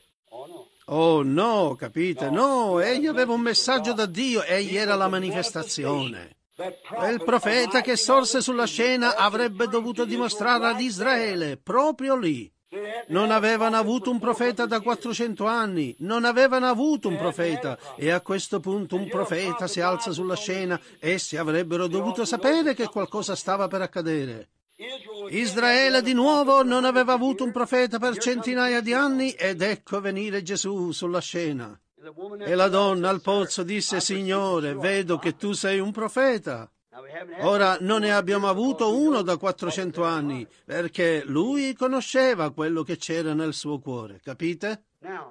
Oh no, capite? No, egli aveva un messaggio da Dio, egli era la manifestazione. Quel profeta che sorse sulla scena avrebbe dovuto dimostrare ad Israele, proprio lì. Non avevano avuto un profeta da quattrocento anni, non avevano avuto un profeta, e a questo punto un profeta si alza sulla scena. Essi avrebbero dovuto sapere che qualcosa stava per accadere. Israele di nuovo non aveva avuto un profeta per centinaia di anni, ed ecco venire Gesù sulla scena. E la donna al pozzo disse: Signore, vedo che tu sei un profeta. Ora non ne abbiamo avuto uno da quattrocento anni, perché lui conosceva quello che c'era nel suo cuore, capite?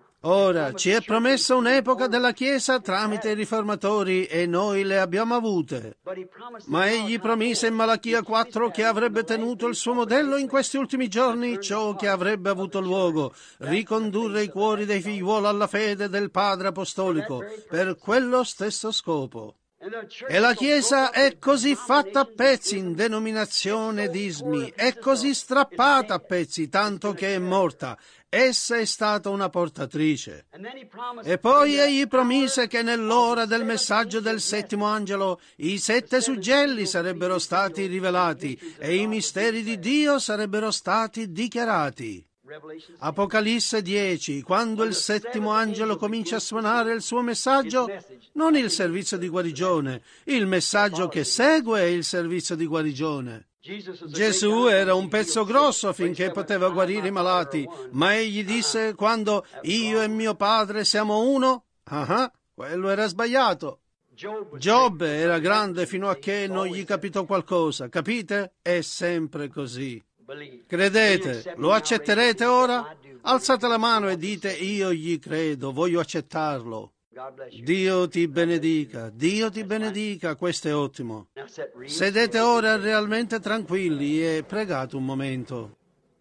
Ora ci è promessa un'epoca della Chiesa tramite i riformatori e noi le abbiamo avute. Ma egli promise in Malachia quattro che avrebbe tenuto il suo modello in questi ultimi giorni, ciò che avrebbe avuto luogo: ricondurre i cuori dei figliuoli alla fede del Padre Apostolico, per quello stesso scopo. E la Chiesa è così fatta a pezzi in denominazione ed ismi, è così strappata a pezzi, tanto che è morta. Essa è stata una portatrice. E poi egli promise che nell'ora del messaggio del settimo angelo i sette suggelli sarebbero stati rivelati e i misteri di Dio sarebbero stati dichiarati. Apocalisse dieci, quando il settimo angelo comincia a suonare il suo messaggio, non il servizio di guarigione, il messaggio che segue è il servizio di guarigione. Gesù era un pezzo grosso finché poteva guarire i malati, ma egli disse: quando io e mio Padre siamo uno, ah, quello era sbagliato. Giobbe era grande fino a che non gli capitò qualcosa, capite? È sempre così. Credete, lo accetterete ora? Alzate la mano e dite: io gli credo, voglio accettarlo. Dio ti benedica, Dio ti benedica, questo è ottimo. Sedete ora realmente tranquilli e pregate un momento.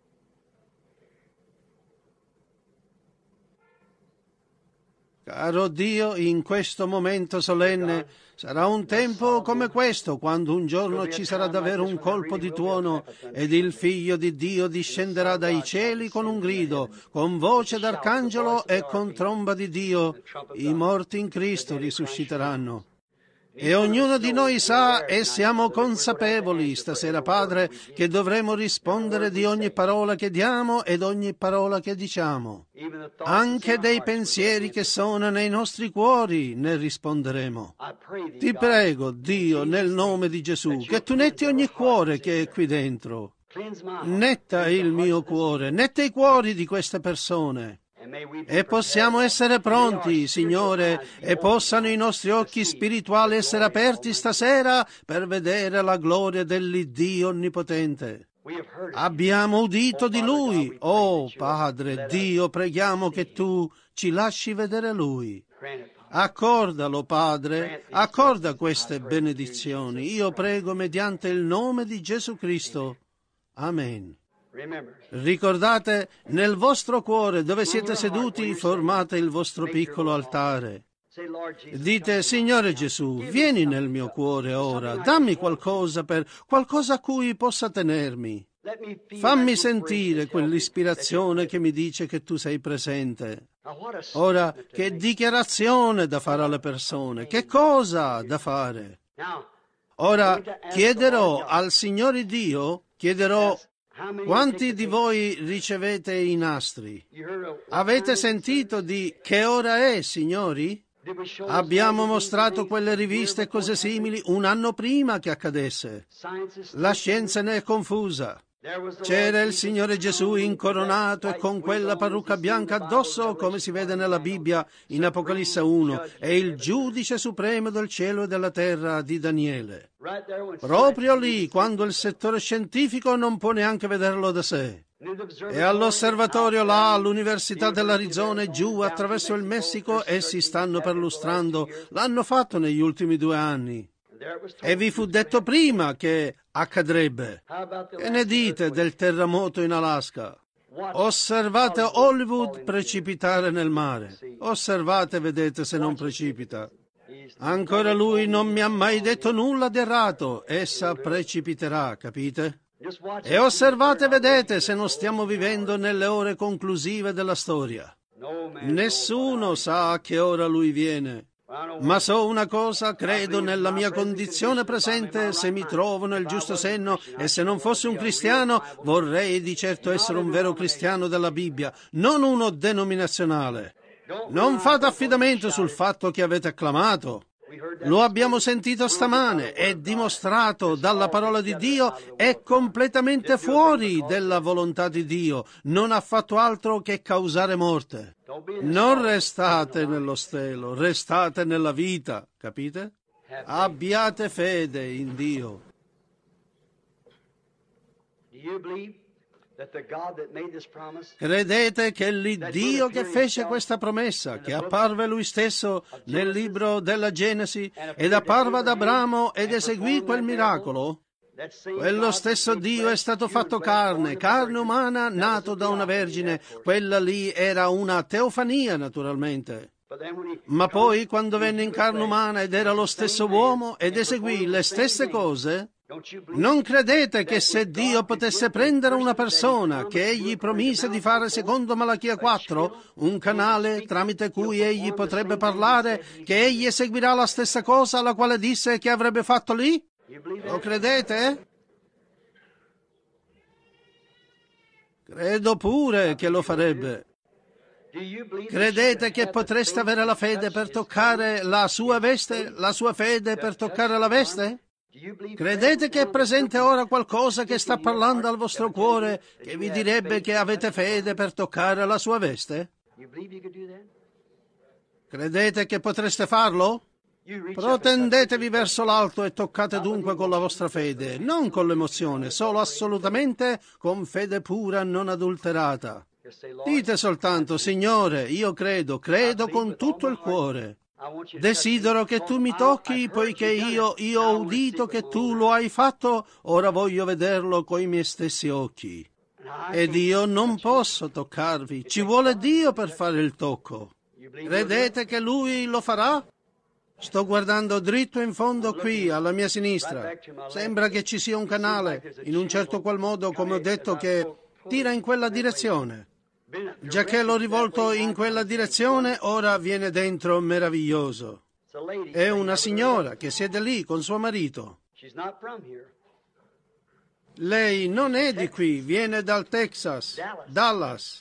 Caro Dio, in questo momento solenne sarà un tempo come questo, quando un giorno ci sarà davvero un colpo di tuono ed il Figlio di Dio discenderà dai cieli con un grido, con voce d'arcangelo e con tromba di Dio. I morti in Cristo risusciteranno. E ognuno di noi sa e siamo consapevoli stasera, Padre, che dovremo rispondere di ogni parola che diamo ed ogni parola che diciamo. Anche dei pensieri che sono nei nostri cuori ne risponderemo. Ti prego, Dio, nel nome di Gesù, che tu netti ogni cuore che è qui dentro. Netta il mio cuore, netta i cuori di queste persone. E possiamo essere pronti, Signore, e possano i nostri occhi spirituali essere aperti stasera per vedere la gloria dell'Iddio Onnipotente. Abbiamo udito di Lui. Oh, Padre, Dio, preghiamo che Tu ci lasci vedere Lui. Accordalo, Padre, accorda queste benedizioni. Io prego mediante il nome di Gesù Cristo. Amen. Ricordate, nel vostro cuore, dove siete seduti, formate il vostro piccolo altare. Dite, Signore Gesù, vieni nel mio cuore ora, dammi qualcosa per qualcosa a cui possa tenermi. Fammi sentire quell'ispirazione che mi dice che tu sei presente. Ora, che dichiarazione da fare alle persone, che cosa da fare? Ora, chiederò al Signore Dio, chiederò quanti di voi ricevete i nastri? Avete sentito di che ora è, signori? Abbiamo mostrato quelle riviste e cose simili un anno prima che accadesse. La scienza ne è confusa. C'era il Signore Gesù incoronato e con quella parrucca bianca addosso, come si vede nella Bibbia in Apocalisse uno, è il giudice supremo del cielo e della terra di Daniele. Proprio lì, quando il settore scientifico non può neanche vederlo da sé. E all'osservatorio là, all'Università dell'Arizona e giù attraverso il Messico, essi stanno perlustrando. L'hanno fatto negli ultimi due anni. E vi fu detto prima che accadrebbe. Che ne dite del terremoto in Alaska? Osservate Hollywood precipitare nel mare. Osservate, vedete se non precipita. Ancora lui non mi ha mai detto nulla di errato. Essa precipiterà, capite? E osservate, vedete se non stiamo vivendo nelle ore conclusive della storia. Nessuno sa a che ora lui viene. Ma so una cosa, credo nella mia condizione presente, se mi trovo nel giusto senno, e se non fossi un cristiano, vorrei di certo essere un vero cristiano della Bibbia, non uno denominazionale. Non fate affidamento sul fatto che avete acclamato. Lo abbiamo sentito stamane, è dimostrato dalla parola di Dio, è completamente fuori della volontà di Dio, non ha fatto altro che causare morte. Non restate nello stelo, restate nella vita, capite? Abbiate fede in Dio. Credete che l'Iddio che fece questa promessa, che apparve lui stesso nel libro della Genesi ed apparve ad Abramo ed eseguì quel miracolo? Quello stesso Dio è stato fatto carne, carne umana, nato da una vergine. Quella lì era una teofania, naturalmente. Ma poi, quando venne in carne umana ed era lo stesso uomo ed eseguì le stesse cose, non credete che se Dio potesse prendere una persona che egli promise di fare secondo Malachia quattro, un canale tramite cui egli potrebbe parlare, che egli eseguirà la stessa cosa alla quale disse che avrebbe fatto lì? Lo credete? Credo pure che lo farebbe. Credete che potreste avere la fede per toccare la sua veste, la sua fede per toccare la veste? Credete che è presente ora qualcosa che sta parlando al vostro cuore che vi direbbe che avete fede per toccare la sua veste? Credete che potreste farlo? Protendetevi verso l'alto e toccate dunque con la vostra fede, non con l'emozione, solo assolutamente con fede pura, non adulterata. Dite soltanto, Signore, io credo, credo con tutto il cuore. Desidero che tu mi tocchi, poiché io, io ho udito che tu lo hai fatto, ora voglio vederlo coi miei stessi occhi. Ed io non posso toccarvi, ci vuole Dio per fare il tocco. Credete che Lui lo farà? Sto guardando dritto in fondo qui, alla mia sinistra. Sembra che ci sia un canale, in un certo qual modo, come ho detto, che tira in quella direzione. Giacché l'ho rivolto in quella direzione, ora viene dentro meraviglioso. È una signora che siede lì con suo marito. Lei non è di qui, viene dal Texas, Dallas.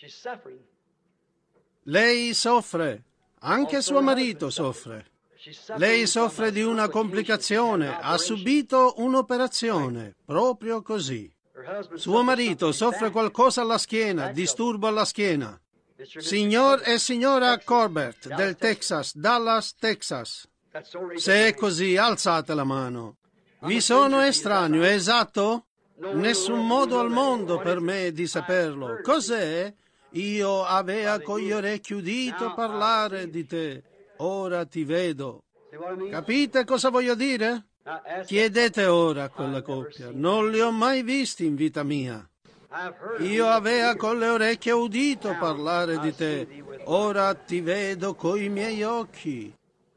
Lei soffre, anche suo marito soffre. Lei soffre di una complicazione, ha subito un'operazione, proprio così. Suo marito soffre qualcosa alla schiena, disturbo alla schiena. Signor e signora Corbett del Texas, Dallas, Texas. Se è così, alzate la mano. Vi sono estraneo, esatto? Nessun modo al mondo per me di saperlo. Cos'è? Io avea con gli orecchi udito parlare di te. Ora ti vedo. Capite cosa voglio dire? Chiedete ora a quella coppia. Non li ho mai visti in vita mia. Io avea con le orecchie udito parlare di te. Ora ti vedo coi miei occhi.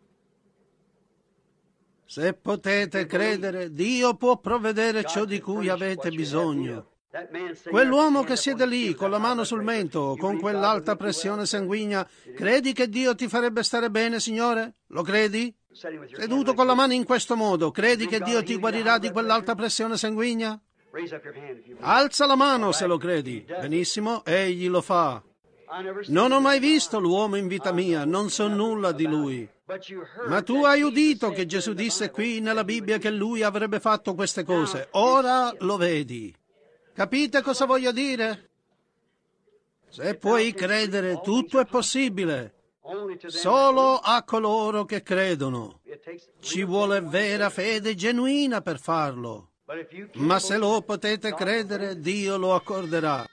Se potete credere, Dio può provvedere ciò di cui avete bisogno. Quell'uomo che siede lì, con la mano sul mento, con quell'alta pressione sanguigna, credi che Dio ti farebbe stare bene, Signore? Lo credi? Seduto con la mano in questo modo, credi che Dio ti guarirà di quell'alta pressione sanguigna? Alza la mano se lo credi. Benissimo, egli lo fa. Non ho mai visto l'uomo in vita mia, non so nulla di lui. Ma tu hai udito che Gesù disse qui nella Bibbia che lui avrebbe fatto queste cose. Ora lo vedi. Capite cosa voglio dire? Se puoi credere, tutto è possibile. Solo a coloro che credono. Ci vuole vera fede genuina per farlo. Ma se lo potete credere, Dio lo accorderà.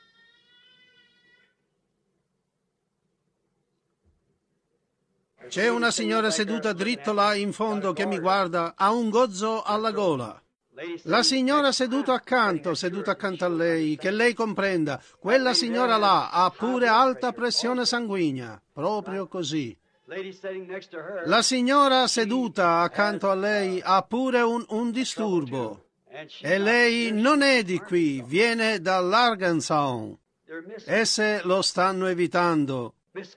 C'è una signora seduta dritto là in fondo che mi guarda, ha un gozzo alla gola. La signora seduta accanto, seduta accanto a lei, che lei comprenda, quella signora là ha pure alta pressione sanguigna, proprio così. La signora seduta accanto a lei ha pure un, un disturbo. E lei non è di qui, viene dall'Arkansas. Esse lo stanno evitando.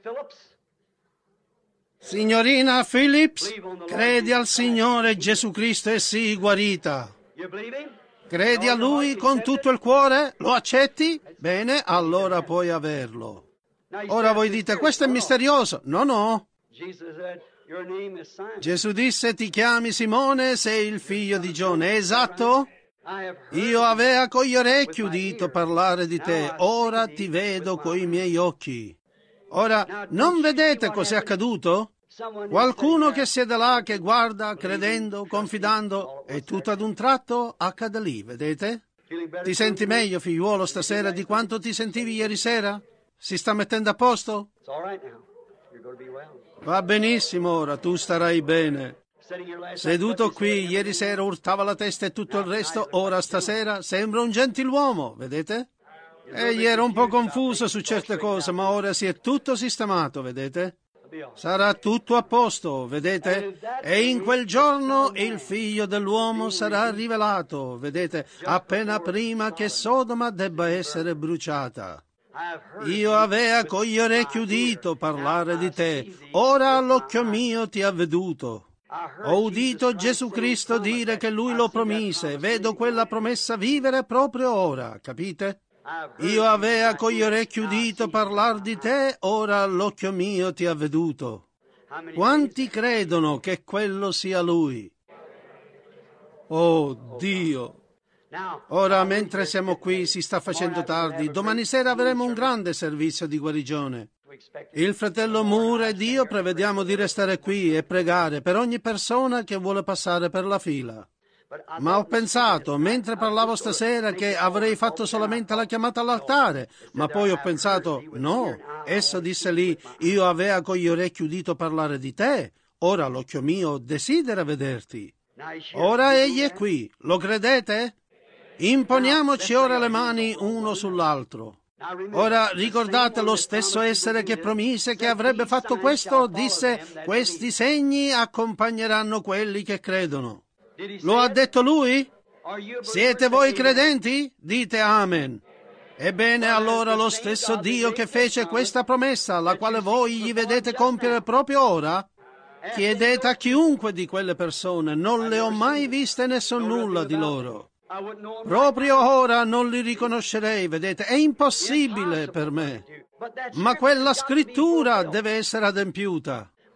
Signorina Phillips, credi al Signore Gesù Cristo e sii guarita. Credi a Lui con tutto il cuore? Lo accetti? Bene, allora puoi averlo. Ora voi dite, questo è misterioso. No, no. Gesù disse, ti chiami Simone, sei il figlio di Gione. Esatto? Io avea con gli orecchi udito parlare di te, ora ti vedo coi miei occhi. Ora, non vedete cos'è accaduto? Qualcuno che siede là, che guarda, credendo, confidando, e tutto ad un tratto accade lì, vedete? Ti senti meglio, figliuolo, stasera di quanto ti sentivi ieri sera? Si sta mettendo a posto? Va benissimo ora, tu starai bene. Seduto qui, ieri sera urtava la testa e tutto il resto, ora stasera sembra un gentiluomo, vedete? Egli era un po' confuso su certe cose, ma ora si è tutto sistemato, vedete? Sarà tutto a posto, vedete? E in quel giorno il figlio dell'uomo sarà rivelato, vedete? Appena prima che Sodoma debba essere bruciata. Io avea con gli orecchi udito parlare di te, ora l'occhio mio ti ha veduto. Ho udito Gesù Cristo dire che Lui lo promise, vedo quella promessa vivere proprio ora, capite? Io avea con gli orecchi udito parlar di te, ora l'occhio mio ti ha veduto. Quanti credono che quello sia Lui? Oh Dio! Ora, mentre siamo qui, si sta facendo tardi. Domani sera avremo un grande servizio di guarigione. Il fratello Moore ed io prevediamo di restare qui e pregare per ogni persona che vuole passare per la fila. Ma ho pensato, mentre parlavo stasera, che avrei fatto solamente la chiamata all'altare, ma poi ho pensato, no, esso disse lì, io avea con gli orecchi udito parlare di te, ora l'occhio mio desidera vederti. Ora egli è qui, lo credete? Imponiamoci ora le mani uno sull'altro. Ora ricordate lo stesso essere che promise che avrebbe fatto questo, disse, questi segni accompagneranno quelli che credono. Lo ha detto lui? Siete voi credenti? Dite amen. Ebbene, allora lo stesso Dio che fece questa promessa, la quale voi gli vedete compiere proprio ora, chiedete a chiunque di quelle persone, non le ho mai viste né so nulla di loro. Proprio ora non li riconoscerei, vedete, è impossibile per me. Ma quella scrittura deve essere adempiuta.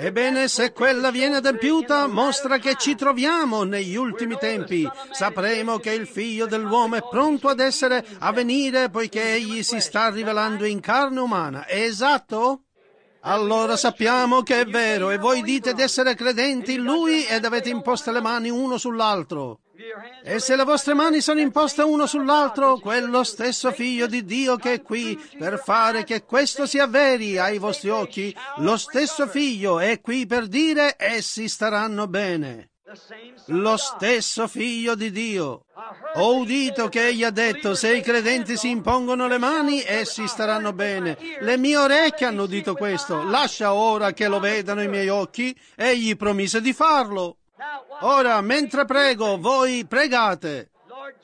Ebbene, se quella viene adempiuta, mostra che ci troviamo negli ultimi tempi. Sapremo che il Figlio dell'uomo è pronto ad essere a venire, poiché egli si sta rivelando in carne umana. È esatto? Allora sappiamo che è vero, e voi dite di essere credenti in Lui ed avete imposte le mani uno sull'altro. E se le vostre mani sono imposte uno sull'altro, quello stesso Figlio di Dio che è qui per fare che questo sia veri ai vostri occhi, lo stesso Figlio è qui per dire essi staranno bene. Lo stesso Figlio di Dio. Ho udito che egli ha detto, se i credenti si impongono le mani, essi staranno bene. Le mie orecchie hanno udito questo. Lascia ora che lo vedano i miei occhi. Egli promise di farlo. Ora, mentre prego, voi pregate.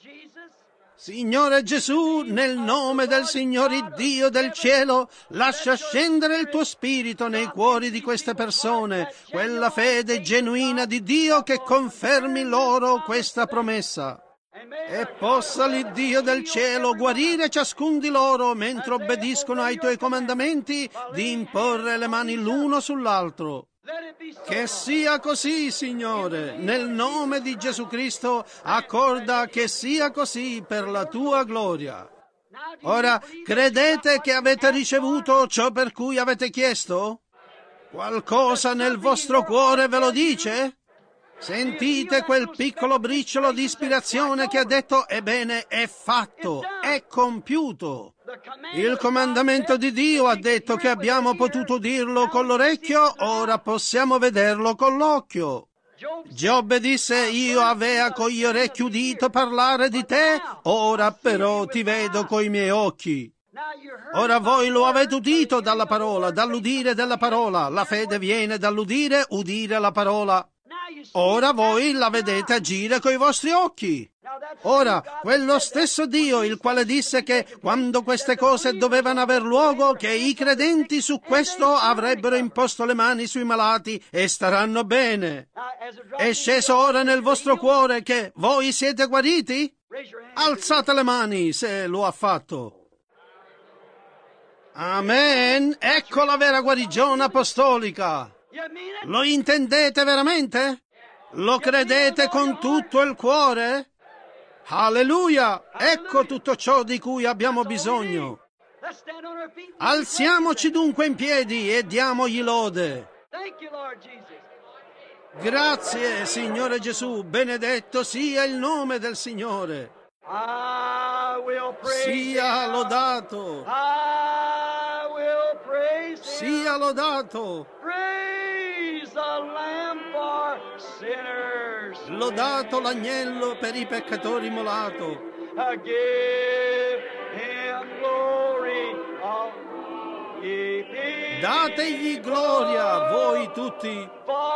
Signore Gesù, nel nome del Signore Dio del cielo, lascia scendere il tuo spirito nei cuori di queste persone, quella fede genuina di Dio che confermi loro questa promessa. E possa l'Iddio del cielo guarire ciascun di loro mentre obbediscono ai tuoi comandamenti di imporre le mani l'uno sull'altro. Che sia così, Signore, nel nome di Gesù Cristo, accorda che sia così per la tua gloria. Ora, credete che avete ricevuto ciò per cui avete chiesto? Qualcosa nel vostro cuore ve lo dice? Sentite quel piccolo briciolo di ispirazione che ha detto, ebbene, è fatto, è compiuto. Il comandamento di Dio ha detto che abbiamo potuto dirlo con l'orecchio, ora possiamo vederlo con l'occhio. Giobbe disse, io avea con gli orecchi udito parlare di te, ora però ti vedo coi miei occhi. Ora voi lo avete udito dalla parola, dall'udire della parola. La fede viene dall'udire, udire la parola. Ora voi la vedete agire coi vostri occhi. Ora, quello stesso Dio, il quale disse che quando queste cose dovevano aver luogo, che i credenti su questo avrebbero imposto le mani sui malati e staranno bene. È sceso ora nel vostro cuore che voi siete guariti? Alzate le mani se lo ha fatto. Amen. Ecco la vera guarigione apostolica. Lo intendete veramente? Lo credete con tutto il cuore? Alleluia! Ecco tutto ciò di cui abbiamo bisogno. Alziamoci dunque in piedi e diamogli lode. Grazie, Signore Gesù, benedetto sia il nome del Signore. Sia lodato. Sia lodato. Lodato l'agnello per i peccatori immolato. Dategli gloria, voi tutti.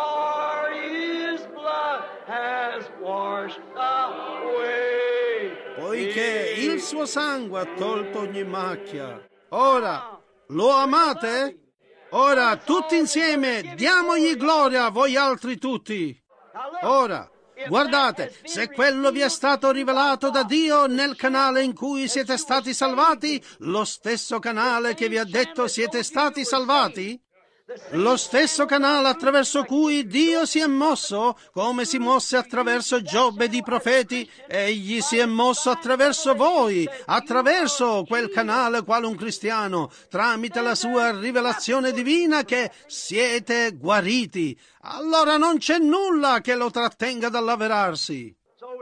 Poiché il suo sangue ha tolto ogni macchia. Ora, lo amate? Ora, tutti insieme, diamogli gloria, voi altri tutti. Ora, guardate, se quello vi è stato rivelato da Dio nel canale in cui siete stati salvati, lo stesso canale che vi ha detto siete stati salvati, lo stesso canale attraverso cui Dio si è mosso, come si mosse attraverso Giobbe ed i profeti, egli si è mosso attraverso voi, attraverso quel canale quale un cristiano, tramite la sua rivelazione divina che siete guariti. Allora non c'è nulla che lo trattenga dall'avverarsi.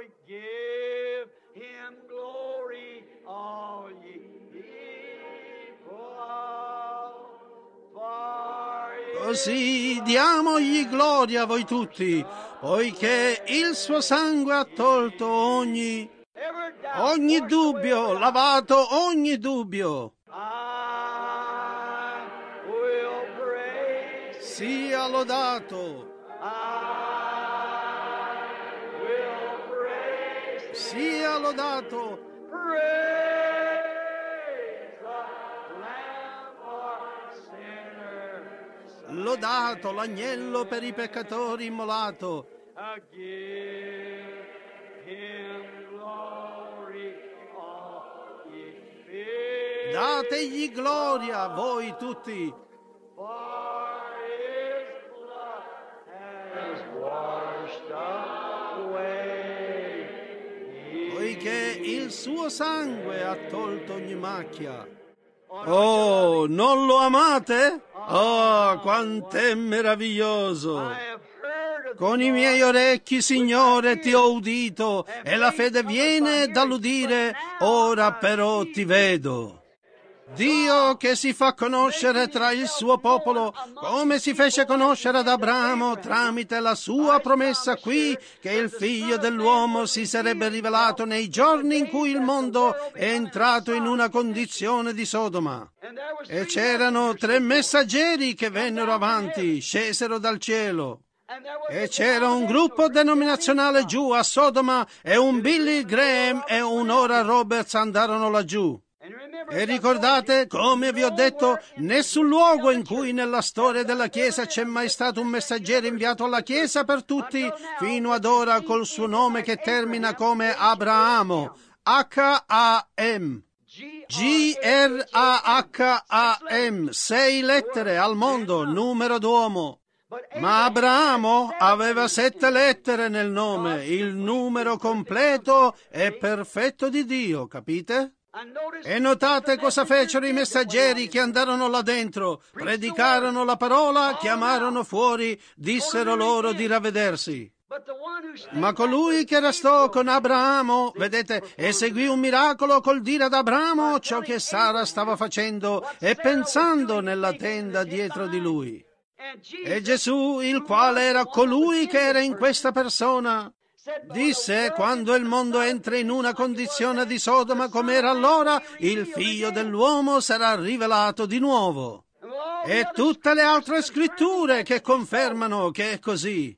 Così diamogli gloria a voi tutti, poiché il suo sangue ha tolto ogni, ogni dubbio, lavato ogni dubbio. Sia lodato. Sia lodato. Lodato l'agnello per i peccatori immolato. Dategli gloria, voi tutti. poiché il suo sangue ha tolto ogni macchia. Oh, non lo amate? Oh, quant'è meraviglioso! Con i miei orecchi, Signore, ti ho udito, e la fede viene dall'udire, ora però ti vedo. Dio che si fa conoscere tra il suo popolo, come si fece conoscere ad Abramo tramite la sua promessa qui, che il figlio dell'uomo si sarebbe rivelato nei giorni in cui il mondo è entrato in una condizione di Sodoma. E c'erano tre messaggeri che vennero avanti, scesero dal cielo. E c'era un gruppo denominazionale giù a Sodoma, e un Billy Graham e un Oral Roberts andarono laggiù. E ricordate, come vi ho detto, nessun luogo in cui nella storia della Chiesa c'è mai stato un messaggero inviato alla Chiesa per tutti, fino ad ora col suo nome che termina come Abramo, H A M. G R A H A M, sei lettere al mondo, numero d'uomo. Ma Abramo aveva sette lettere nel nome, il numero completo e perfetto di Dio, capite? E notate cosa fecero i messaggeri che andarono là dentro, predicarono la parola, chiamarono fuori, dissero loro di ravvedersi. Ma colui che restò con Abramo, vedete, eseguì un miracolo col dire ad Abramo ciò che Sara stava facendo e pensando nella tenda dietro di lui. E Gesù, il quale era colui che era in questa persona, disse: quando il mondo entra in una condizione di Sodoma come era allora, il figlio dell'uomo sarà rivelato di nuovo. E tutte le altre scritture che confermano che è così.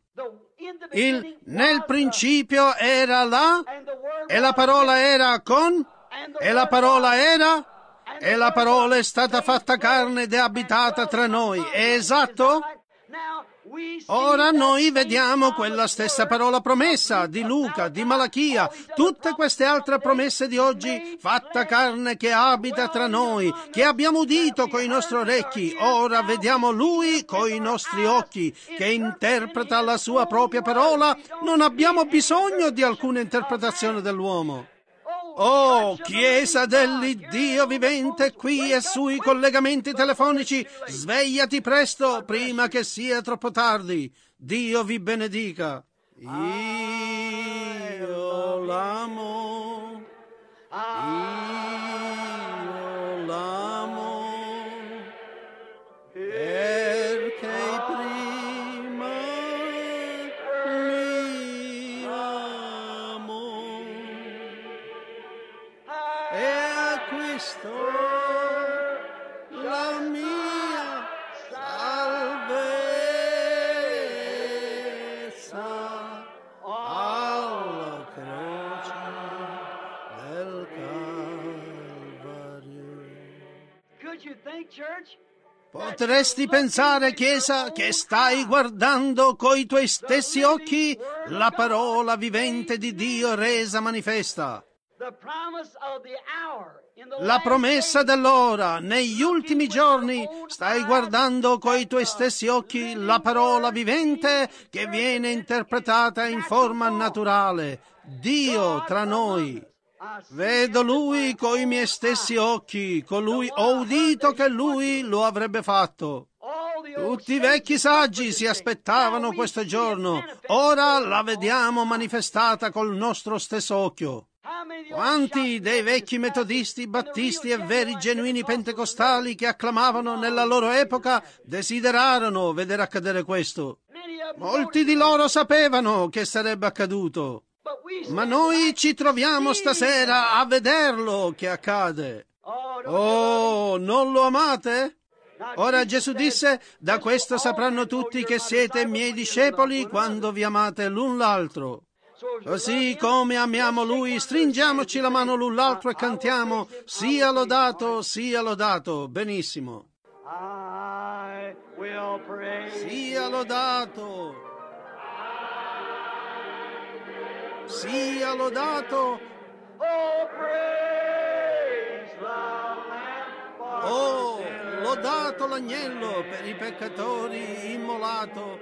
Il nel principio era là, e la parola era con, e la parola era, e la parola è stata fatta carne ed è abitata tra noi. È esatto? Ora noi vediamo quella stessa parola promessa di Luca, di Malachia, tutte queste altre promesse di oggi, fatta carne che abita tra noi, che abbiamo udito coi nostri orecchi. Ora vediamo Lui coi nostri occhi, che interpreta la sua propria parola. Non abbiamo bisogno di alcuna interpretazione dell'uomo. Oh, Chiesa dell'Iddio vivente qui e sui collegamenti telefonici, svegliati presto prima che sia troppo tardi. Dio vi benedica. Io l'amo, io l'amo, perché prima mi amo. E acquistò la mia salvezza alla croce del Calvario. Could you think, church? Potresti pensare, Chiesa, che stai guardando coi tuoi stessi occhi la parola vivente di Dio resa manifesta. La promessa dell'ora, negli ultimi giorni, stai guardando coi tuoi stessi occhi la parola vivente che viene interpretata in forma naturale, Dio tra noi. Vedo Lui coi miei stessi occhi, colui ho udito che Lui lo avrebbe fatto. Tutti i vecchi saggi si aspettavano questo giorno, ora la vediamo manifestata col nostro stesso occhio. Quanti dei vecchi metodisti, battisti e veri genuini pentecostali che acclamavano nella loro epoca desiderarono vedere accadere questo? Molti di loro sapevano che sarebbe accaduto, ma noi ci troviamo stasera a vederlo che accade. Oh, non lo amate? Ora Gesù disse: da questo sapranno tutti che siete miei discepoli quando vi amate l'un l'altro. Così come amiamo Lui, stringiamoci la mano l'un l'altro e cantiamo: sia lodato, sia lodato. Benissimo. Sia lodato. Sia lodato. Oh, lodato l'agnello per i peccatori immolato.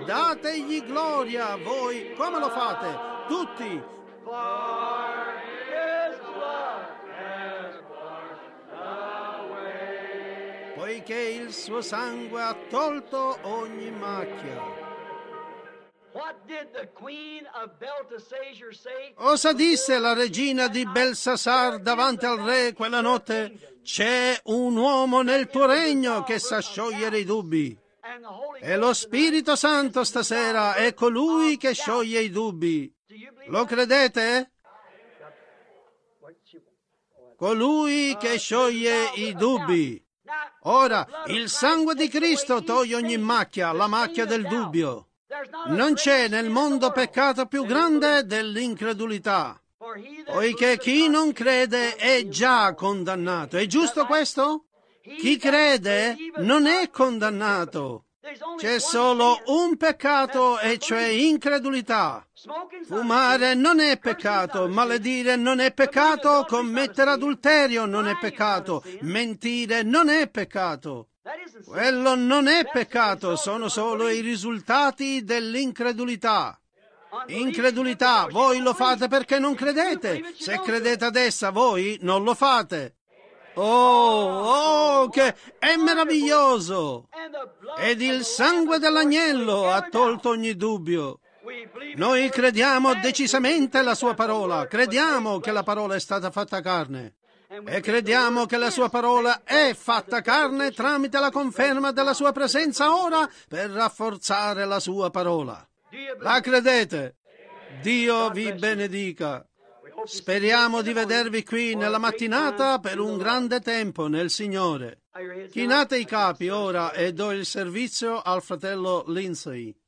Dategli gloria, voi come lo fate? Tutti. For his blood has washed away. Poiché il suo sangue ha tolto ogni macchia. What did the queen of Belteshazzar say? Cosa disse la regina di Belsasar davanti al re quella notte? C'è un uomo nel tuo regno che sa sciogliere i dubbi. And the Holy E lo Spirito Santo stasera è colui che scioglie i dubbi. Do you believe Lo credete? what she Colui che scioglie i dubbi. Now, Ora, il sangue di Cristo toglie ogni macchia, la macchia del dubbio. there's not a Non c'è greater nel sin in mondo the world peccato più grande dell'incredulità, for he that poiché chi believeth non not crede è già condannato. È giusto questo? Chi crede non è condannato. There's only C'è one solo sin. un peccato e cioè incredulità. Smoking's not Fumare sin. non è Cursing's peccato, not a sin. maledire non è peccato, commettere adulterio non è peccato, mentire non è peccato. That isn't sin. Quello non è That's the peccato, result sono of solo i unbelief. risultati dell'incredulità. Unbelief Incredulità, is voi because lo you don't fate believe. perché non If you credete. believe it, you Se don't do credete it. ad essa, voi non lo fate. Oh, oh, che è meraviglioso! And the blood Ed of il the sangue Lamb has dell'agnello washed ha away tolto every ogni dubbio. doubt. We believe Noi it. crediamo We're decisamente alla sua parola, that the word crediamo was che la made flesh. parola è stata fatta carne. And we E believe the crediamo word che la is sua parola made è flesh by fatta the carne demonstration tramite la of his conferma presence della now. sua presenza That's the ora word. per rafforzare la sua parola. Do you La believe? credete? Dio God vi bless you. benedica. We hope to see you Speriamo in di the morning vedervi qui for nella a great mattinata time per in un the grande Lord. tempo nel Signore. Bow your heads Chinate now. i capi ora e do il servizio al fratello Lindsay.